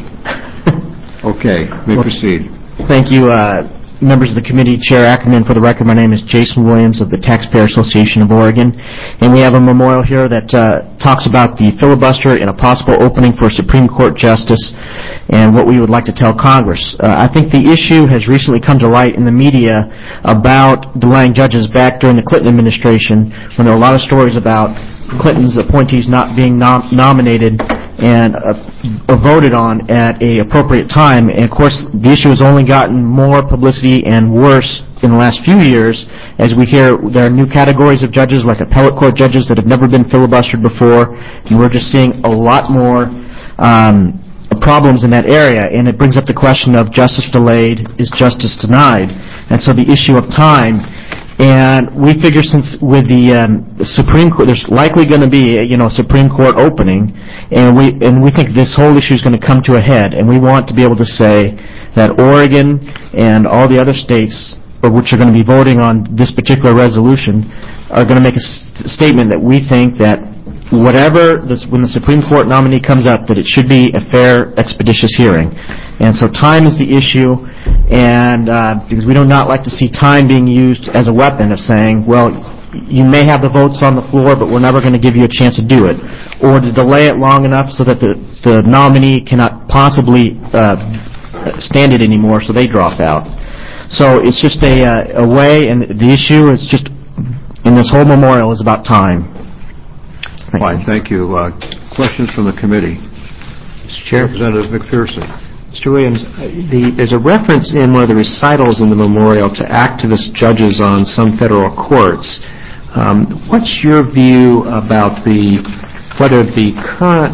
Okay, you may well, proceed. Thank you, uh, members of the committee. Chair Ackerman, for the record, my name is Jason Williams of the Taxpayer Association of Oregon, and we have a memorial here that uh, talks about the filibuster and a possible opening for a Supreme Court justice and what we would like to tell Congress. Uh, I think the issue has recently come to light in the media about delaying judges back during the Clinton administration, when there were a lot of stories about Clinton's appointees not being nom- nominated and uh, voted on at a appropriate time. And of course, the issue has only gotten more publicity and worse in the last few years as we hear there are new categories of judges, like appellate court judges, that have never been filibustered before, and we're just seeing a lot more um, problems in that area. And it brings up the question of justice delayed is justice denied. And so the issue of time. And we figure since with the, um, the Supreme Court, there's likely going to be a, you know, Supreme Court opening, and we and we think this whole issue is going to come to a head, and we want to be able to say that Oregon and all the other states, which are going to be voting on this particular resolution, are going to make a st- statement that we think that whatever this, when the Supreme Court nominee comes up, that it should be a fair, expeditious hearing. And so time is the issue, and uh, because we do not like to see time being used as a weapon of saying, well, you may have the votes on the floor, but we're never going to give you a chance to do it, or to delay it long enough so that the, the nominee cannot possibly uh, stand it anymore, so they drop out. So it's just a, uh, a way, and the issue is just, in this whole memorial, is about time. Thank Fine, you. Thank you. Uh, questions from the committee? Mister Chair. Representative McPherson. Mister Williams, the, there's a reference in one of the recitals in the memorial to activist judges on some federal courts. Um, what's your view about the whether the current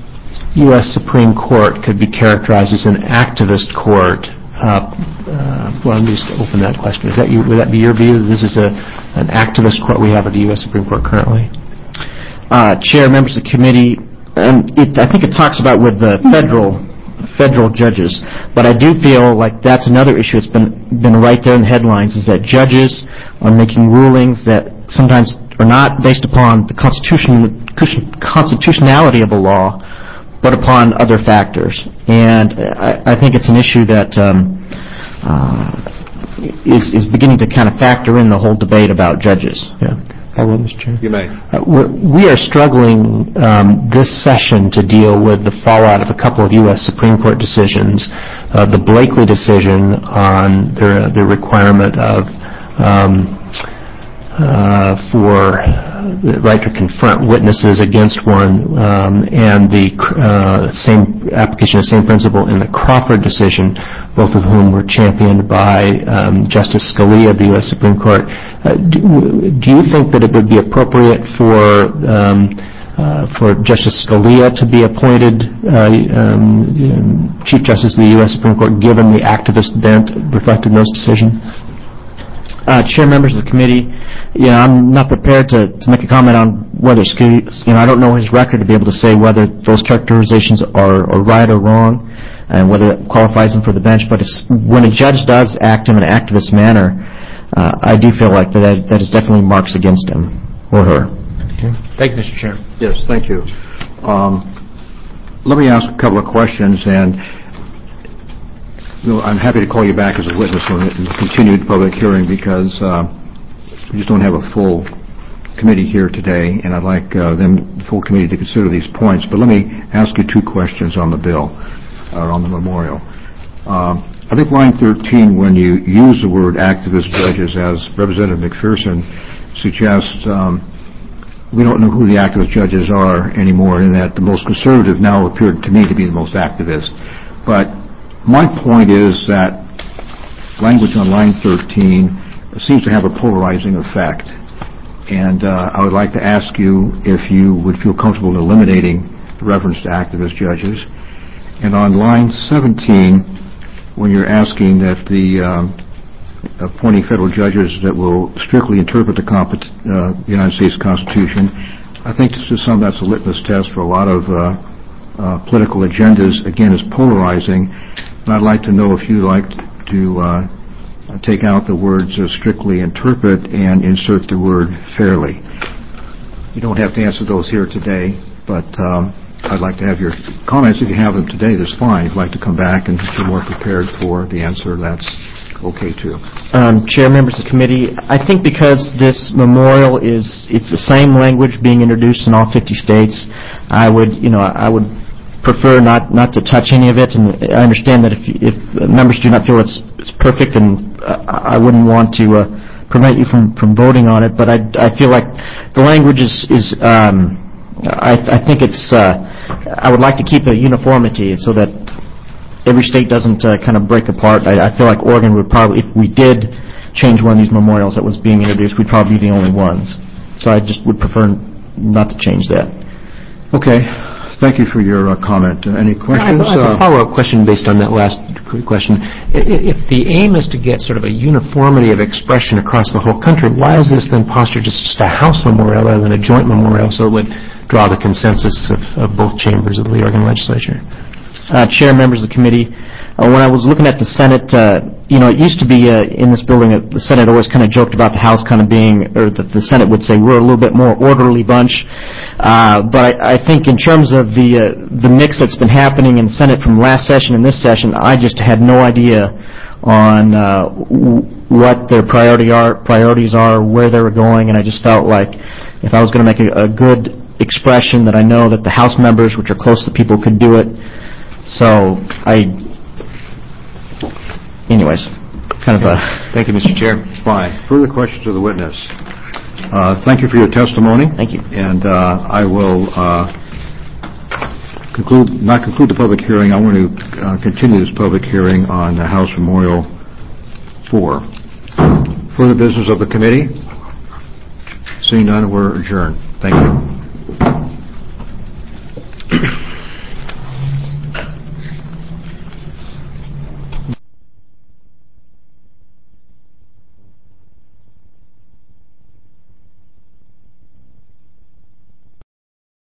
U S Supreme Court could be characterized as an activist court? Uh, uh, well, let me just open that question. Is that you, would that be your view? That this is a an activist court we have at the U S Supreme Court currently? Uh, Chair, members of the committee, um, it, I think it talks about with the federal. federal judges, but I do feel like that's another issue that's been been right there in the headlines, is that judges are making rulings that sometimes are not based upon the constitution, constitutionality of a law, but upon other factors. And I, I think it's an issue that um, uh, is, is beginning to kind of factor in the whole debate about judges. Yeah. I will, Mister Chair. You may. Uh, we're, we are struggling um, this session to deal with the fallout of a couple of U S Supreme Court decisions. Uh, the Blakely decision on the, the requirement of um, uh, for the right to confront witnesses against one, um, and the uh, same application of the same principle in the Crawford decision, both of whom were championed by um, Justice Scalia of the U S Supreme Court. Uh, do, do you think that it would be appropriate for um, uh, for Justice Scalia to be appointed uh, um, Chief Justice of the U S Supreme Court, given the activist bent reflected in those decisions? Uh, Chair, members of the committee, you know, I'm not prepared to, to make a comment on whether, you know, I don't know his record to be able to say whether those characterizations are, are right or wrong, and whether it qualifies him for the bench. But if, when a judge does act in an activist manner, uh, I do feel like that that is definitely marks against him or her. Okay. Thank you, Mister Chair. Yes, thank you. Um, let me ask a couple of questions, and you know, I'm happy to call you back as a witness on the continued public hearing because uh, we just don't have a full committee here today, and I'd like uh, them, the full committee, to consider these points. But let me ask you two questions on the bill, or on the memorial. Um, I think line thirteen, when you use the word activist judges, as Representative McPherson suggests, um, we don't know who the activist judges are anymore, in that the most conservative now appeared to me to be the most activist. But my point is that language on line thirteen seems to have a polarizing effect. And uh, I would like to ask you if you would feel comfortable eliminating the reference to activist judges. And on line seventeen, when you're asking that the um, appointing federal judges that will strictly interpret the compet- uh, United States Constitution, I think to some that's a litmus test for a lot of uh, uh, political agendas. Again, is polarizing. And I'd like to know if you'd like to uh, take out the words uh, strictly interpret and insert the word fairly. You don't have to answer those here today, but um, I'd like to have your comments. If you have them today, that's fine. If you'd like to come back and feel more prepared for the answer, that's okay too. Um, Chair, members of the committee, I think because this memorial is, it's the same language being introduced in all fifty states, I would, you know, I would prefer not, not to touch any of it, and I understand that if, if members do not feel it's, it's perfect, then I wouldn't want to uh, prevent you from, from voting on it, but I, I feel like the language is, is um, I, I think it's, uh, I would like to keep a uniformity so that every state doesn't uh, kind of break apart. I, I feel like Oregon would probably, if we did change one of these memorials that was being introduced, we'd probably be the only ones. So I just would prefer not to change that. Okay. Thank you for your uh, comment. Uh, any questions? I have a follow-up question based on that last question. If the aim is to get sort of a uniformity of expression across the whole country, why is this then postured just a House memorial rather than a joint memorial, so it would draw the consensus of, of both chambers of the Oregon legislature? Uh, Chair, members of the committee, uh, when I was looking at the Senate, uh, you know, it used to be uh, in this building, uh, the Senate always kind of joked about the House kind of being, or the, the Senate would say, we're a little bit more orderly bunch. Uh, but I, I think in terms of the uh, the mix that's been happening in the Senate from last session and this session, I just had no idea on uh, w- what their priority are, priorities are, where they were going, and I just felt like if I was going to make a, a good expression, that I know that the House members, which are close to people, could do it. So I, anyways, kind of a... Thank you, Mister Chair. Fine. Further questions of the witness? Uh, thank you for your testimony. Thank you. And uh, I will uh, conclude, not conclude the public hearing. I want to uh, continue this public hearing on uh, House Memorial four. Further business of the committee? Seeing none, we're adjourned. Thank you.